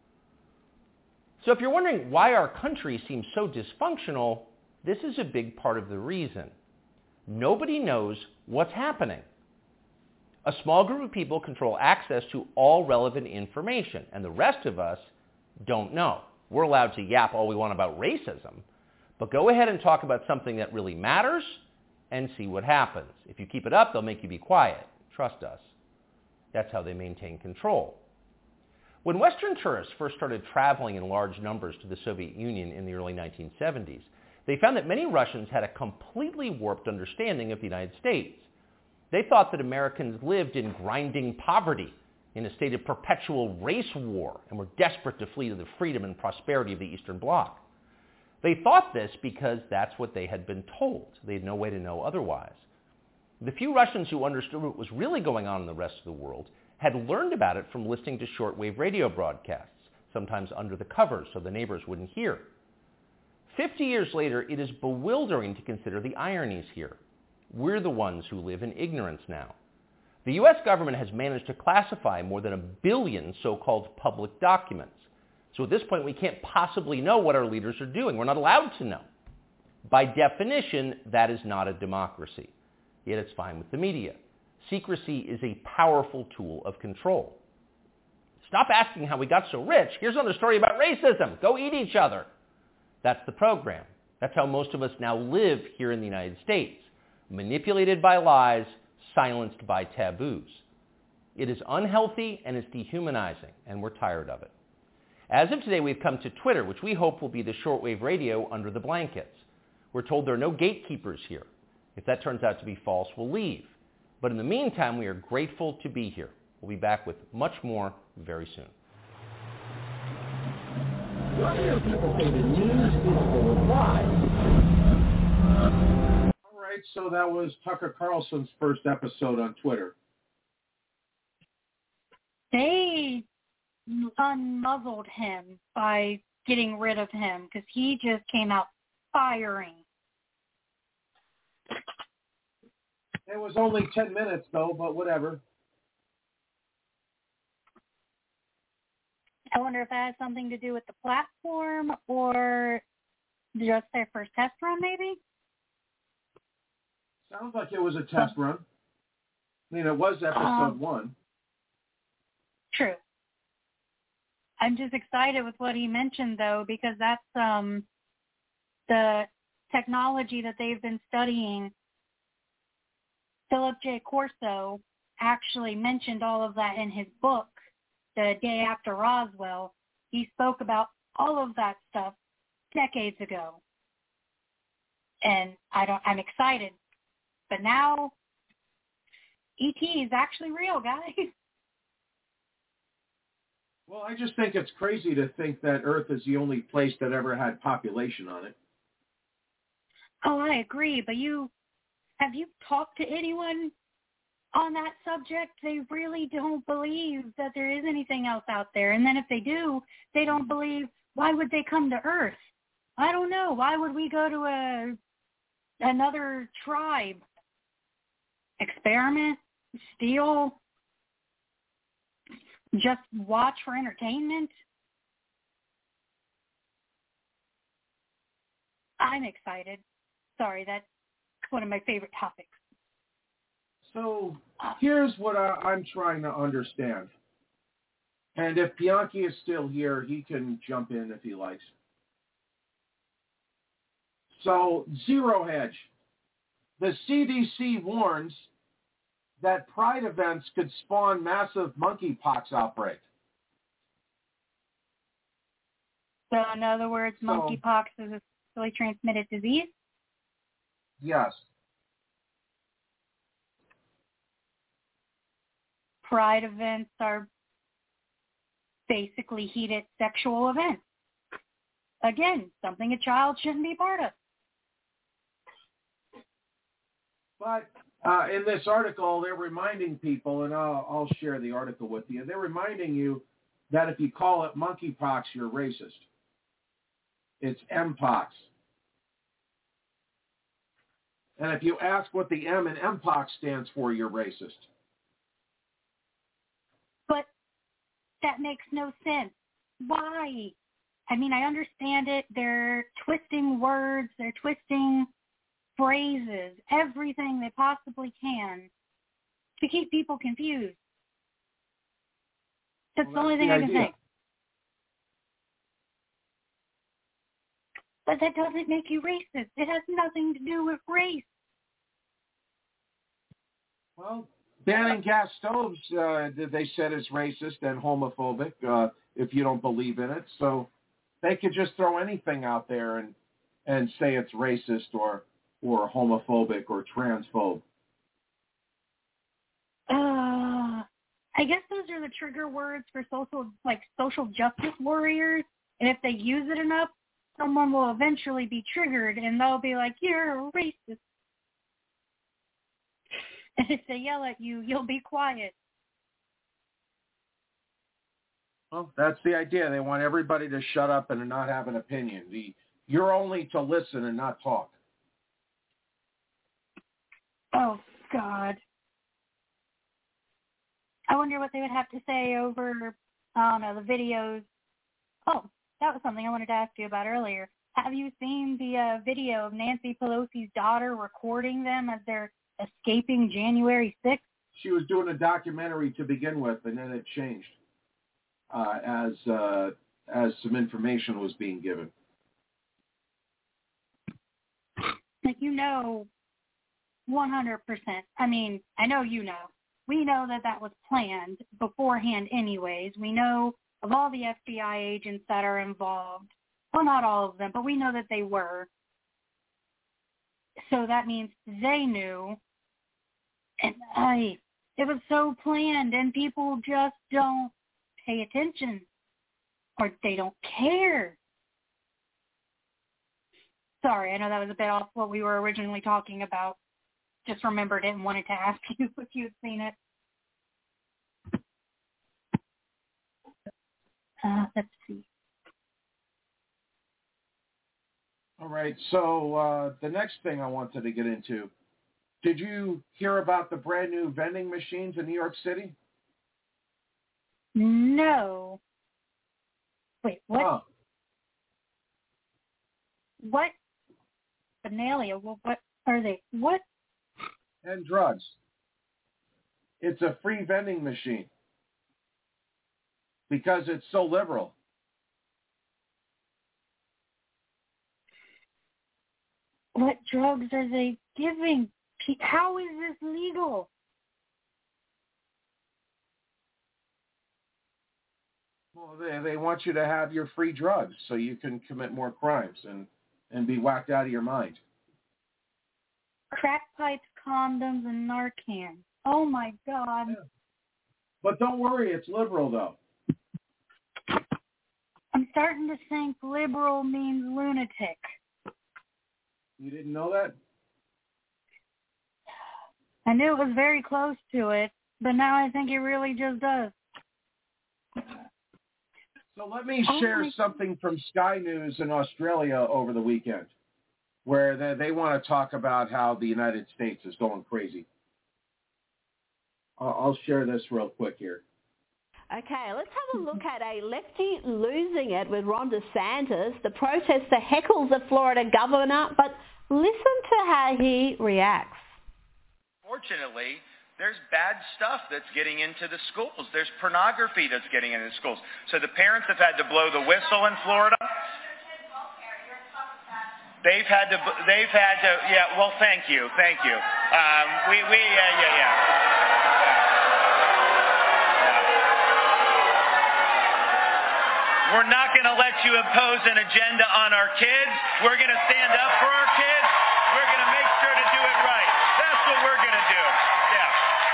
So if you're wondering why our country seems so dysfunctional, this is a big part of the reason. Nobody knows what's happening. A small group of people control access to all relevant information, and the rest of us don't know. We're allowed to yap all we want about racism, but go ahead and talk about something that really matters and see what happens. If you keep it up, they'll make you be quiet. Trust us. That's how they maintain control. When Western tourists first started traveling in large numbers to the Soviet Union in the early 1970s, they found that many Russians had a completely warped understanding of the United States. They thought that Americans lived in grinding poverty, in a state of perpetual race war, and were desperate to flee to the freedom and prosperity of the Eastern Bloc. They thought this because that's what they had been told. They had no way to know otherwise. The few Russians who understood what was really going on in the rest of the world had learned about it from listening to shortwave radio broadcasts, sometimes under the covers so the neighbors wouldn't hear. 50 years later, it is bewildering to consider the ironies here. We're the ones who live in ignorance now. The U.S. government has managed to classify more than 1 billion so-called public documents. So at this point, we can't possibly know what our leaders are doing. We're not allowed to know. By definition, that is not a democracy. Yet it's fine with the media. Secrecy is a powerful tool of control. Stop asking how we got so rich. Here's another story about racism. Go eat each other. That's the program. That's how most of us now live here in the United States. Manipulated by lies, silenced by taboos. It is unhealthy and it's dehumanizing, and we're tired of it. As of today, we've come to Twitter, which we hope will be the shortwave radio under the blankets. We're told there are no gatekeepers here. If that turns out to be false, we'll leave. But in the meantime, we are grateful to be here. We'll be back with much more very soon. People say the news is full of lies. All right, so that was Tucker Carlson's first episode on Twitter. They unmuzzled him by getting rid of him because he just came out firing. It was only 10 minutes, though, but whatever. I wonder if that has something to do with the platform or just their first test run, maybe? Sounds like it was a test run. I mean, it was episode 1. True. I'm just excited with what he mentioned, though, because that's the technology that they've been studying. Philip J. Corso actually mentioned all of that in his book, The Day After Roswell. He spoke about all of that stuff decades ago. And I'm excited. But now, E.T. is actually real, guys. Well, I just think it's crazy to think that Earth is the only place that ever had population on it. Oh, I agree. But have you talked to anyone on that subject? They really don't believe that there is anything else out there. And then if they do, they don't believe, why would they come to Earth? I don't know. Why would we go to another tribe? Experiment? Steal? Just watch for entertainment? I'm excited. Sorry, that's one of my favorite topics. So here's what I'm trying to understand. And if Bianchi is still here, he can jump in if he likes. So, Zero Hedge. The CDC warns that pride events could spawn massive monkeypox outbreak. So in other words, monkeypox is a sexually transmitted disease? Yes. Pride events are basically heated sexual events. Again, something a child shouldn't be part of. But in this article, they're reminding people, and I'll share the article with you, they're reminding you that if you call it monkeypox, you're racist. It's Mpox. And if you ask what the M in Mpox stands for, you're racist. But that makes no sense. Why? I mean, I understand it. They're twisting words. They're twisting phrases, everything they possibly can to keep people confused. That's the only thing I can think. But that doesn't make you racist. It has nothing to do with race. Well, banning gas stoves, they said is racist and homophobic if you don't believe in it. So they could just throw anything out there and say it's racist or homophobic or transphobe. I guess those are the trigger words for social justice warriors. And if they use it enough, someone will eventually be triggered and they'll be like, you're a racist. And if they yell at you, you'll be quiet. Well, that's the idea. They want everybody to shut up and not have an opinion. You're only to listen and not talk. Oh, God. I wonder what they would have to say over, I don't know, the videos. Oh, that was something I wanted to ask you about earlier. Have you seen the video of Nancy Pelosi's daughter recording them as they're escaping January 6th? She was doing a documentary to begin with, and then it changed as some information was being given. Like, 100%. I mean, I know you know. We know that was planned beforehand anyways. We know of all the FBI agents that are involved. Well, not all of them, but we know that they were. So that means they knew. And it was so planned, and people just don't pay attention. Or they don't care. Sorry, I know that was a bit off what we were originally talking about. Just remembered it and wanted to ask you if you'd seen it. Let's see. All right, so the next thing I wanted to get into, did you hear about the brand new vending machines in New York City? No. Wait, what? Oh. What? Benalia, what are they? What? And drugs. It's a free vending machine because it's so liberal. What drugs are they giving? How is this legal? Well, they want you to have your free drugs so you can commit more crimes and be whacked out of your mind. Crack pipes, condoms, and Narcan. Oh, my God. Yeah. But don't worry, it's liberal, though. I'm starting to think liberal means lunatic. You didn't know that? I knew it was very close to it, but now I think it really just does. So let me share something from Sky News in Australia over the weekend, where they want to talk about how the United States is going crazy. I'll share this real quick here. Okay, let's have a look at a lefty losing it with Ron DeSantis. The protester heckles the Florida governor, but listen to how he reacts. Fortunately, there's bad stuff that's getting into the schools. There's pornography that's getting into the schools. So the parents have had to blow the whistle in Florida. They've had to, yeah, well, thank you. We're not going to let you impose an agenda on our kids. We're going to stand up for our kids. We're going to make sure to do it right. That's what we're going to do. Yeah.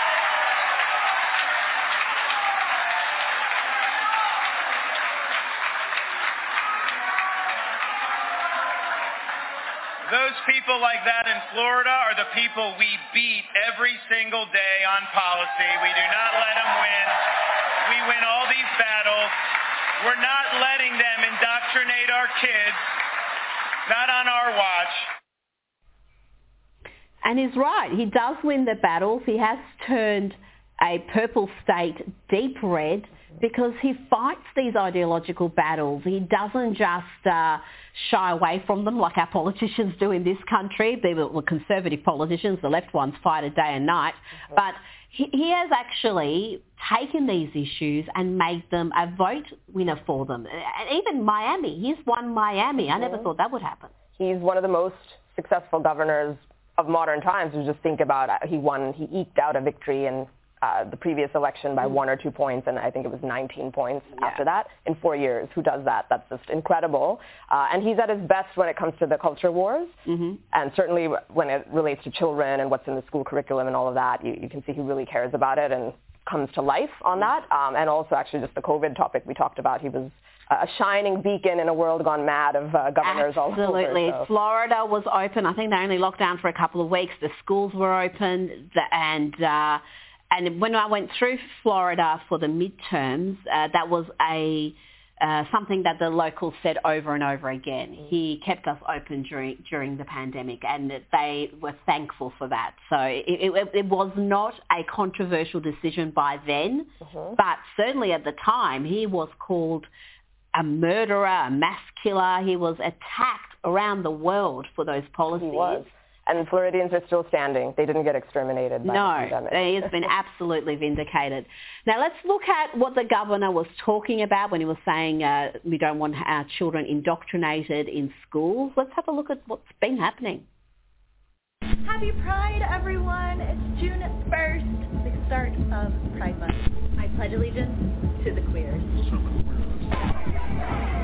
Those people like that in Florida are the people we beat every single day on policy. We do not let them win. We win all these battles. We're not letting them indoctrinate our kids, not on our watch. And he's right. He does win the battles. He has turned a purple state deep red because he fights these ideological battles. He doesn't just shy away from them like our politicians do in this country. They were conservative politicians. The left ones fight it day and night. But he has actually taken these issues and made them a vote winner for them. And even Miami, he's won Miami. I never thought that would happen. He's one of the most successful governors of modern times. You just think about it. He eked out a victory in the previous election by 1 or 2 points, and I think it was 19 points after that in 4 years. Who does that? That's just incredible. And he's at his best when it comes to the culture wars, and certainly when it relates to children and what's in the school curriculum and all of that, you can see he really cares about it and comes to life on that. And also actually just the COVID topic we talked about, he was a shining beacon in a world gone mad of governors all over. Absolutely. So. Florida was open. I think they only locked down for a couple of weeks. The schools were open, and when I went through Florida for the midterms, that was something that the locals said over and over again. He kept us open during the pandemic, and they were thankful for that. So it was not a controversial decision by then, but certainly at the time, he was called a murderer, a mass killer. He was attacked around the world for those policies. He was. And Floridians are still standing. They didn't get exterminated by the pandemic. No, he has been absolutely vindicated. Now let's look at what the governor was talking about when he was saying we don't want our children indoctrinated in schools. Let's have a look at what's been happening. Happy Pride, everyone. It's June 1st, the start of Pride Month. I pledge allegiance to the queers.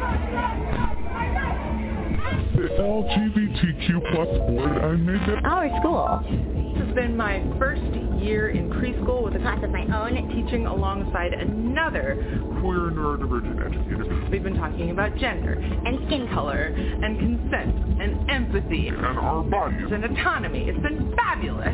The LGBTQ plus board, I made that. Our school. This has been my first year in preschool with a class of my own, teaching alongside another queer neurodivergent educator. We've been talking about gender and skin color and consent and empathy and our bodies and autonomy. It's been fabulous.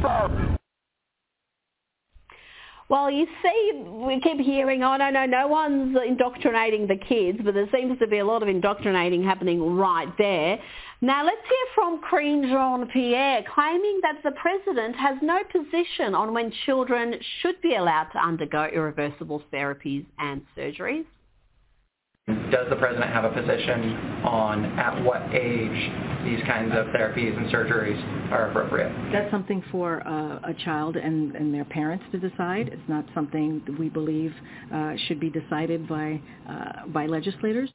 Well, you see, we keep hearing, oh, no one's indoctrinating the kids, but there seems to be a lot of indoctrinating happening right there. Now, let's hear from Karine Jean-Pierre, claiming that the president has no position on when children should be allowed to undergo irreversible therapies and surgeries. Does the president have a position on at what age these kinds of therapies and surgeries are appropriate? That's something for a child and their parents to decide. It's not something that we believe should be decided by legislators.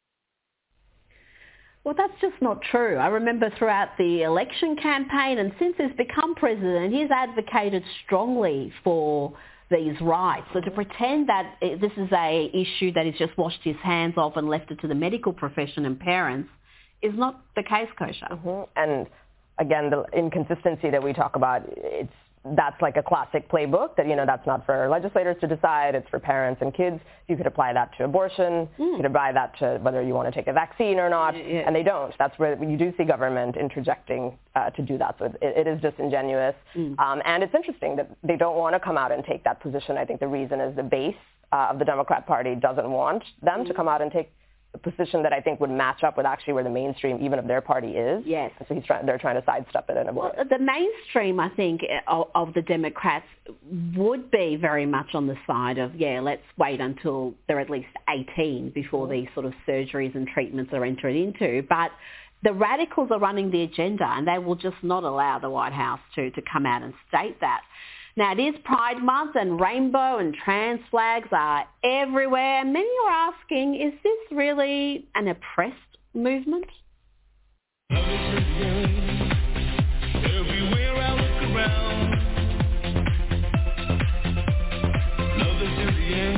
Well, that's just not true. I remember throughout the election campaign and since he's become president, he's advocated strongly for these rights. So to pretend that this is a issue that he's just washed his hands of and left it to the medical profession and parents is not the case, Kosha. Mm-hmm. And again, the inconsistency that we talk about, that's like a classic playbook that, that's not for legislators to decide. It's for parents and kids. You could apply that to abortion. You could apply that to whether you want to take a vaccine or not. And they don't. That's where you do see government interjecting to do that. So it is disingenuous. And it's interesting that they don't want to come out and take that position. I think the reason is the base of the Democrat Party doesn't want them to come out and take a position that I think would match up with actually where the mainstream, even of their party, is. Yes. So they're trying to sidestep it and avoid it. The mainstream, I think, of the Democrats would be very much on the side of, let's wait until they're at least 18 before these sort of surgeries and treatments are entered into. But the radicals are running the agenda and they will just not allow the White House to come out and state that. Now, it is Pride Month and rainbow and trans flags are everywhere. Many are asking, is this really an oppressed movement? Everywhere I look around, love is in the air.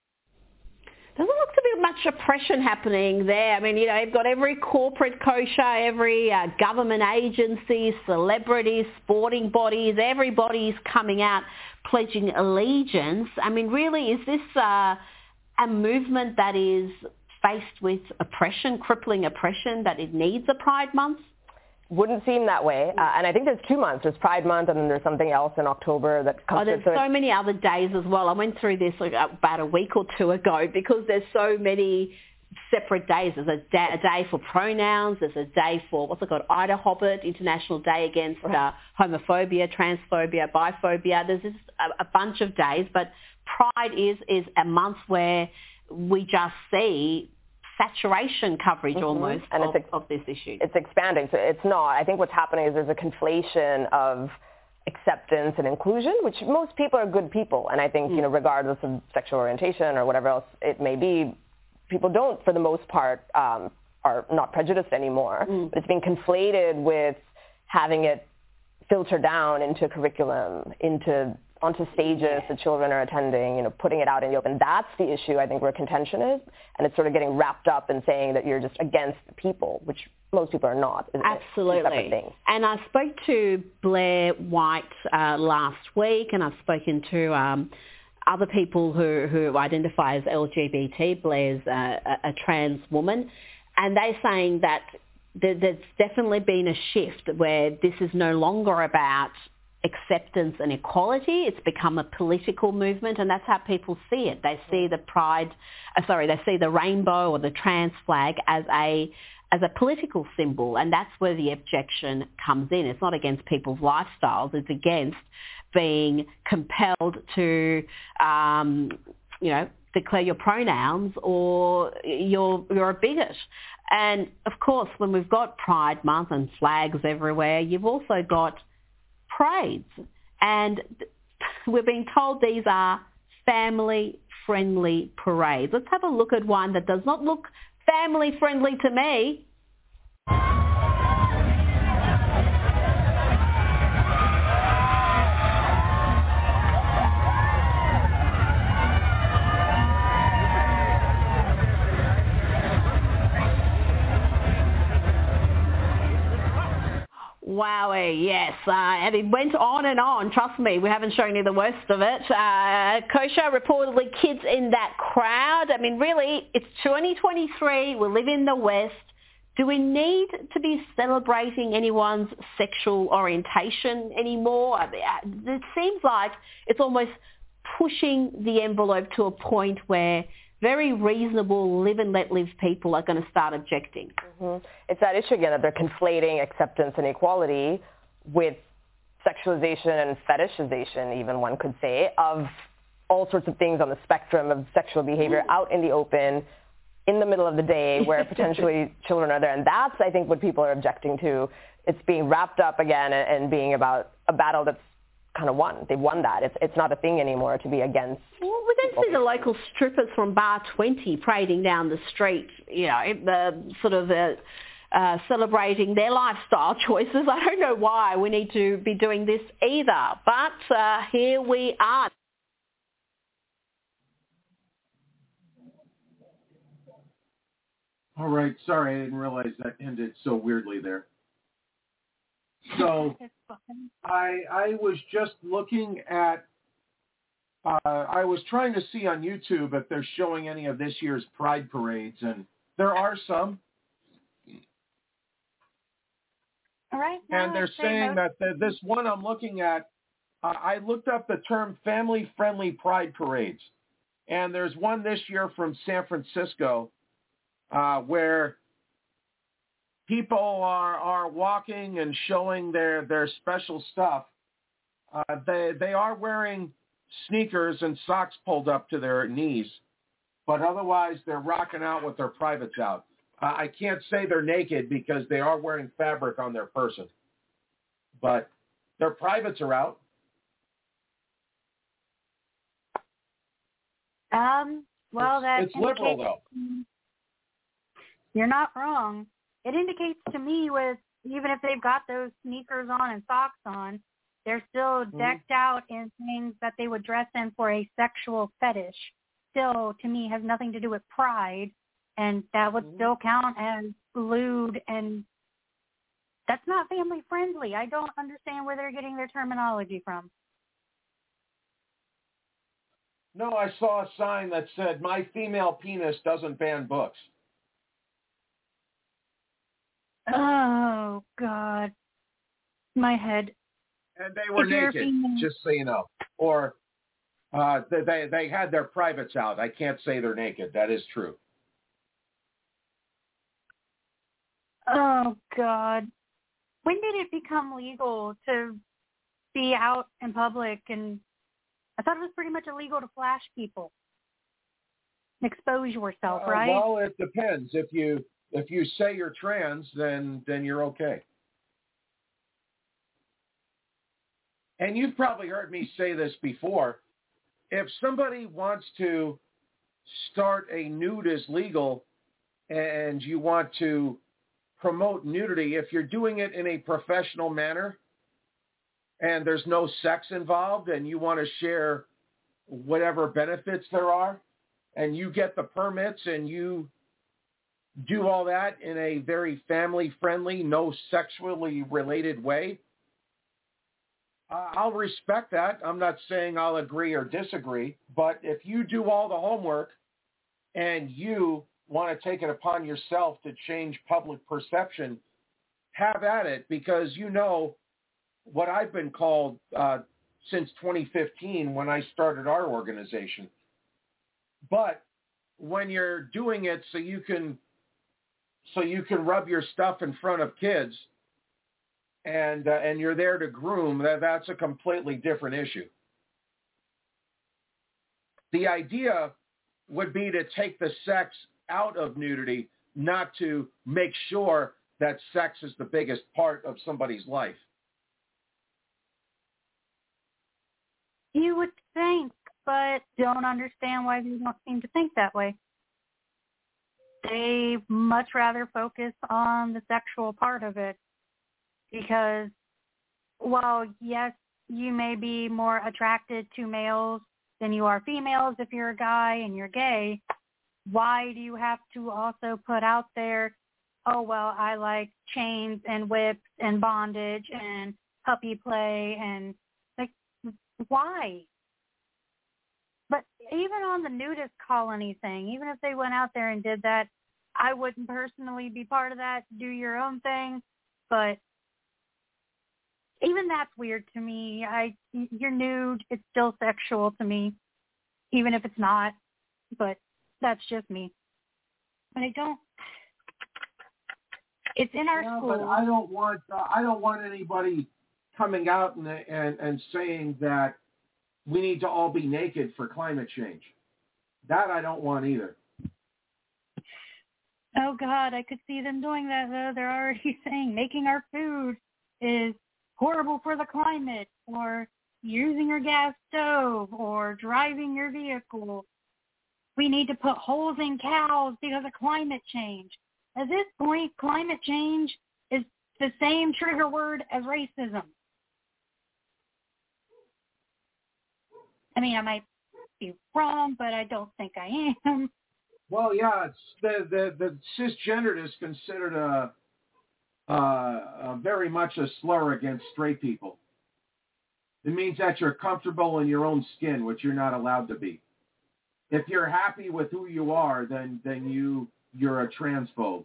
Doesn't look to be much oppression happening there. I mean, you've got every corporate kosher, every government agency, celebrities, sporting bodies, everybody's coming out pledging allegiance. I mean, really, is this a movement that is faced with oppression, crippling oppression, that it needs a Pride Month? Wouldn't seem that way. And I think there's 2 months. There's Pride Month and then there's something else in October that comes. There's so many other days as well. I went through this about a week or two ago because there's so many separate days. There's a day for pronouns. There's a day for, what's it called, Ida Hobbit, International Day Against Homophobia, Transphobia, Biphobia. There's just a bunch of days. But Pride is a month where we just see saturation coverage almost of this issue. It's expanding. So it's not. I think what's happening is there's a conflation of acceptance and inclusion, which most people are good people. And I think, regardless of sexual orientation or whatever else it may be, people don't, for the most part, are not prejudiced anymore. But it's being conflated with having it filter down into curriculum, onto stages that children are attending, putting it out in the open. That's the issue, I think, where contention is. And it's sort of getting wrapped up in saying that you're just against the people, which most people are not. Absolutely. And I spoke to Blair White last week, and I've spoken to other people who identify as LGBT. Blair's a trans woman. And they're saying that there's definitely been a shift where this is no longer about acceptance and equality. It's become a political movement, and that's how people see it. They see the they see the rainbow or the trans flag as a political symbol, and that's where the objection comes in. It's not against people's lifestyles. It's against being compelled to, declare your pronouns or you're a bigot. And of course, when we've got Pride Month and flags everywhere, you've also got parades, and we're being told these are family-friendly parades. Let's have a look at one that does not look family-friendly to me. wowie, yes. And it went on and on. Trust me, we haven't shown you the worst of it. Kosher, reportedly kids in that crowd. I mean, really, it's 2023. We live in the West. Do we need to be celebrating anyone's sexual orientation anymore? I mean, it seems like it's almost pushing the envelope to a point where very reasonable live and let live people are going to start objecting. Mm-hmm. It's that issue again that they're conflating acceptance and equality with sexualization and fetishization, even one could say, of all sorts of things on the spectrum of sexual behavior out in the open, in the middle of the day where potentially children are there. And that's, I think, what people are objecting to. It's being wrapped up again and being about a battle that's kind of won. They've won that. It's not a thing anymore to be against. Well, we don't see the local strippers from Bar 20 parading down the street, you know, celebrating their lifestyle choices. I don't know why we need to be doing this either, but here we are. All right. Sorry, I didn't realize that ended so weirdly there. So I was just looking at, I was trying to see on YouTube if they're showing any of this year's Pride parades, and there are some. All right. And they're saying that this one I'm looking at, I looked up the term family-friendly Pride parades, and there's one this year from San Francisco where people are walking and showing their special stuff. They are wearing sneakers and socks pulled up to their knees, but otherwise they're rocking out with their privates out. I can't say they're naked because they are wearing fabric on their person, but their privates are out. Well, it's liberal though. You're not wrong. It indicates to me with even if they've got those sneakers on and socks on, they're still decked out in things that they would dress in for a sexual fetish. Still, to me, has nothing to do with pride, and that would still count as lewd, and that's not family friendly. I don't understand where they're getting their terminology from. No, I saw a sign that said, "My female penis doesn't ban books." Oh, God. My head. And they were naked, just so you know. Or they had their privates out. I can't say they're naked. That is true. Oh, God. When did it become legal to be out in public? And I thought it was pretty much illegal to flash people. Expose yourself, right? Well, it depends. If you say you're trans, then you're okay. And you've probably heard me say this before. If somebody wants to start a nude as legal and you want to promote nudity, if you're doing it in a professional manner and there's no sex involved and you want to share whatever benefits there are and you get the permits and you do all that in a very family-friendly, no sexually related way, I'll respect that. I'm not saying I'll agree or disagree, but if you do all the homework and you want to take it upon yourself to change public perception, have at it, because you know what I've been called since 2015 when I started our organization. But when you're doing it so you can rub your stuff in front of kids and you're there to groom, that's a completely different issue. The idea would be to take the sex out of nudity, not to make sure that sex is the biggest part of somebody's life. You would think, but don't understand why they don't seem to think that way. They much rather focus on the sexual part of it because, while yes, you may be more attracted to males than you are females if you're a guy and you're gay, why do you have to also put out there oh, well, I like chains and whips and bondage and puppy play and, like, why? But even on the nudist colony thing, even if they went out there and did that, I wouldn't personally be part of that. Do your own thing. But even that's weird to me. You're nude. It's still sexual to me, even if it's not. But that's just me. But it's in our schools. But I don't want anybody coming out and saying that we need to all be naked for climate change. That I don't want either. Oh, God, I could see them doing that, though. They're already saying making our food is horrible for the climate, or using your gas stove, or driving your vehicle. We need to put holes in cows because of climate change. At this point, climate change is the same trigger word as racism. I mean, I might be wrong, but I don't think I am. Well, yeah, it's the cisgendered is considered a very much a slur against straight people. It means that you're comfortable in your own skin, which you're not allowed to be. If you're happy with who you are, then you're a transphobe.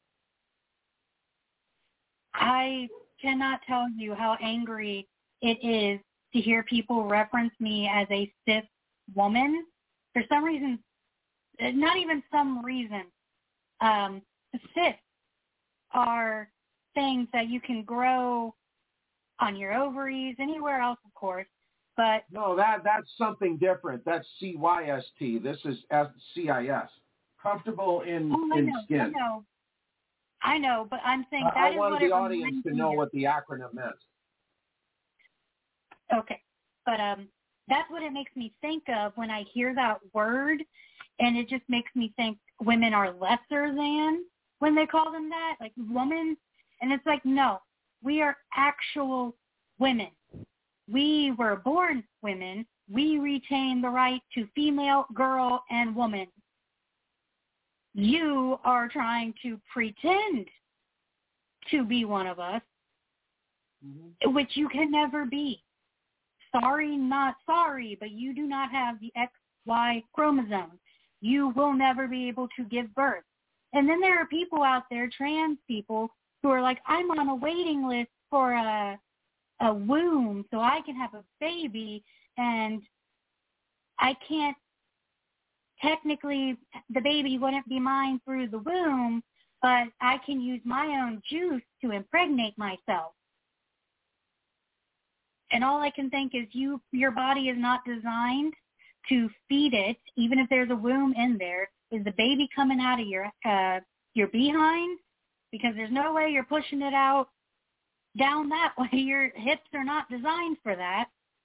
I cannot tell you how angry it is to hear people reference me as a cis woman. For some reason, not even some reason, cis are things that you can grow on your ovaries, anywhere else, of course. But no, that's something different. That's CYST. This is CIS. Comfortable in skin. I know, but I'm saying that I is wanted what the it audience to know me. what the acronym meant. Okay, but that's what it makes me think of when I hear that word, and it just makes me think women are lesser than when they call them that, like woman. And it's like, no, we are actual women. We were born women. We retain the right to female, girl, and woman. You are trying to pretend to be one of us, which you can never be. Sorry, not sorry, but you do not have the XY chromosome. You will never be able to give birth. And then there are people out there, trans people, who are like, I'm on a waiting list for a womb so I can have a baby, and I can't, technically the baby wouldn't be mine through the womb, but I can use my own juice to impregnate myself. And all I can think is your body is not designed to feed it, even if there's a womb in there. Is the baby coming out of your behind? Because there's no way you're pushing it out down that way. Your hips are not designed for that.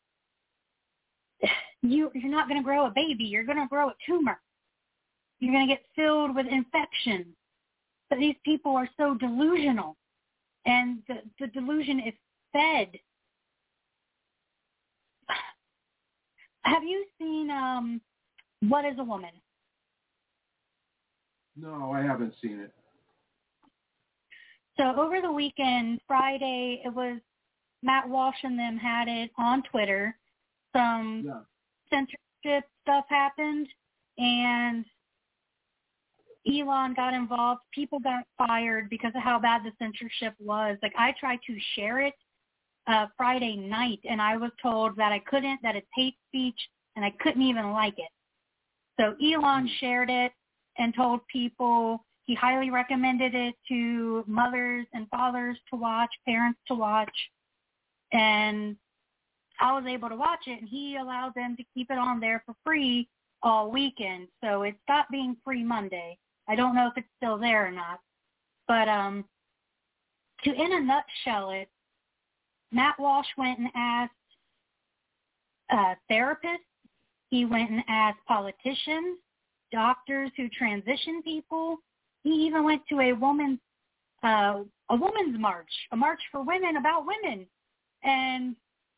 You're not going to grow a baby. You're going to grow a tumor. You're going to get filled with infection. But these people are so delusional, and the delusion is fed. Have you seen What is a Woman? No, I haven't seen it. So over the weekend, Friday, it was Matt Walsh and them had it on Twitter. Some censorship stuff happened, and Elon got involved. People got fired because of how bad the censorship was. Like, I tried to share it Friday night, and I was told that I couldn't, that it's hate speech, and I couldn't even like it. So Elon shared it and told people he highly recommended it to mothers and fathers to watch, parents to watch, and I was able to watch it, and he allowed them to keep it on there for free all weekend. So it stopped being free Monday. I don't know if it's still there or not. But to in a nutshell it, Matt Walsh went and asked therapists. He went and asked politicians, doctors who transition people. He even went to a women's march, a march for women about women. And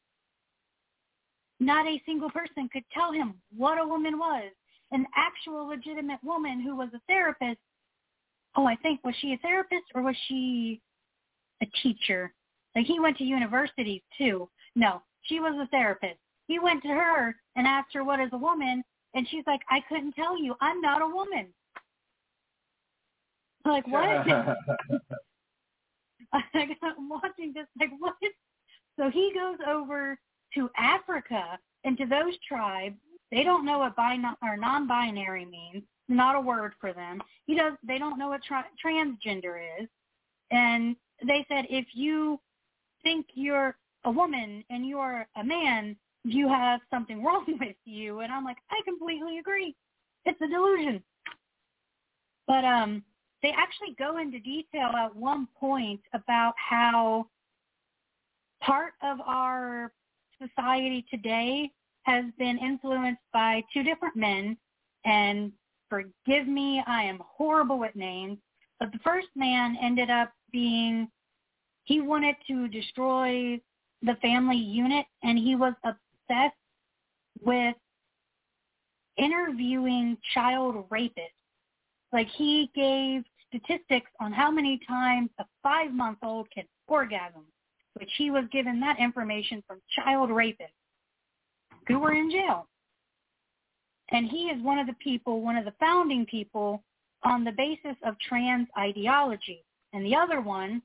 not a single person could tell him what a woman was. An actual legitimate woman who was a therapist I think, was she a therapist or was she a teacher? Like, he went to universities too. No, she was a therapist. He went to her and asked her, what is a woman? And she's like, I couldn't tell you. I'm not a woman. Like, what? I'm watching this, like, what? So he goes over to Africa and to those tribes. They don't know what non-binary means. Not a word for them. They don't know what transgender is. And they said, if you think you're a woman and you're a man, you have something wrong with you. And I'm like, I completely agree. It's a delusion. But they actually go into detail at one point about how part of our society today has been influenced by two different men. And forgive me, I am horrible with names. But the first man ended up being, he wanted to destroy the family unit, and he was obsessed with interviewing child rapists. Like, he gave statistics on how many times a 5-month-old can orgasm, which he was given that information from child rapists who were in jail. And he is one of the founding people on the basis of trans ideology. And the other one,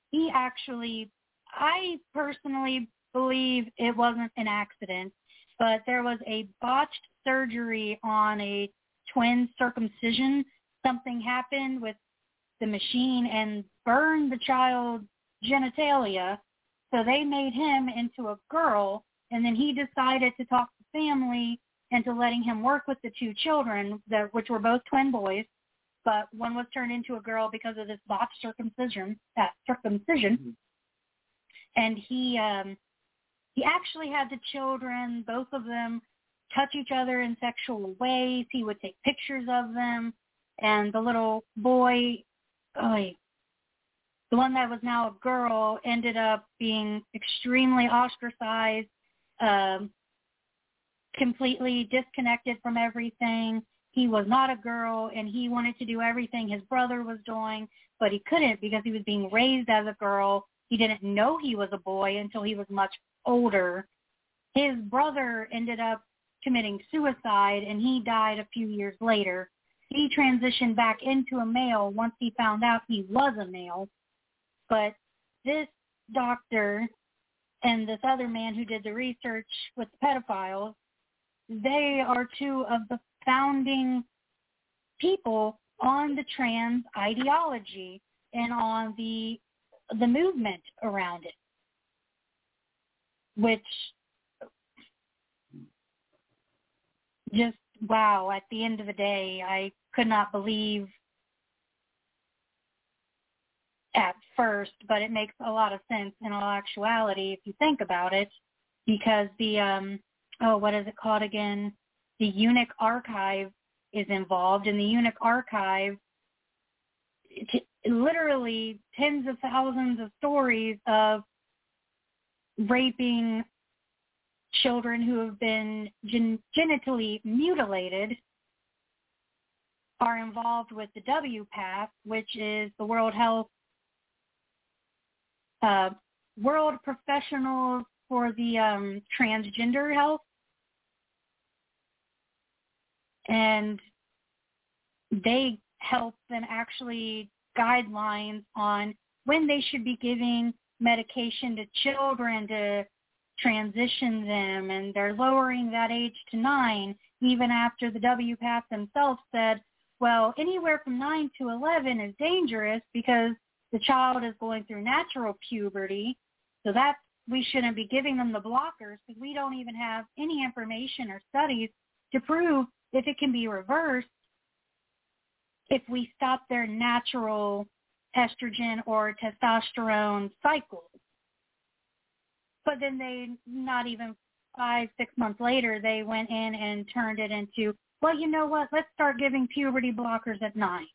I personally believe it wasn't an accident, but there was a botched surgery on a twin circumcision. Something happened with the machine and burned the child's genitalia, so they made him into a girl, and then he decided to talk to family into letting him work with the two children, which were both twin boys, but one was turned into a girl because of this botched circumcision. And he actually had the children, both of them, touch each other in sexual ways. He would take pictures of them. And the little boy, the one that was now a girl, ended up being extremely ostracized, completely disconnected from everything. He was not a girl, and he wanted to do everything his brother was doing, but he couldn't because he was being raised as a girl. He didn't know he was a boy until he was much older. His brother ended up committing suicide, and he died a few years later. He transitioned back into a male once he found out he was a male. But this doctor and this other man who did the research with the pedophiles, they are two of the founding people on the trans ideology and on the movement around it, which just, wow, at the end of the day, I could not believe at first, but it makes a lot of sense in all actuality if you think about it, because the, what is it called again? The Eunuch Archive is involved, and the Eunuch Archive, literally tens of thousands of stories of raping children who have been genitally mutilated are involved with the WPATH, which is the World Professionals for the Transgender Health. And they help them actually guidelines on when they should be giving medication to children to transition them, and they're lowering that age to 9, even after the WPATH themselves said, well, anywhere from 9 to 11 is dangerous because the child is going through natural puberty, so that we shouldn't be giving them the blockers because we don't even have any information or studies to prove if it can be reversed if we stop their natural estrogen or testosterone cycles. But then they, not even 5-6 months later, they went in and turned it into, well, you know what, let's start giving puberty blockers at 9.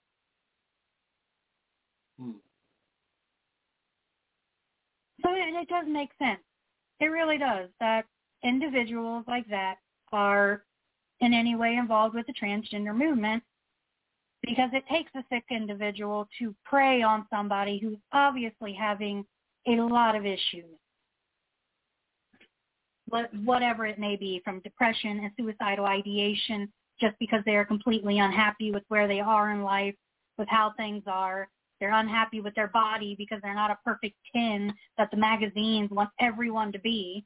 So it does make sense. It really does, that individuals like that are in any way involved with the transgender movement Because it takes a sick individual to prey on somebody who's obviously having a lot of issues, whatever it may be, from depression and suicidal ideation, just because they are completely unhappy with where they are in life, with how things are. They're unhappy with their body because they're not a perfect 10 that the magazines want everyone to be.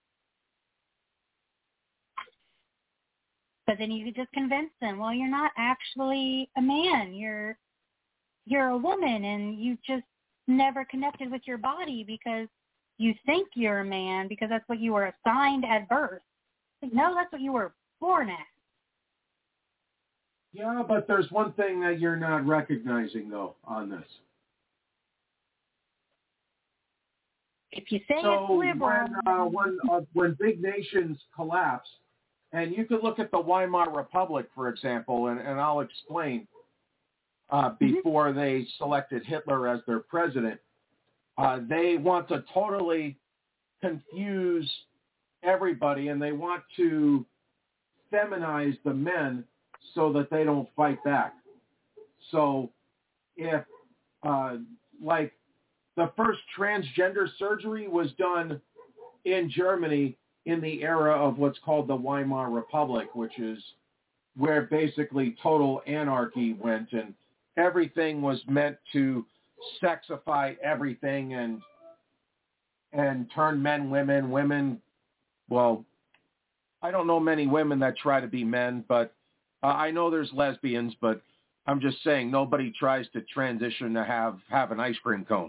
But then you could just convince them, well, you're not actually a man. You're a woman, and you just never connected with your body because you think you're a man because that's what you were assigned at birth. No, that's what you were born as. Yeah, but there's one thing that you're not recognizing, though, on this. If you say it's liberal. When big nations collapse, and you could look at the Weimar Republic, for example, and I'll explain, before they selected Hitler as their president, they want to totally confuse everybody, and they want to feminize the men so that they don't fight back. So if, like, the first transgender surgery was done in Germany in the era of what's called the Weimar Republic, which is where basically total anarchy went, and everything was meant to sexify everything and turn men, women. Well, I don't know many women that try to be men, but I know there's lesbians, but I'm just saying nobody tries to transition to have an ice cream cone.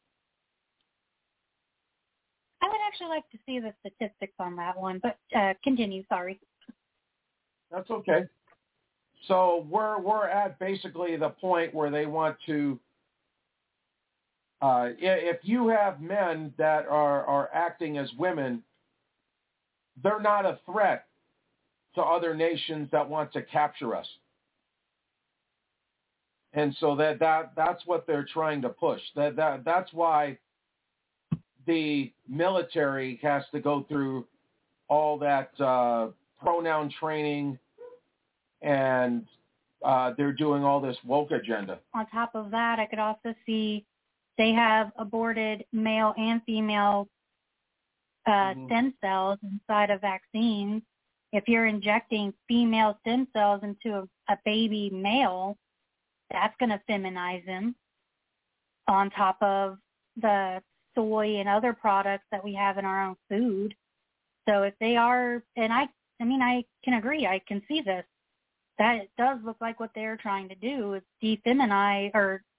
I would actually like to see the statistics on that one, but continue, sorry. That's okay. So we're at basically the point where they want to, if you have men that are acting as women, they're not a threat to other nations that want to capture us. And so that's what they're trying to push. That's why the military has to go through all that pronoun training, and they're doing all this woke agenda. On top of that, I could also see they have aborted male and female stem cells inside of vaccines. If you're injecting female stem cells into a baby male, that's going to feminize him, on top of the soy and other products that we have in our own food. So if they are, and I can agree, I can see this, that it does look like what they're trying to do is demasculinize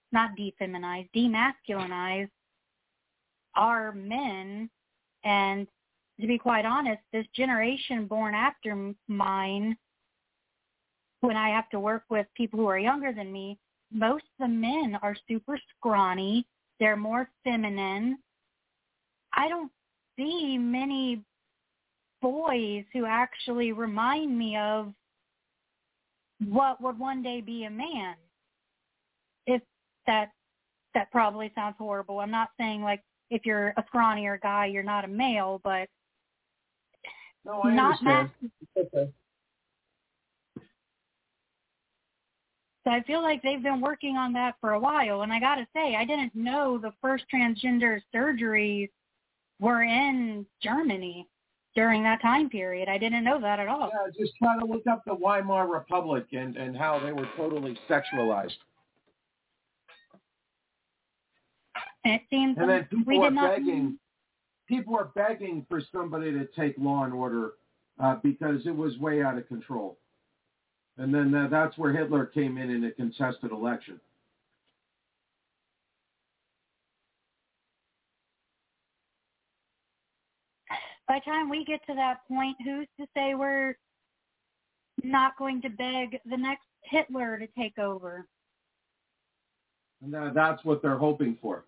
our men. And to be quite honest, this generation born after mine, when I have to work with people who are younger than me, most of the men are super scrawny. They're more feminine. I don't see many boys who actually remind me of what would one day be a man. If that probably sounds horrible. I'm not saying like if you're a scrawnier guy, you're not a male, but no, I understand. Okay. So I feel like they've been working on that for a while. And I got to say, I didn't know the first transgender surgeries were in Germany during that time period. I didn't know that at all. Yeah, just try to look up the Weimar Republic and how they were totally sexualized. And it seems and then people are begging for somebody to take Law and Order because it was way out of control. And then that's where Hitler came in a contested election. By the time we get to that point, who's to say we're not going to beg the next Hitler to take over? And that's what they're hoping for.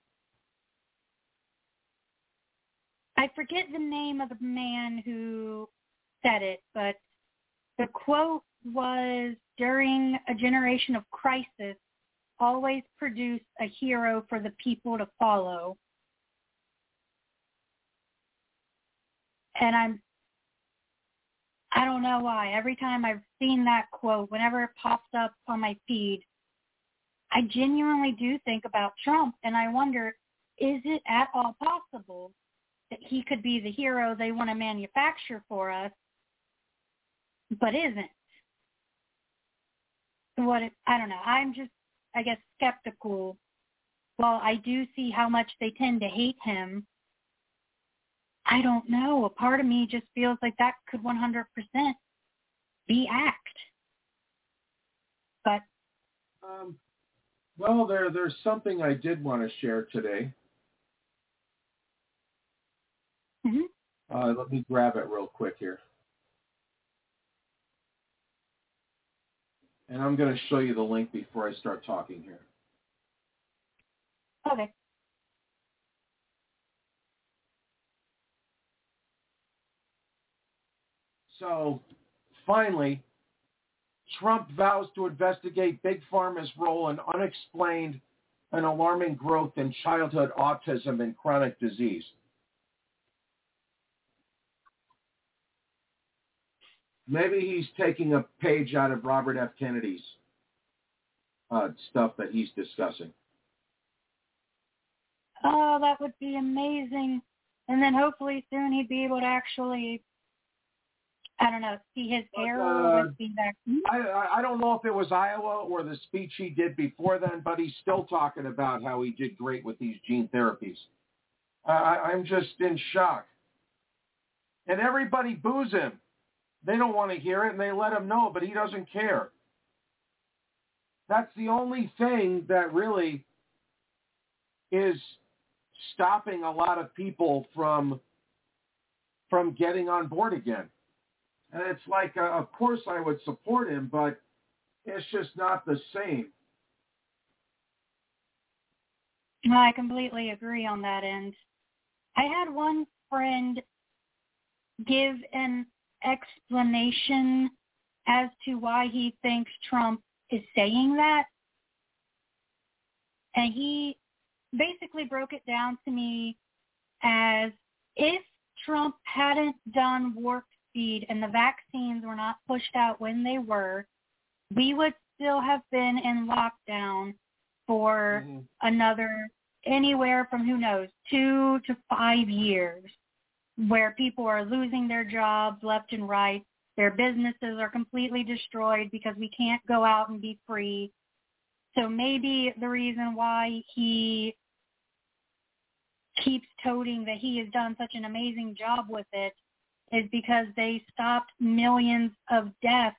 I forget the name of the man who said it, but the quote was, during a generation of crisis, always produce a hero for the people to follow. And I don't know why. Every time I've seen that quote, whenever it pops up on my feed, I genuinely do think about Trump, and I wonder, is it at all possible that he could be the hero they want to manufacture for us, but isn't? I don't know. I'm just, I guess, skeptical. While I do see how much they tend to hate him, I don't know. A part of me just feels like that could 100% be act. But well, there's something I did want to share today. Mm-hmm. Let me grab it real quick here. And I'm going to show you the link before I start talking here. Okay. So, finally, Trump vows to investigate Big Pharma's role in unexplained and alarming growth in childhood autism and chronic disease. Maybe he's taking a page out of Robert F. Kennedy's stuff that he's discussing. Oh, that would be amazing. And then hopefully soon he'd be able to actually, I don't know, see his error with the vaccine. I don't know if it was Iowa or the speech he did before then, but he's still talking about how he did great with these gene therapies. I'm just in shock. And everybody boos him. They don't want to hear it, and they let him know, but he doesn't care. That's the only thing that really is stopping a lot of people from getting on board again. And it's like, of course I would support him, but it's just not the same. I completely agree on that end. I had one friend give an explanation as to why he thinks Trump is saying that. And he basically broke it down to me as if Trump hadn't done warp speed and the vaccines were not pushed out when they were, we would still have been in lockdown for another anywhere from, who knows, 2 to 5 years, where people are losing their jobs left and right. Their businesses are completely destroyed because we can't go out and be free. So maybe the reason why he keeps toting that he has done such an amazing job with it is because they stopped millions of deaths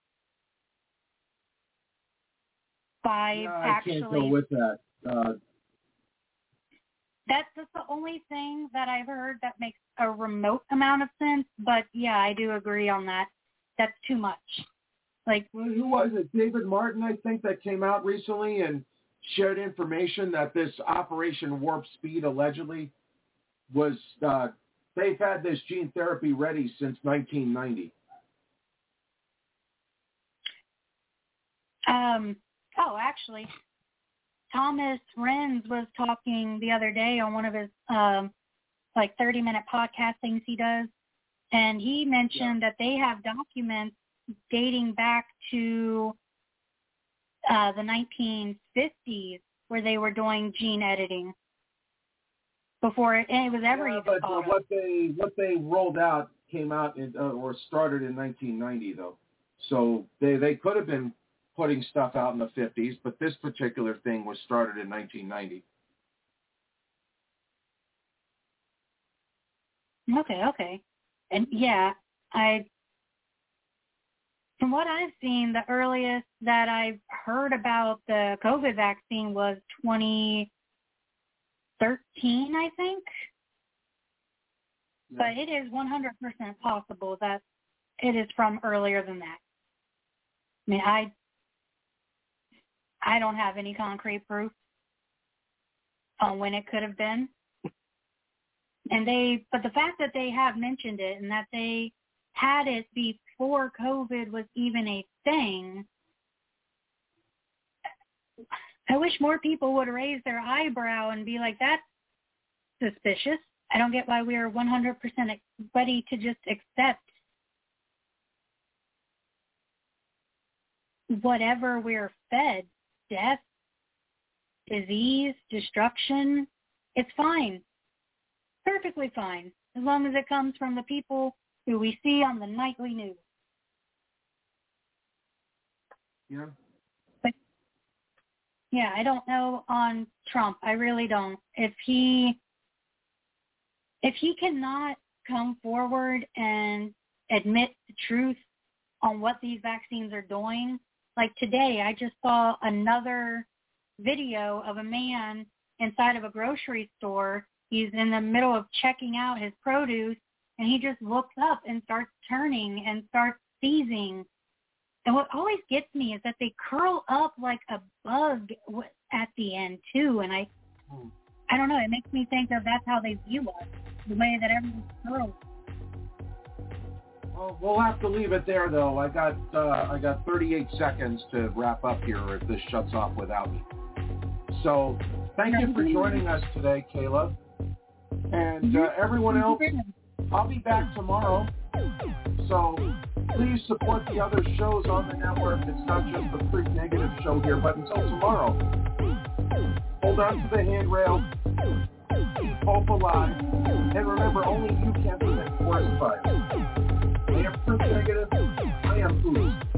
by actually... I can't go with that. That's just the only thing that I've heard that makes a remote amount of sense. But yeah, I do agree on that. That's too much. Like, who was it? David Martin, I think, that came out recently and shared information that this Operation Warp Speed allegedly was, they've had this gene therapy ready since 1990. Actually, Thomas Renz was talking the other day on one of his 30-minute podcast things he does, and he mentioned that they have documents dating back to the 1950s where they were doing gene editing before it was ever even but thought what they rolled out came out or started in 1990 though, so they could have been putting stuff out in the 50s, but this particular thing was started in 1990. Okay. And yeah, from what I've seen, the earliest that I've heard about the COVID vaccine was 2013, I think. Yeah. But it is 100% possible that it is from earlier than that. I mean, I don't have any concrete proof on when it could have been. But the fact that they have mentioned it and that they had it before COVID was even a thing, I wish more people would raise their eyebrow and be like, that's suspicious. I don't get why we are 100% ready to just accept whatever we're fed, death, disease, destruction, it's fine. Perfectly fine, as long as it comes from the people who we see on the nightly news. Yeah. But, yeah, I don't know on Trump. I really don't. If he cannot come forward and admit the truth on what these vaccines are doing, like today I just saw another video of a man inside of a grocery store. He's in the middle of checking out his produce, and he just looks up and starts turning and starts seizing. And what always gets me is that they curl up like a bug at the end, too. And I don't know, it makes me think that that's how they view us, the way that everyone's curled. Well, we'll have to leave it there, though. I got 38 seconds to wrap up here if this shuts off without me. So thank you for joining us today, Caleb. And everyone else, I'll be back tomorrow. So please support the other shows on the network. It's not just the Freak Negative show here, but until tomorrow, hold on to the handrail, keep hope alive, and remember, only you can prevent forest fires. I am Freak Negative. I am Ooze.